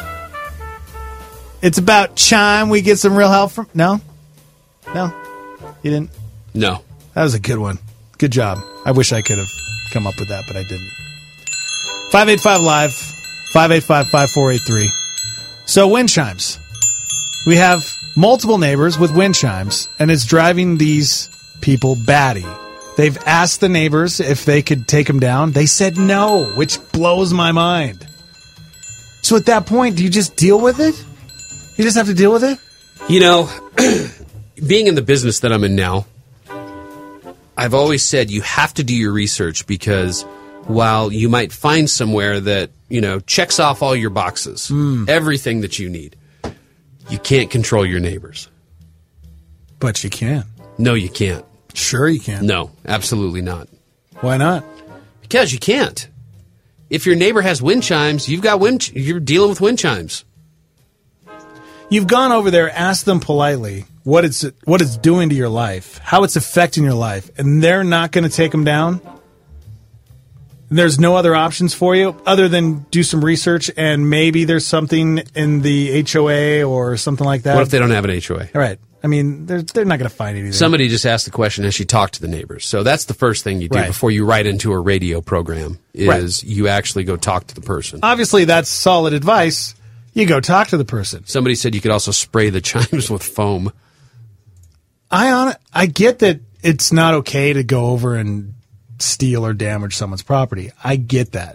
It's about chime we get some real help from... No? No? You didn't? No. That was a good one. Good job. I wish I could have come up with that, but I didn't. five eight five live, five eight five, five four eight three. So, wind chimes. We have multiple neighbors with wind chimes, and it's driving these people batty. They've asked the neighbors if they could take them down. They said no, which blows my mind. So at that point, do you just deal with it? You just have to deal with it? You know, being in the business that I'm in now, I've always said you have to do your research because while you might find somewhere that, you know, checks off all your boxes, Mm. everything that you need, you can't control your neighbors. But you can. No, you can't. Sure you can. No, absolutely not. Why not? Because you can't. If your neighbor has wind chimes, you've got wind. Ch- you're dealing with wind chimes. You've gone over there, asked them politely what it's what it's doing to your life, how it's affecting your life, and they're not going to take them down? There's no other options for you other than do some research and maybe there's something in the H O A or something like that? What if they don't have an H O A? All right. I mean, they're, they're not going to find anything. Somebody just asked the question, has she talked to the neighbors? So that's the first thing you do Right. before you write into a radio program is Right. you actually go talk to the person. Obviously, that's solid advice. You go talk to the person. Somebody said you could also spray the chimes with foam. I on I get that it's not okay to go over and steal or damage someone's property. I get that.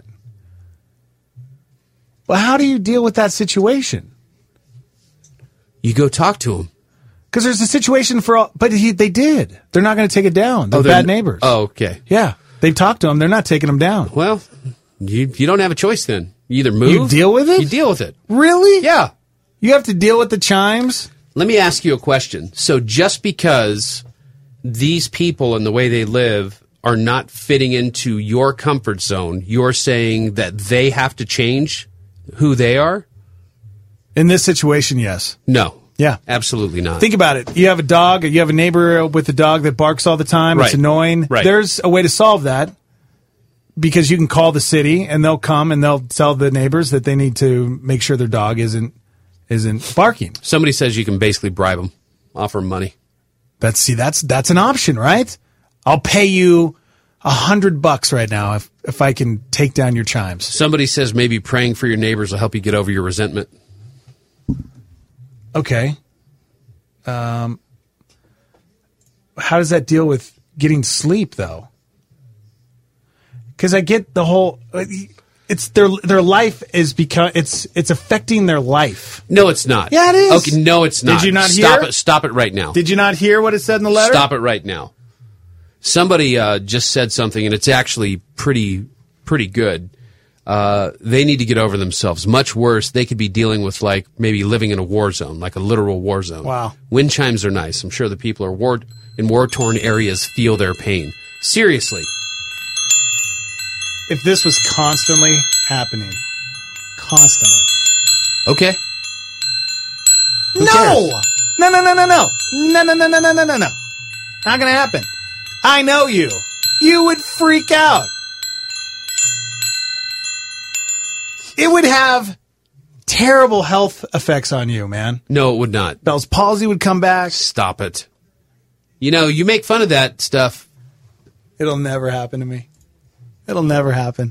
But how do you deal with that situation? You go talk to them. Because there's a situation for all, but he, they did. They're not going to take it down. They're Oh, they're bad n- neighbors. Oh, okay. Yeah. They've talked to them. They're not taking them down. Well, you you don't have a choice then. You either move. You deal with it? You deal with it. Really? Yeah. You have to deal with the chimes? Let me ask you a question. So just because these people and the way they live are not fitting into your comfort zone, you're saying that they have to change who they are? In this situation, yes. No. Yeah. Absolutely not. Think about it. You have a dog, you have a neighbor with a dog that barks all the time. It's Right. annoying. Right. There's a way to solve that because you can call the city and they'll come and they'll tell the neighbors that they need to make sure their dog isn't isn't barking. Somebody says you can basically bribe them, offer them money. That's see, that's that's an option, right? I'll pay you a hundred bucks right now if if I can take down your chimes. Somebody says maybe praying for your neighbors will help you get over your resentment. Okay. Um, how does that deal with getting sleep, though? Because I get the whole... it's their their life is because it's it's affecting their life. No, it's not. Yeah, it is. Okay, no, it's not. Did you not Stop hear? it? Stop it right now. Did you not hear what it said in the letter? Stop it right now. Somebody uh, just said something, and it's actually pretty pretty good. Uh, they need to get over themselves. Much worse, they could be dealing with, like, maybe living in a war zone, like a literal war zone. Wow. Wind chimes are nice. I'm sure the people are war in war-torn areas feel their pain. Seriously. If this was constantly happening, constantly. Okay. Who no! cares? No, no, no, no, no. No, no, no, no, no, no, no, no. Not going to happen. I know you. You would freak out. It would have terrible health effects on you, man. No, it would not. Bell's palsy would come back. Stop it. You know, you make fun of that stuff. It'll never happen to me. It'll never happen.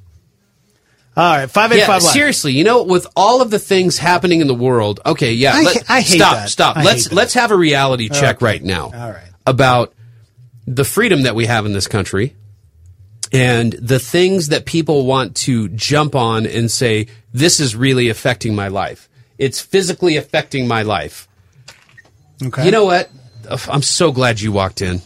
All right, five eight five. Yeah, seriously, you know, with all of the things happening in the world, okay, yeah, I, let, I hate stop, that. stop. I let's hate that. let's have a reality check Okay. right now. All right. About the freedom that we have in this country and the things that people want to jump on and say, this is really affecting my life. It's physically affecting my life. Okay. You know what? I'm so glad you walked in.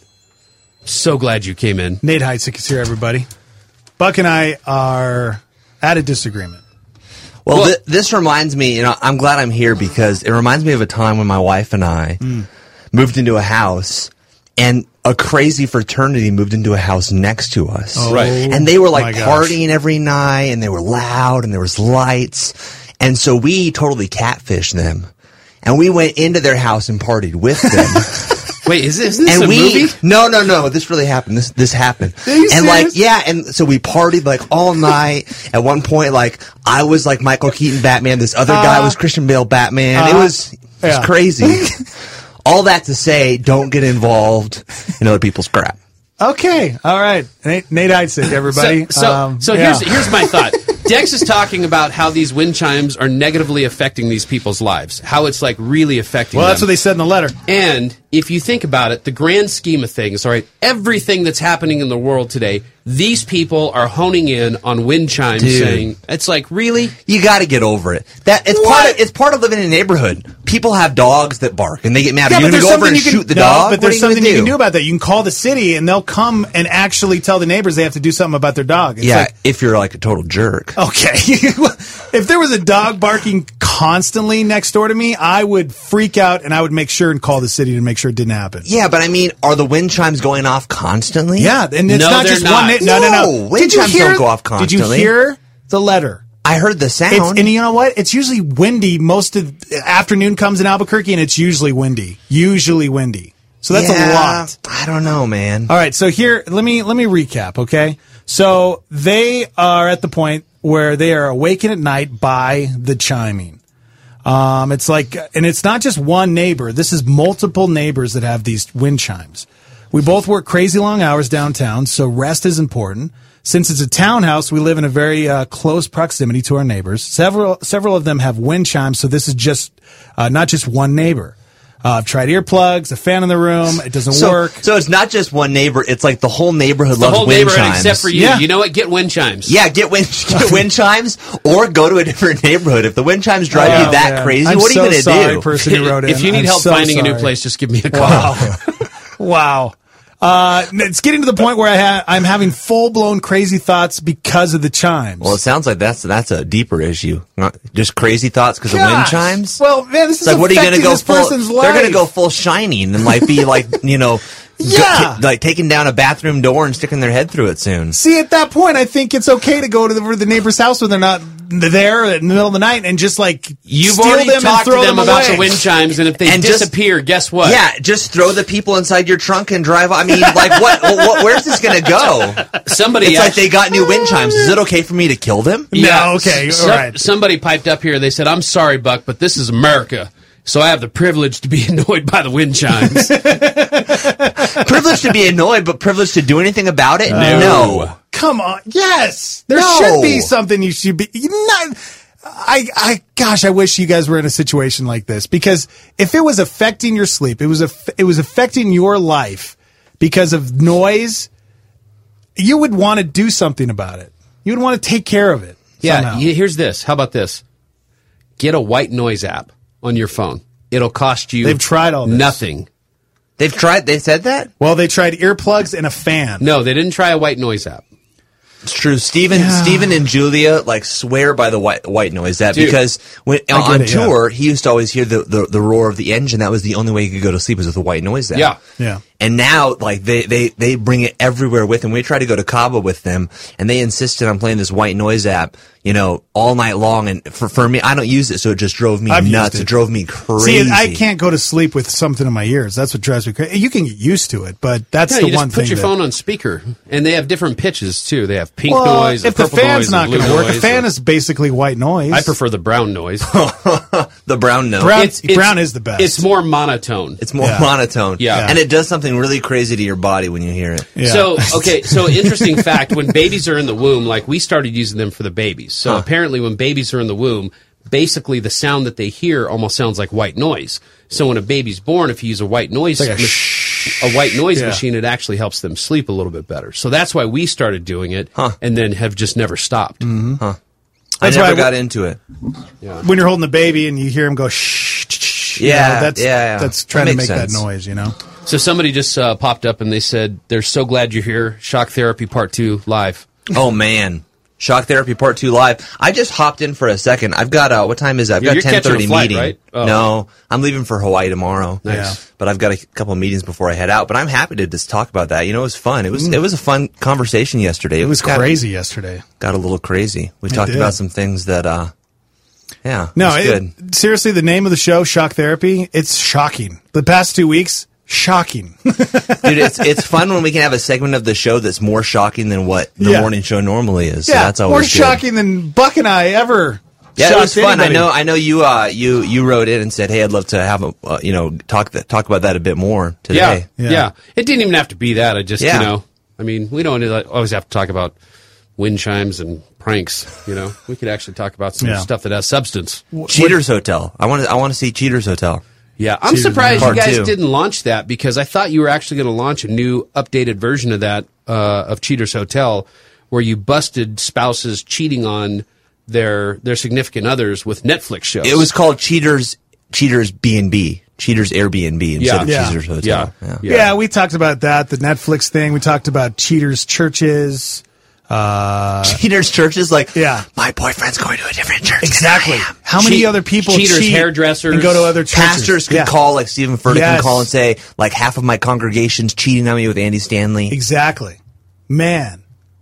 So glad you came in. Nate Heitzik is here, everybody. Buck and I are at a disagreement. Well, th- this reminds me, you know, I'm glad I'm here because it reminds me of a time when my wife and I Mm. moved into a house and a crazy fraternity moved into a house next to us. Oh, Right. And they were my like gosh. partying every night and they were loud and there was lights. And so we totally catfished them. And we went into their house and partied with them. Wait, is this, is this and a we, movie? No, no, no. This really happened. This this happened. Are you and like, serious? yeah, and so we partied like all night. At one point, like I was like Michael Keaton Batman. This other guy Uh, was Christian Bale Batman. uh, it was it was yeah. crazy. All that to say, don't get involved in other people's crap. Okay, all right. Nate, Nate Heitzik, everybody. So, so, Um, so yeah. here's here's my thought. Dex is talking about how these wind chimes are negatively affecting these people's lives. How it's like really affecting Well, them. that's what they said in the letter. And if you think about it, the grand scheme of things, all right, everything that's happening in the world today, these people are honing in on wind chimes, Dude. saying it's like, really? You got to get over it. That it's part of it's part of living in a neighborhood. People have dogs that bark and they get mad. Yeah, are you but going to there's go over something and you can, shoot the no, dog? but What are there's you gonna something you do? can do about that. You can call the city and they'll come and actually tell the neighbors they have to do something about their dog. It's yeah, like, if you're like a total jerk. okay. If there was a dog barking constantly next door to me, I would freak out and I would make sure and call the city to make sure it didn't happen. Yeah, but I mean, are the wind chimes going off constantly? Yeah, and it's No, not they're just not. one. Na- no, no, no. No, wind Did you chimes hear? don't go off Did you constantly. hear the letter? I heard the sound. It's, and you know what? It's usually windy. Most of afternoon comes in Albuquerque, and it's usually windy. Usually windy. So that's Yeah, a lot. I don't know, man. All right, so here let me let me recap, okay? So they are at the point where they are awakened at night by the chiming. Um, it's like, and it's not just one neighbor. This is multiple neighbors that have these wind chimes. We both work crazy long hours downtown, so rest is important. Since it's a townhouse, we live in a very uh, close proximity to our neighbors. Several several of them have wind chimes, so this is just uh, not just one neighbor. Uh, I've tried earplugs, a fan in the room. It doesn't So, work. so it's not just one neighbor. It's like the whole neighborhood The loves whole wind neighborhood chimes. except for you. Yeah. You know what? Get wind chimes. Yeah, get wind get wind chimes or go to a different neighborhood. If the wind chimes drive Oh, you that man. crazy, I'm what are so you going to sorry, do? person who wrote in. If you need I'm help so finding a new sorry. place, just give me a call. Wow. Wow. Uh, it's getting to the point where I ha- I'm having full blown crazy thoughts because of the chimes. Well, it sounds like that's that's a deeper issue. Not just crazy thoughts because of wind Gosh. chimes. Well, man, this It's is like, what are you affecting gonna go this full? person's life. They're going to go full shining and like be like you know, Yeah. go- like taking down a bathroom door and sticking their head through it soon. See, at that point, I think it's okay to go to the, the neighbor's house when they're not there in the middle of the night and just like You've steal already them and talked to throw them, about away. the wind chimes, and if they And just- disappear, guess what? Yeah, just throw the people inside your trunk and drive. I mean, like what? what where's this going to go? Somebody It's like actually- they got new wind chimes. Is it okay for me to kill them? No, okay, S- all right. Somebody piped up here. They said, "I'm sorry, Buck, but this is America, so I have the privilege to be annoyed by the wind chimes." Privileged to be annoyed, but privileged to do anything about it? No. Come on. Yes. There No. should be something you should be. You not, I, I, gosh, I wish you guys were in a situation like this because if it was affecting your sleep, it was, a, it was affecting your life because of noise, you would want to do something about it. You would want to take care of it. Yeah, somehow. y- here's this. How about this? Get a white noise app on your phone. It'll cost you They've tried all this. nothing. They've tried. They said that. Well, they tried earplugs and a fan. No, they didn't try a white noise app. It's true. Steven, Yeah. Steven and Julia like swear by the white white noise app Dude, because when I get on it, yeah. tour he used to always hear the, the the roar of the engine. That was the only way he could go to sleep was with a white noise app. Yeah. Yeah. And now, like, they, they, they bring it everywhere with them. We tried to go to Cabo with them, and they insisted on playing this white noise app, you know, all night long. And for, for me, I don't use it, so it just drove me I've used nuts. It. it. drove me crazy. See, I can't go to sleep with something in my ears. That's what drives me crazy. You can get used to it, but that's Yeah, the you one just put thing. your that- phone on speaker, and they have different pitches too. They have pink well, noise, a if the purple fan's noise, not a blue going to work, a noise, fan or- is basically white noise. I prefer the brown noise. the brown noise. Brown- brown is the best. It's more monotone. It's more Yeah. monotone. Yeah. And it does something really crazy to your body when you hear it. Yeah. So, okay, so interesting fact, when babies are in the womb, like we started using them for the babies. So Huh. apparently when babies are in the womb, basically the sound that they hear almost sounds like white noise. So when a baby's born, if you use a white noise It's like a mach- a white noise Yeah. machine, it actually helps them sleep a little bit better. So that's why we started doing it Huh. and then have just never stopped. Huh. That's I why never I- got into it. when you're holding the baby and you hear him go shh, shh, shh, you Yeah, know, that's yeah, yeah. that's That trying to makes make sense. that noise, you know. So somebody just uh, popped up and they said, they're so glad you're here. Shock Therapy Part two live. Oh, man. Shock Therapy Part two live. I just hopped in for a second. I've got, uh, what time is it? I've You're- got you're ten thirty catching a flight, meeting. right? Oh. No, I'm leaving for Hawaii tomorrow. Nice. Yeah. But I've got a couple of meetings before I head out. But I'm happy to just talk about that. You know, it was fun. It was, it was a fun conversation yesterday. It was got- crazy yesterday. Got a little crazy. We It talked did. about some things that, uh, yeah. No, it's it- good. seriously, the name of the show, Shock Therapy, it's shocking. The past two weeks, shocking. Dude, it's it's fun when we can have a segment of the show that's more shocking than what the Yeah. morning show normally is. So yeah, that's more always good. shocking than Buck and I ever. Yeah, it shocked was fun. I anybody. know. I know you. Uh, you you wrote in and said, "Hey, I'd love to have a uh, you know talk that talk about that a bit more today." Yeah, yeah, It didn't even have to be that. I just, Yeah. you know, I mean, we don't always have to talk about wind chimes and pranks. You know, we could actually talk about some Yeah. stuff that has substance. Cheaters Hotel. I want to. I want to see Cheaters Hotel. Yeah, I'm Cheaters surprised you Part guys two. didn't launch that because I thought you were actually going to launch a new updated version of that uh, of Cheaters Hotel, where you busted spouses cheating on their their significant others with Netflix shows. It was called Cheaters Cheaters B and B. Cheaters Airbnb instead Yeah. of Yeah. Cheaters Hotel. Yeah. Yeah. we talked about that, the Netflix thing. We talked about cheaters churches. Uh, Cheaters churches, like, yeah, my boyfriend's going to a different church. Exactly. How many Cheat- other people cheaters, cheat hairdressers, and go to other churches? Pastors could Yeah. call, like Stephen Furtick Yes. can call and say, like, half of my congregation's cheating on me with Andy Stanley. Exactly. Man.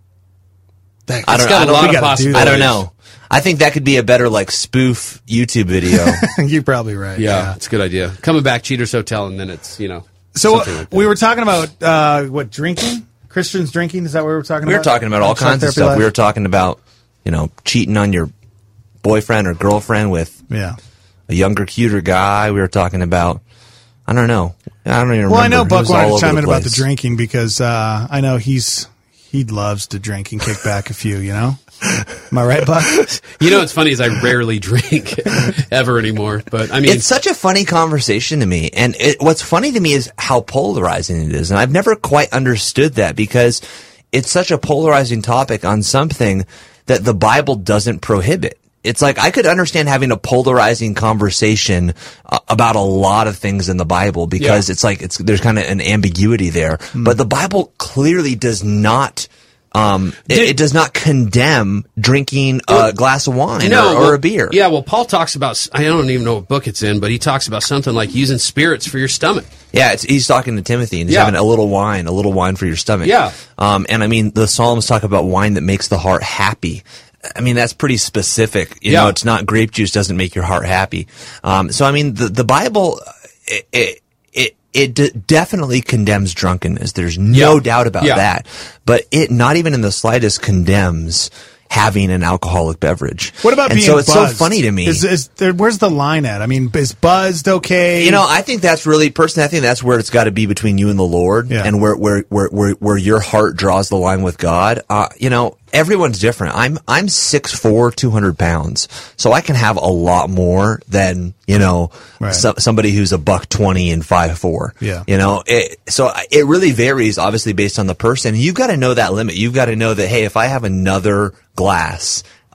That, I don't, it's got I a don't, lot we of gotta do possibilities. that. I don't know. I think that could be a better, like, spoof YouTube video. You're probably right. Yeah, it's a good idea. Coming back, Cheaters Hotel, and then it's, you know. So something like that. we were talking about uh, what drinking, Christians drinking. Is that what we were talking We about? were talking about all On Shock kinds of Therapy stuff. Live? We were talking about, you know, cheating on your boyfriend or girlfriend with yeah. a younger, cuter guy. We were talking about, I don't know. I don't even remember. Well, I know It Buck was wanted all to over chime in about the place. drinking because uh, I know he's he loves to drink and kick back a few. You know, am I right, Buck? You know what's funny is I rarely drink ever anymore. But I mean, It's such a funny conversation to me. And it, what's funny to me is how polarizing it is. And I've never quite understood that because it's such a polarizing topic on something that the Bible doesn't prohibit. It's like I could understand having a polarizing conversation uh, about a lot of things in the Bible because Yeah. it's like it's there's kind of an ambiguity there. But the Bible clearly does not um it, it does not condemn drinking a glass of wine or, or well, a beer. Yeah, well, Paul talks about, I don't even know what book it's in, but he talks about something like using spirits for your stomach. Yeah, it's, he's talking to Timothy and he's Yeah. having a little wine, a little wine for your stomach. Yeah. Um, and I mean, the Psalms talk about wine that makes the heart happy. I mean, that's pretty specific. You Yeah. know, it's not grape juice doesn't make your heart happy. Um, so I mean, the, the Bible, it, it, it, it d- definitely condemns drunkenness. There's no Yeah. doubt about Yeah. that. But it not even in the slightest condemns having an alcoholic beverage. What about and being so it's buzzed? so funny to me. Is, is there, where's the line at? I mean, is buzzed okay? You know, I think that's really personally. I think that's where it's got to be between you and the Lord, Yeah. and where where where where where your heart draws the line with God. Uh, you know, everyone's different. I'm I'm six four, two hundred pounds, so I can have a lot more than you know Right. so, somebody who's a buck twenty and five four. Yeah. You know, it, so it really varies, obviously based on the person. You've got to know that limit. You've got to know that hey, if I have another glass.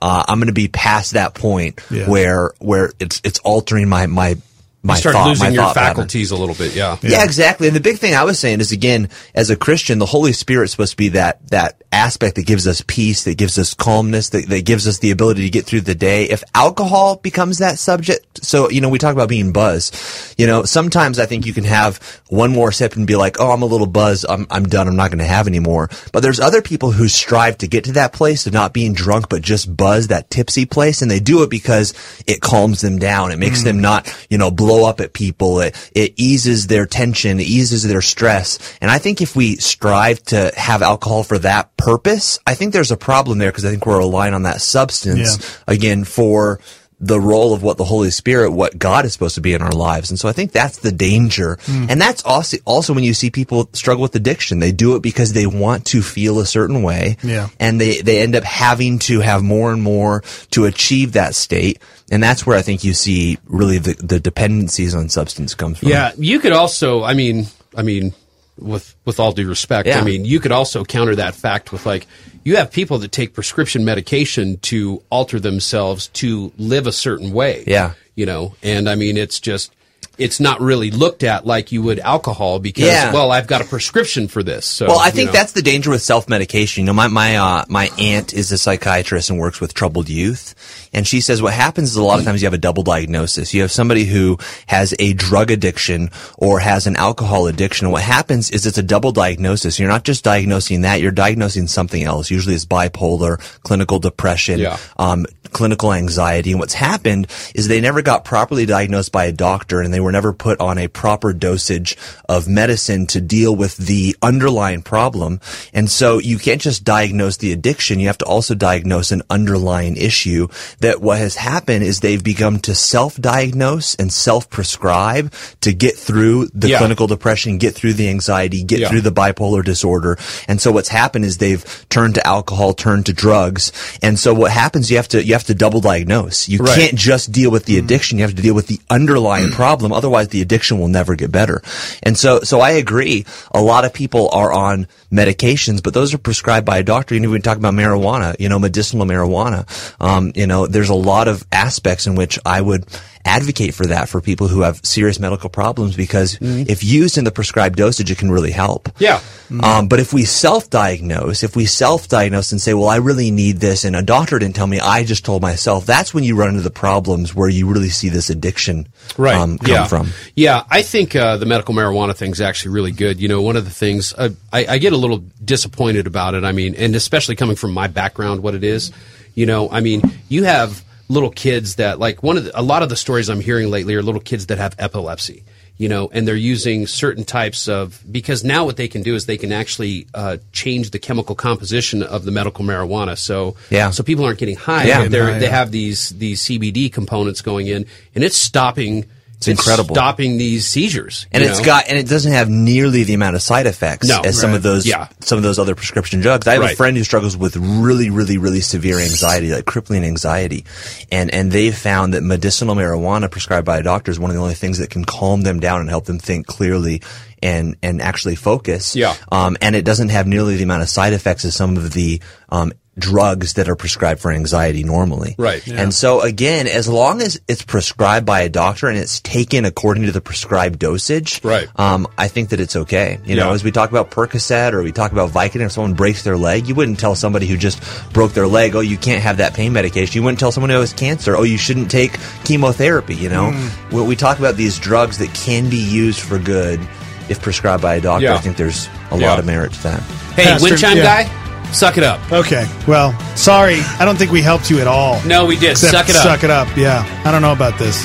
uh, I'm going to be past that point Yeah. where where it's it's altering my my. My you start thought, losing my your thought pattern. faculties a little bit, yeah. Yeah, exactly. And the big thing I was saying is, again, as a Christian, the Holy Spirit's supposed to be that, that aspect that gives us peace, that gives us calmness, that, that gives us the ability to get through the day. If alcohol becomes that subject, so, you know, we talk about being buzzed. You know, sometimes I think you can have one more sip and be like, oh, I'm a little buzzed. I'm, I'm done. I'm not going to have any more. But there's other people who strive to get to that place of not being drunk, but just buzzed, that tipsy place. And they do it because it calms them down. It makes Mm. them not, you know, blow up at people. It, it eases their tension, it eases their stress. And I think if we strive to have alcohol for that purpose, I think there's a problem there because I think we're relying on that substance, Yeah. again, for the role of what the Holy Spirit, what God is supposed to be in our lives. And so I think that's the danger. Mm. And that's also, also when you see people struggle with addiction. They do it because they want to feel a certain way. Yeah. And they, they end up having to have more and more to achieve that state. And that's where I think you see really the, the dependencies on substance comes from. Yeah, you could also, I mean, I mean, with with all due respect, Yeah. I mean, you could also counter that fact with like, you have people that take prescription medication to alter themselves to live a certain way. Yeah. You know, and I mean, it's just, it's not really looked at like you would alcohol because, Yeah. well, I've got a prescription for this. So, well, I you think know. that's the danger with self-medication. You know, my my uh, my aunt is a psychiatrist and works with troubled youth, and she says what happens is a lot of times you have a double diagnosis. You have somebody who has a drug addiction or has an alcohol addiction. And what happens is it's a double diagnosis. You're not just diagnosing that; you're diagnosing something else. Usually, it's bipolar, clinical depression, Yeah. um, clinical anxiety. And what's happened is they never got properly diagnosed by a doctor, and they were never put on a proper dosage of medicine to deal with the underlying problem. And so you can't just diagnose the addiction. You have to also diagnose an underlying issue. That what has happened is they've begun to self-diagnose and self-prescribe to get through the Yeah. clinical depression, get through the anxiety, get Yeah. through the bipolar disorder. And so what's happened is they've turned to alcohol, turned to drugs. And so what happens, you have to, you have to double diagnose. You Right. can't just deal with the addiction. You have to deal with the underlying problem. Otherwise, the addiction will never get better. And so, so I agree. A lot of people are on medications, but those are prescribed by a doctor. You know, we talk about marijuana, you know, medicinal marijuana. Um, you know, there's a lot of aspects in which I would advocate for that for people who have serious medical problems because if used in the prescribed dosage, it can really help. Yeah. Um, but if we self-diagnose, if we self-diagnose and say, well, I really need this, and a doctor didn't tell me, I just told myself, that's when you run into the problems where you really see this addiction right. um, come yeah. from. Yeah, I think uh, the medical marijuana thing is actually really good. You know, one of the things uh, I, I get a little disappointed about it. I mean, and especially coming from my background, what it is. You know, I mean, you have little kids that like one of the, a lot of the stories I'm hearing lately are little kids that have epilepsy. You know, and they're using certain types of, because now what they can do is they can actually uh, change the chemical composition of the medical marijuana. So, Yeah. so people aren't getting high. Yeah. They're, Yeah, they yeah. have these these C B D components going in, and it's stopping. It's incredible. Stopping these seizures, And you it's know? got, and it doesn't have nearly the amount of side effects No. as some Right. of those, Yeah. some of those other prescription drugs. I have a Right. friend who struggles with really, really, really severe anxiety, like crippling anxiety. And, and they've found that medicinal marijuana prescribed by a doctor is one of the only things that can calm them down and help them think clearly and, and actually focus. Yeah. Um, and it doesn't have nearly the amount of side effects as some of the, um, drugs that are prescribed for anxiety normally. Right. Yeah. And so again, as long as it's prescribed by a doctor and it's taken according to the prescribed dosage, Right. um, I think that it's okay. You know, Yeah. as we talk about Percocet or we talk about Vicodin, if someone breaks their leg, you wouldn't tell somebody who just broke their leg, oh, you can't have that pain medication. You wouldn't tell someone who has cancer, oh, you shouldn't take chemotherapy, you know? Mm. When we talk about these drugs that can be used for good if prescribed by a doctor, Yeah. I think there's a Yeah. lot of merit to that. Hey, Pastor, wind chime yeah. guy, suck it up. Okay. Well, sorry. I don't think we helped you at all. No, we did. Except Suck it up. Suck it up. Yeah. I don't know about this.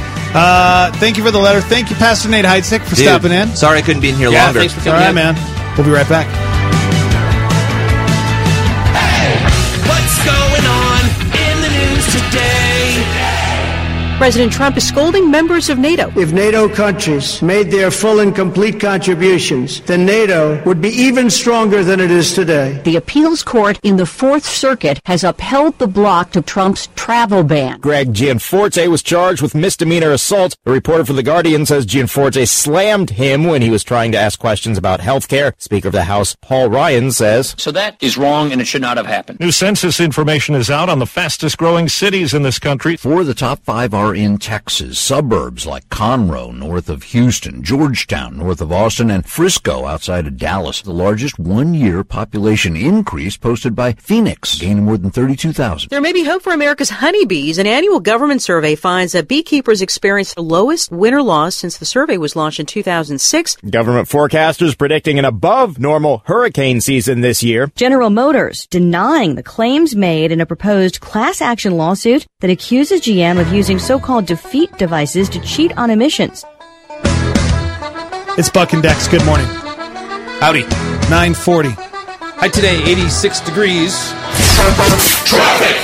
Uh, thank you for the letter. Thank you, Pastor Nate Heidsieck, for Dude, stopping in. Sorry I couldn't be in here Yeah, longer. thanks for All coming right, in. man. We'll be right back. What's going on in the news today? President Trump is scolding members of NATO. If NATO countries made their full and complete contributions, then NATO would be even stronger than it is today. The appeals court in the Fourth Circuit has upheld the block to Trump's travel ban. Greg Gianforte was charged with misdemeanor assault. A reporter for The Guardian says Gianforte slammed him when he was trying to ask questions about health care. Speaker of the House, Paul Ryan, says, So that is wrong and it should not have happened. New census information is out on the fastest growing cities in this country. Four of the top five are in Texas. Suburbs like Conroe, north of Houston, Georgetown, north of Austin, and Frisco, outside of Dallas. The largest one-year population increase posted by Phoenix, gaining more than thirty-two thousand. There may be hope for America's honeybees. An annual government survey finds that beekeepers experienced the lowest winter loss since the survey was launched in two thousand six. Government forecasters predicting an above-normal hurricane season this year. General Motors denying the claims made in a proposed class action lawsuit that accuses G M of using so-called defeat devices to cheat on emissions. It's Buck and Dex. Good morning. Howdy. nine forty. Hi today, eighty-six degrees. Traffic!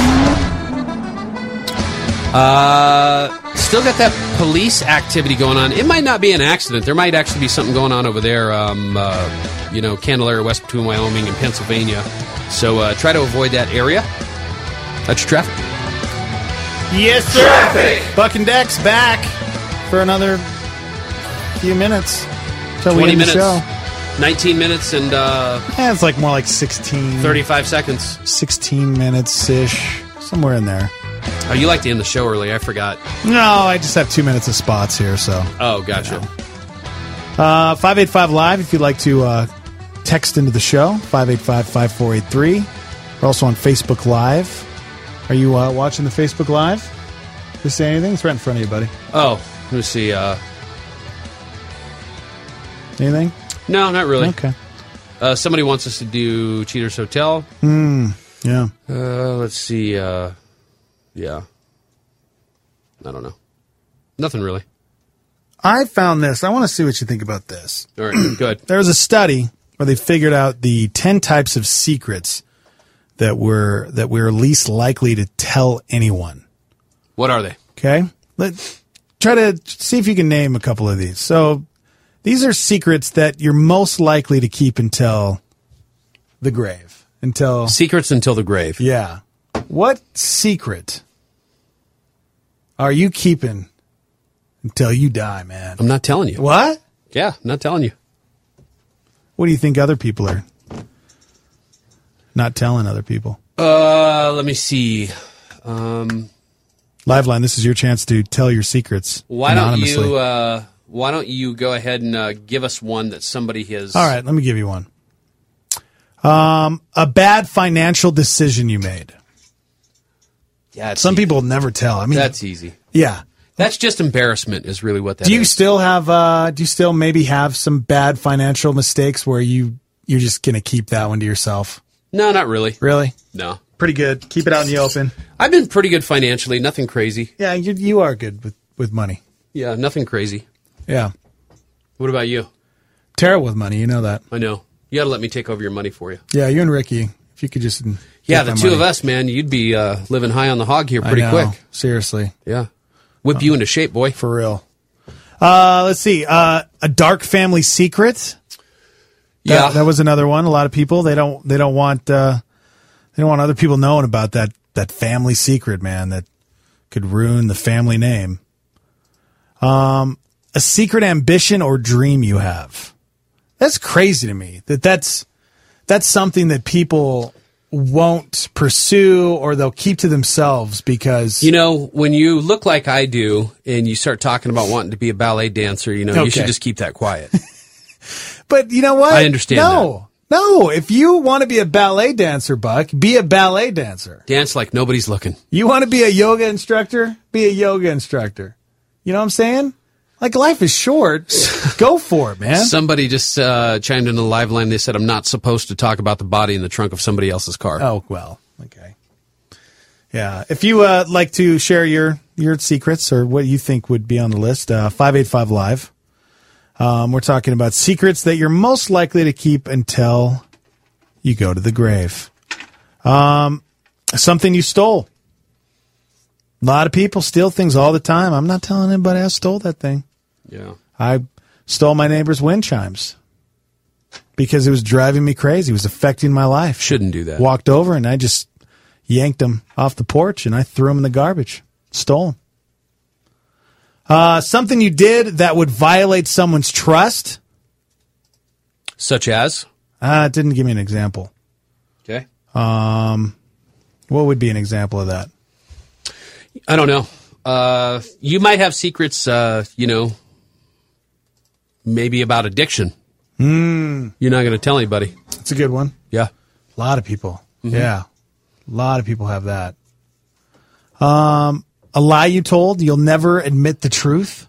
Uh, still got that police activity going on. It might not be an accident. There might actually be something going on over there, um, uh, you know, Candelaria West between Wyoming and Pennsylvania. So uh, try to avoid that area. That's your traffic. Yes, sir. Traffic. Buck and Dex back for another few minutes. Till we twenty end the minutes. show. nineteen minutes and uh, Yeah, it's like more like sixteen. thirty-five seconds. sixteen minutes-ish. Somewhere in there. Oh, you like to end the show early. I forgot. No, I just have two minutes of spots here, so. Oh, gotcha. Uh, five eight five Live if you'd like to uh, text into the show. five eight five, five four eight three. We're also on Facebook Live. Are you uh, watching the Facebook Live? Did you say anything? It's right in front of you, buddy. Oh, let me see. Uh, Anything? no, not really. Okay. Uh, somebody wants us to do Cheaters Hotel. Hmm. Yeah. Uh, let's see. Uh, yeah. I don't know. Nothing really. I found this. I want to see what you think about this. All right, good. There was a study where they figured out the ten types of secrets that we're that we're least likely to tell anyone. What are they? Okay. Let try to see if you can name a couple of these. So these are secrets that you're most likely to keep until the grave. Until Secrets until the grave. Yeah. What secret are you keeping until you die, man? I'm not telling you. What? Yeah, I'm not telling you. What do you think other people are not telling other people? Uh, let me see. Um, Liveline, this is your chance to tell your secrets why don't anonymously. you? Uh, why don't you go ahead and uh, give us one that somebody has? All right, let me give you one. Um, a bad financial decision you made. Yeah, it's Some easy. people never tell. I mean, That's easy. yeah. That's just embarrassment, is really what that Do you is. still have? Uh, do you still maybe have some bad financial mistakes where you you're just gonna keep that one to yourself? No, not really. Really? No. Pretty good. Keep it out in the open. I've been pretty good financially. Nothing crazy. Yeah, you you are good with, with money. Yeah, nothing crazy. Yeah. What about you? Terrible with money. You know that. I know. You got to let me take over your money for you. Yeah, you and Ricky. If you could just Yeah, take the my two money. of us, man, you'd be uh, living high on the hog here I pretty know. quick. Seriously. Yeah. Whip you into shape, boy. For real. Uh, let's see. Uh, a dark family secret. That, Yeah. that was another one. A lot of people they don't they don't want uh, they don't want other people knowing about that that family secret, man. That could ruin the family name. Um, a secret ambition or dream you have. That's crazy to me. That that's that's something that people won't pursue or they'll keep to themselves because You know, when you look like I do and you start talking about wanting to be a ballet dancer, you know, you Okay. should just keep that quiet. But you know what? I understand No, no. If you want to be a ballet dancer, Buck, be a ballet dancer. Dance like nobody's looking. You want to be a yoga instructor? Be a yoga instructor. You know what I'm saying? Like, life is short. Go for it, man. Somebody just uh, chimed in the live line. They said, I'm not supposed to talk about the body in the trunk of somebody else's car. Oh, well, okay. Yeah. If you uh, like to share your, your secrets or what you think would be on the list, uh, five eight five Live. Um, we're talking about secrets that you're most likely to keep until you go to the grave. Um, something you stole. A lot of people steal things all the time. I'm not telling anybody I stole that thing. Yeah. I stole my neighbor's wind chimes because it was driving me crazy. It was affecting my life. Shouldn't do that. Walked over and I just yanked them off the porch and I threw them in the garbage. Stole them. Uh, something you did that would violate someone's trust. Such as? Uh, it didn't give me an example. Okay. Um, what would be an example of that? I don't know. Uh, you might have secrets, uh, you know, maybe about addiction. Mm. You're not going to tell anybody. That's a good one. Yeah. A lot of people. Mm-hmm. Yeah. A lot of people have that. Um, a lie you told, you'll never admit the truth.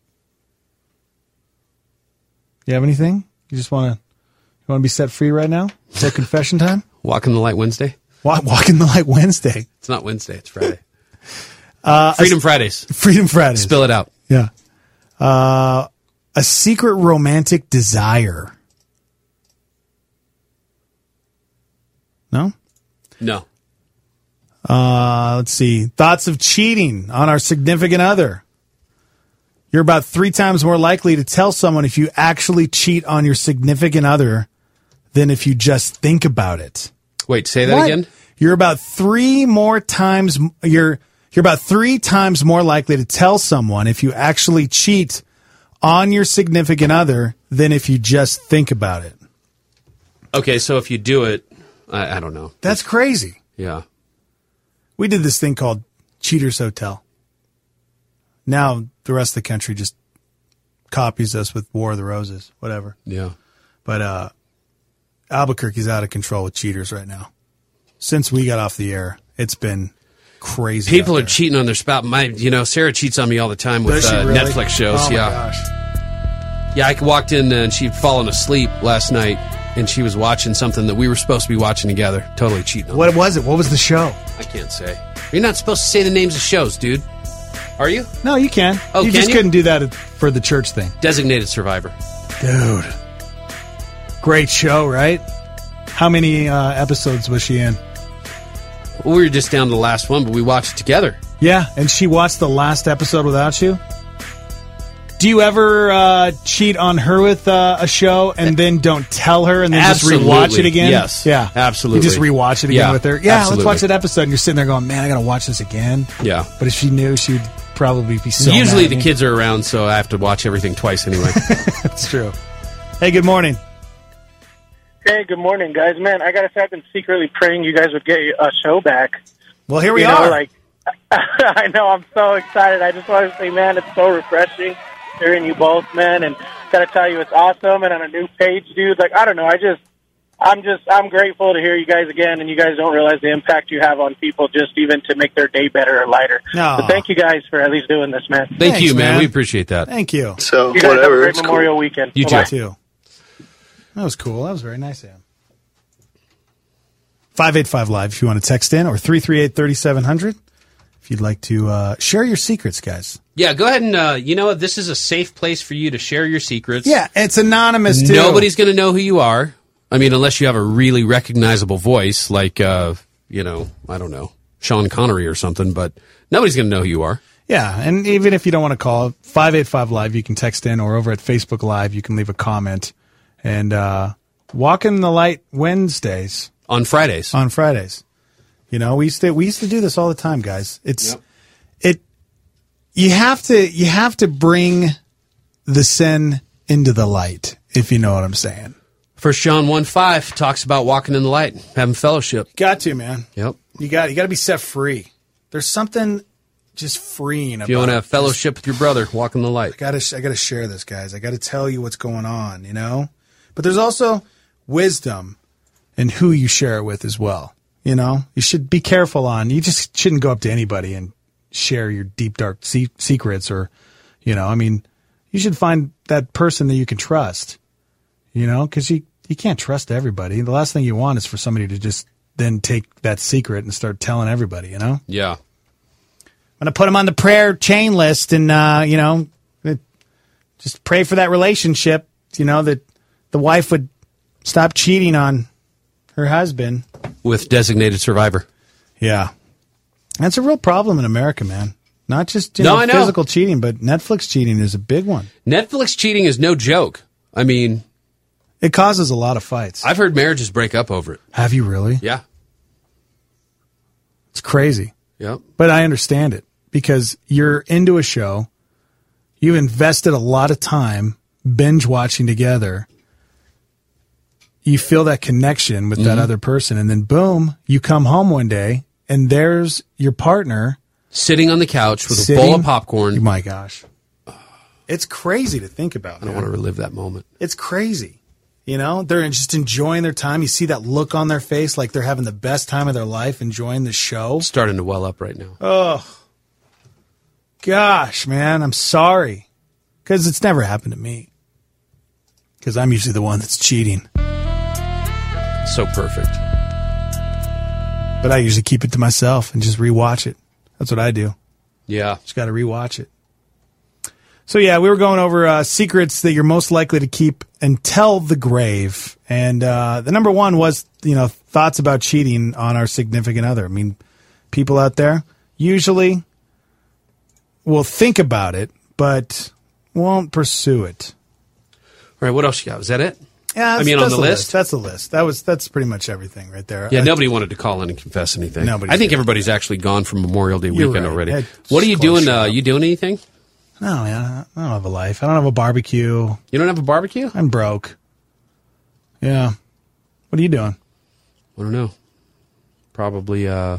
You have anything? You just want to you want to be set free right now? Is that confession time? Walk in the Light Wednesday? Walk, walk in the Light Wednesday. It's not Wednesday, it's Friday. Uh, Freedom a, Fridays. Freedom Fridays. Spill it out. Yeah. Uh, a secret romantic desire. No? No. Uh, let's see. Thoughts of cheating on our significant other. You're about three times more likely to tell someone if you actually cheat on your significant other than if you just think about it. Wait, say that What? again? You're about three more times you're you're about three times more likely to tell someone if you actually cheat on your significant other than if you just think about it. Okay, so if you do it, I, I don't know. That's crazy. Yeah. We did this thing called Cheaters Hotel. Now the rest of the country just copies us with War of the Roses, whatever. Yeah. But uh, Albuquerque's out of control with cheaters right now. Since we got off the air, it's been crazy. People are cheating on their spouse. My, you know, Sarah cheats on me all the time with Does she uh, really? Netflix shows. Oh my yeah. gosh. Yeah, I walked in and she'd fallen asleep last night, and she was watching something that we were supposed to be watching together. Totally cheating on What was it? What was the show? I can't say. You're not supposed to say the names of shows, dude. Are you? No, you can. Oh, you can just you? couldn't do that for the church thing. Designated Survivor. Dude. Great show, right? How many uh, episodes was she in? Well, we were just down to the last one, but we watched it together. Yeah, and she watched the last episode without you? Do you ever uh, cheat on her with uh, a show and then don't tell her and then Absolutely. just rewatch it again? Yes. Yeah. Absolutely. You just rewatch it again Yeah. with her? Yeah, Absolutely. let's watch that episode. And you're sitting there going, man, I got to watch this again. Yeah. But if she knew, she'd probably be so Usually mad at the me. kids are around, so I have to watch everything twice anyway. That's true. Hey, good morning. Hey, good morning, guys. Man, I gotta say, I've been secretly praying you guys would get a show back. Well, here we you are. Know, like, I know, I'm so excited. I just want to say, man, it's so refreshing hearing you both, man. And gotta tell you, it's awesome. And on a new page, dude, like, I don't know, I just, I'm just, I'm grateful to hear you guys again. And you guys don't realize the impact you have on people, just even to make their day better or lighter. Aw. So thank you guys for at least doing this, man. Thank Thanks, you, man. man. We appreciate that. Thank you. So, you guys have a great Memorial weekend. You Bye-bye. too. That was cool. That was very nice of him. five eight five Live if you want to text in, or three three eight, three seven zero zero if you'd like to uh, share your secrets, guys. Yeah, go ahead and, uh, you know what? This is a safe place for you to share your secrets. Yeah, it's anonymous, too. Nobody's going to know who you are. I mean, unless you have a really recognizable voice, like, uh, you know, I don't know, Sean Connery or something, but nobody's going to know who you are. Yeah, and even if you don't want to call, five eight five Live, you can text in, or over at Facebook Live, you can leave a comment. And uh, Walk in the Light Wednesdays. On Fridays. On Fridays. You know, we used to we used to do this all the time, guys. It's Yep. it you have to you have to bring the sin into the light, if you know what I'm saying. First John one five talks about walking in the light, having fellowship. Got to, man. Yep. You got you got to be set free. There's something just freeing about If you want to have it. fellowship with your brother, walk in the light. I gotta, I gotta share this, guys. I gotta tell you what's going on, you know? But there's also wisdom in who you share it with as well. You know? You should be careful on, you just shouldn't go up to anybody and share your deep, dark se- secrets or, you know, I mean, you should find that person that you can trust, you know? Because you, you can't trust everybody. The last thing you want is for somebody to just then take that secret and start telling everybody, you know? Yeah. I'm going to put them on the prayer chain list and, uh, you know, just pray for that relationship, you know, that the wife would stop cheating on her husband. With Designated Survivor. Yeah. That's a real problem in America, man. Not just you No, know, I know. physical cheating, but Netflix cheating is a big one. Netflix cheating is no joke. I mean, it causes a lot of fights. I've heard marriages break up over it. Have you really? Yeah. It's crazy. Yep. But I understand it because you're into a show. You've invested a lot of time binge watching together. You feel that connection with that Mhm. other person. And then boom, you come home one day and there's your partner sitting on the couch with sitting, a bowl of popcorn. My gosh. It's crazy to think about. I don't want to relive that moment. It's crazy. You know, they're just enjoying their time. You see that look on their face like they're having the best time of their life enjoying the show. It's starting to well up right now. Oh, gosh, man, I'm sorry. Because it's never happened to me. Because I'm usually the one that's cheating. So perfect. But I usually keep it to myself and just rewatch it. That's what I do. Yeah. Just got to rewatch it. So, yeah, we were going over uh, secrets that you're most likely to keep until the grave. And uh, the number one was, you know, thoughts about cheating on our significant other. I mean, people out there usually will think about it, but won't pursue it. All right, what else you got? Was that it? Yeah, I mean, on the list? That's the list. That was that's pretty much everything right there. Yeah, Uh, nobody wanted to call in and confess anything. Nobody's I think doing everybody's actually gone from Memorial Day You're weekend right. already. Hey, What are you close doing? shop. Uh, you doing anything? No, man, I don't have a life. I don't have a barbecue. You don't have a barbecue? I'm broke. Yeah. What are you doing? I don't know. Probably uh,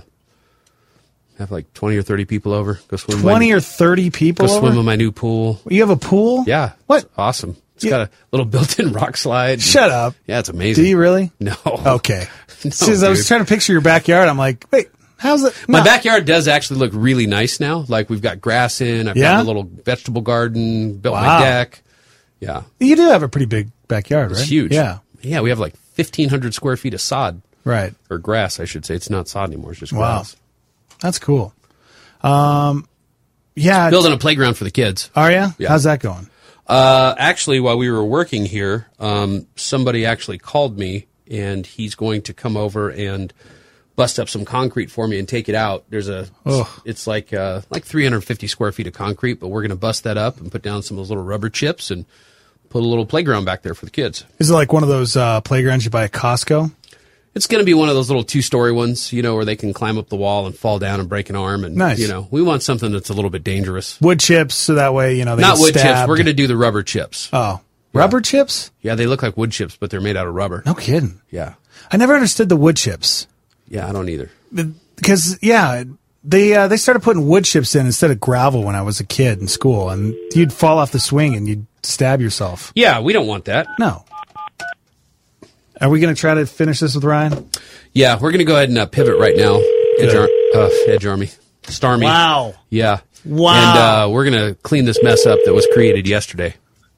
have like twenty or thirty people over. Go swim. in my- Twenty or thirty people Go over? swim in my new pool. You have a pool? Yeah. What? It's awesome. It's You- got a little built-in rock slide. Shut up. Yeah, it's amazing. Do you really? No. Okay. No, Since I was dude. trying to picture your backyard, I'm like, wait, how's it? My no. backyard does actually look really nice now. Like we've got grass in. I've Yeah? got a little vegetable garden. Built Wow. my deck. Yeah. You do have a pretty big backyard, right? It's huge. Yeah. Yeah, we have like fifteen hundred square feet of sod. Right. Or grass, I should say. It's not sod anymore. It's just Wow. grass. That's cool. Um, yeah. Building a playground for the kids. Are you? Yeah. How's that going? Uh, actually, while we were working here, um, somebody actually called me, and he's going to come over and bust up some concrete for me and take it out. There's a, Ugh. it's like uh, like three hundred fifty square feet of concrete, but we're going to bust that up and put down some of those little rubber chips and put a little playground back there for the kids. Is it like one of those uh, playgrounds you buy at Costco? It's going to be one of those little two-story ones, you know, where they can climb up the wall and fall down and break an arm. And, Nice. you know, we want something that's a little bit dangerous. Wood chips, so that way, you know, they Not get wood chips. stabbed. We're going to do the rubber chips. Oh. Rubber chips? Yeah, they look like wood chips, but they're made out of rubber. No kidding. Yeah. I never understood the wood chips. Yeah, I don't either. Because, yeah, they uh, they started putting wood chips in instead of gravel when I was a kid in school, and you'd fall off the swing and you'd stab yourself. Yeah, we don't want that. No. Are we going to try to finish this with Ryan? Yeah, we're going to go ahead and uh, pivot right now. Edge, Ar- uh, Edge Army. Starmy. Wow. Yeah. Wow. And uh, we're going to clean this mess up that was created yesterday.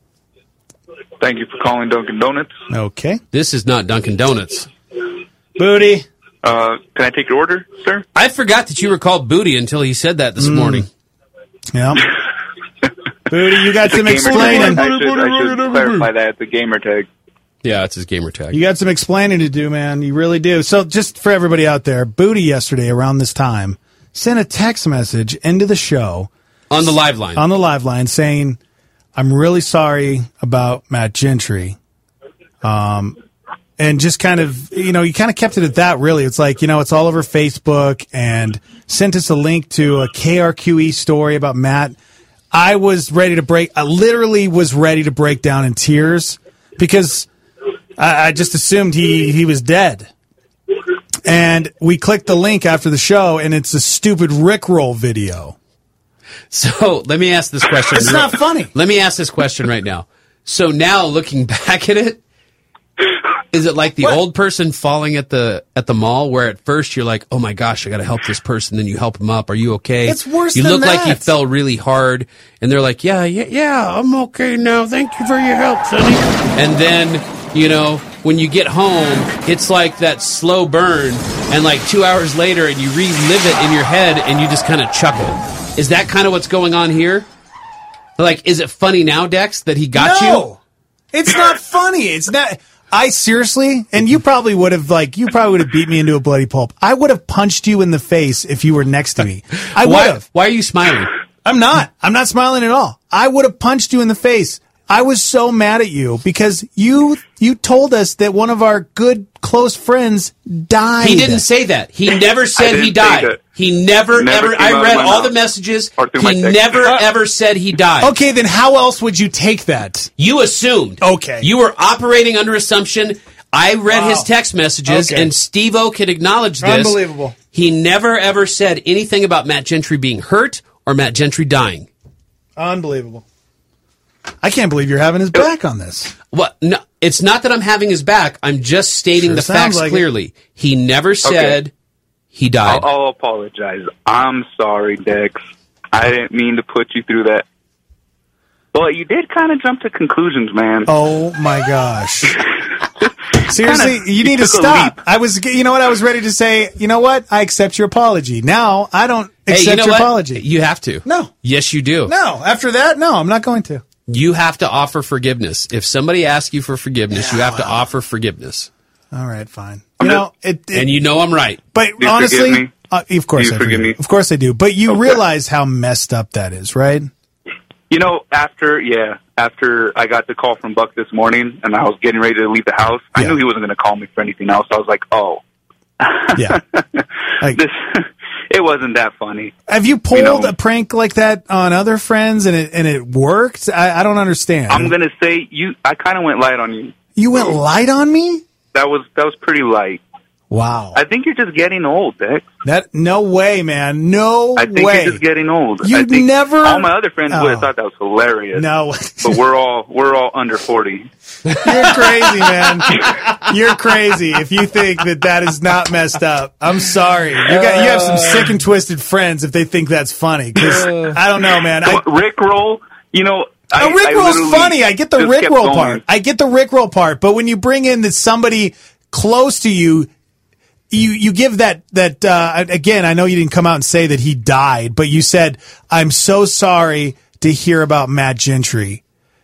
Thank you for calling Dunkin' Donuts. Okay. This is not Dunkin' Donuts. Booty. Uh, can I take your order, sir? I forgot that you were called Booty until he said that this Mm. morning. Yeah. Booty, you got It's a some gamer explaining. tag. I should, I should clarify that. It's a gamer tag. Yeah, it's his gamer tag. You got some explaining to do, man. You really do. So just for everybody out there, Booty yesterday around this time sent a text message into the show. On the live line. On the live line saying, I'm really sorry about Matt Gentry. Um, and just kind of, you know, you kind of kept it at that, really. It's like, you know, it's all over Facebook, and sent us a link to a K R Q E story about Matt. I was ready to break, I literally was ready to break down in tears because I, I just assumed he, he was dead. And we clicked the link after the show, and it's a stupid Rickroll video. So let me ask this question. It's not funny. Let me ask this question right now. So now looking back at it, is it like the What? old person falling at the at the mall where at first you're like, oh my gosh, I got to help this person. Then you help him up. Are you okay? It's worse You than look like you that. fell really hard. And they're like, yeah, yeah, yeah, I'm okay now. Thank you for your help, Sonny. And then, you know, when you get home, it's like that slow burn. And like two hours later and you relive it in your head and you just kind of chuckle. Is that kind of what's going on here? Like, is it funny now, Dex, that he got no, you? it's not funny. It's not. I seriously, and you probably would have like you probably would have beat me into a bloody pulp. I would have punched you in the face if you were next to me. I would Why, have. why are you smiling? I'm not. I'm not smiling at all. I would have punched you in the face. I was so mad at you because you you told us that one of our good close friends died. He didn't say that. He never said he died. He never, Never ever. came I out of read my all mouth the messages. or through my He text. never, ever said he died. Okay, then how else would you take that? You assumed. Okay. You were operating under assumption. I read Wow. his text messages, Okay. and Steve-O can acknowledge this. Unbelievable. He never, ever said anything about Matt Gentry being hurt or Matt Gentry dying. Unbelievable. I can't believe you're having his back on this. What? No, it's not that I'm having his back. I'm just stating Sure the sounds facts like it. clearly. He never said he died. I'll, I'll apologize. I'm sorry, Dex. I didn't mean to put you through that. But you did kind of jump to conclusions, man. Oh my gosh. Seriously, Kinda- you need you to took a stop. I was, you know what? I was ready to say, you know what? I accept your apology. Now I don't Hey, accept you know your what? apology. You have to. No. Yes, you do. No. After that, no, I'm not going to. You have to offer forgiveness. If somebody asks you for forgiveness, you have to offer forgiveness. All right, fine. You know, it, it And you know I'm right. but you honestly, forgive me? uh, of course Do you I forgive forgive me? you. Of course I do. But you Okay. realize how messed up that is, right? You know, after, yeah, after I got the call from Buck this morning and I was getting ready to leave the house, I Yeah. knew he wasn't going to call me for anything else. I was like, oh. Yeah. Like, this, it wasn't that funny. have you pulled you know- a prank like that on other friends and it and it worked? I, I don't understand. I'm going to say, you. I kind of went light on you. you went light on me? That was that was pretty light. Wow. I think you're just getting old, Dex. That no way, man. No I think way. you're just getting old. I You'd think never- All my other friends would Oh. have thought that was hilarious. No. but we're all we're all under forty. You're crazy, man. You're crazy if you think that that is not messed up. I'm sorry. You got you have some sick and twisted friends if they think that's funny. Because I don't know, man. I, Rick roll, you know. the I, Rick I roll's literally funny. I get the just Rick kept roll going. part. I get the Rick roll part. But when you bring in that somebody close to you, you you give that that uh, again. I know you didn't come out and say that he died, but you said, "I'm so sorry to hear about Matt Gentry."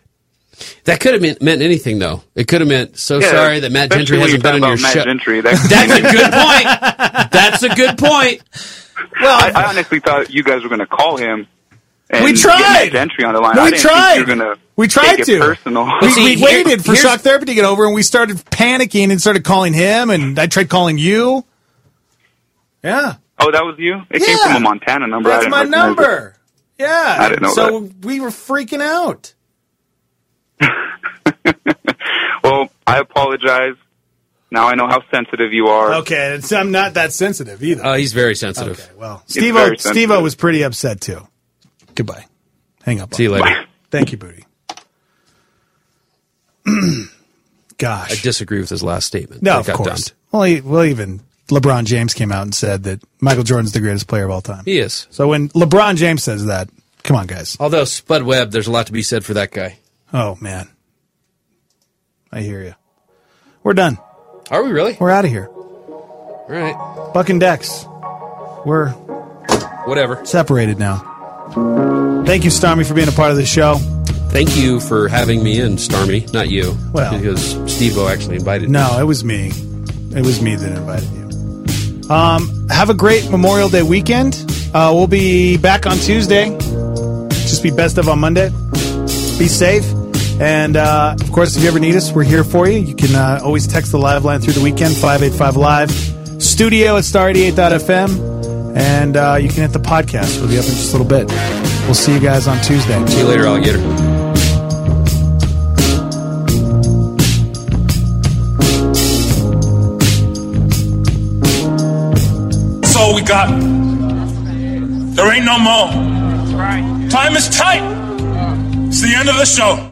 That could have meant, meant anything, though. It could have meant, so Yeah, sorry that Matt especially Gentry when hasn't you're been on your talking about show. Matt Gentry, that- That's a good point. That's a good point. Well, I, I honestly thought you guys were going to call him. And We get tried. Matt Gentry on the line. We I didn't tried. Think you were gonna We tried take it to. Personal. We, see, we here- waited for here's- shock therapy to get over, and we started panicking and started calling him, and I tried calling you. Yeah, Oh, that was you? It came Yeah. from a Montana number. I that's didn't my recognize number. Yeah, I didn't know so we were freaking out. it. Well, I apologize. Now I know how sensitive you are. Okay, it's, I'm not that sensitive either. Oh, he's very sensitive. Okay, well, It's Steve-O, very Steve-O sensitive. was pretty upset too. Goodbye. Hang up. See you later. Bye. Thank you, Booty. I Gosh. disagree with his last statement. No, That of got course. dumped. Well, he, well, even LeBron James came out and said that Michael Jordan's the greatest player of all time. He is. So when LeBron James says that, come on, guys. Although Spud Webb, there's a lot to be said for that guy. Oh, man. I hear you. We're done. Are we really? We're out of here. All right. Buck and Dex. We're Whatever. separated now. Thank you, Stormy, for being a part of the show. Thank you for having me in, Stormy. Not you. Well. Because Steve-O actually invited me. No, it was me. It was me that invited you. Um, have a great Memorial Day weekend. Uh, we'll be back on Tuesday. Just be best of on Monday. Be safe. And, uh, of course, if you ever need us, we're here for you. You can uh, always text the live line through the weekend, five eight five live. Studio at star eighty-eight dot f m. And uh, you can hit the podcast. We'll be up in just a little bit. We'll see you guys on Tuesday. See you later, alligator. That's all we got. There ain't no more. Time is tight. It's the end of the show.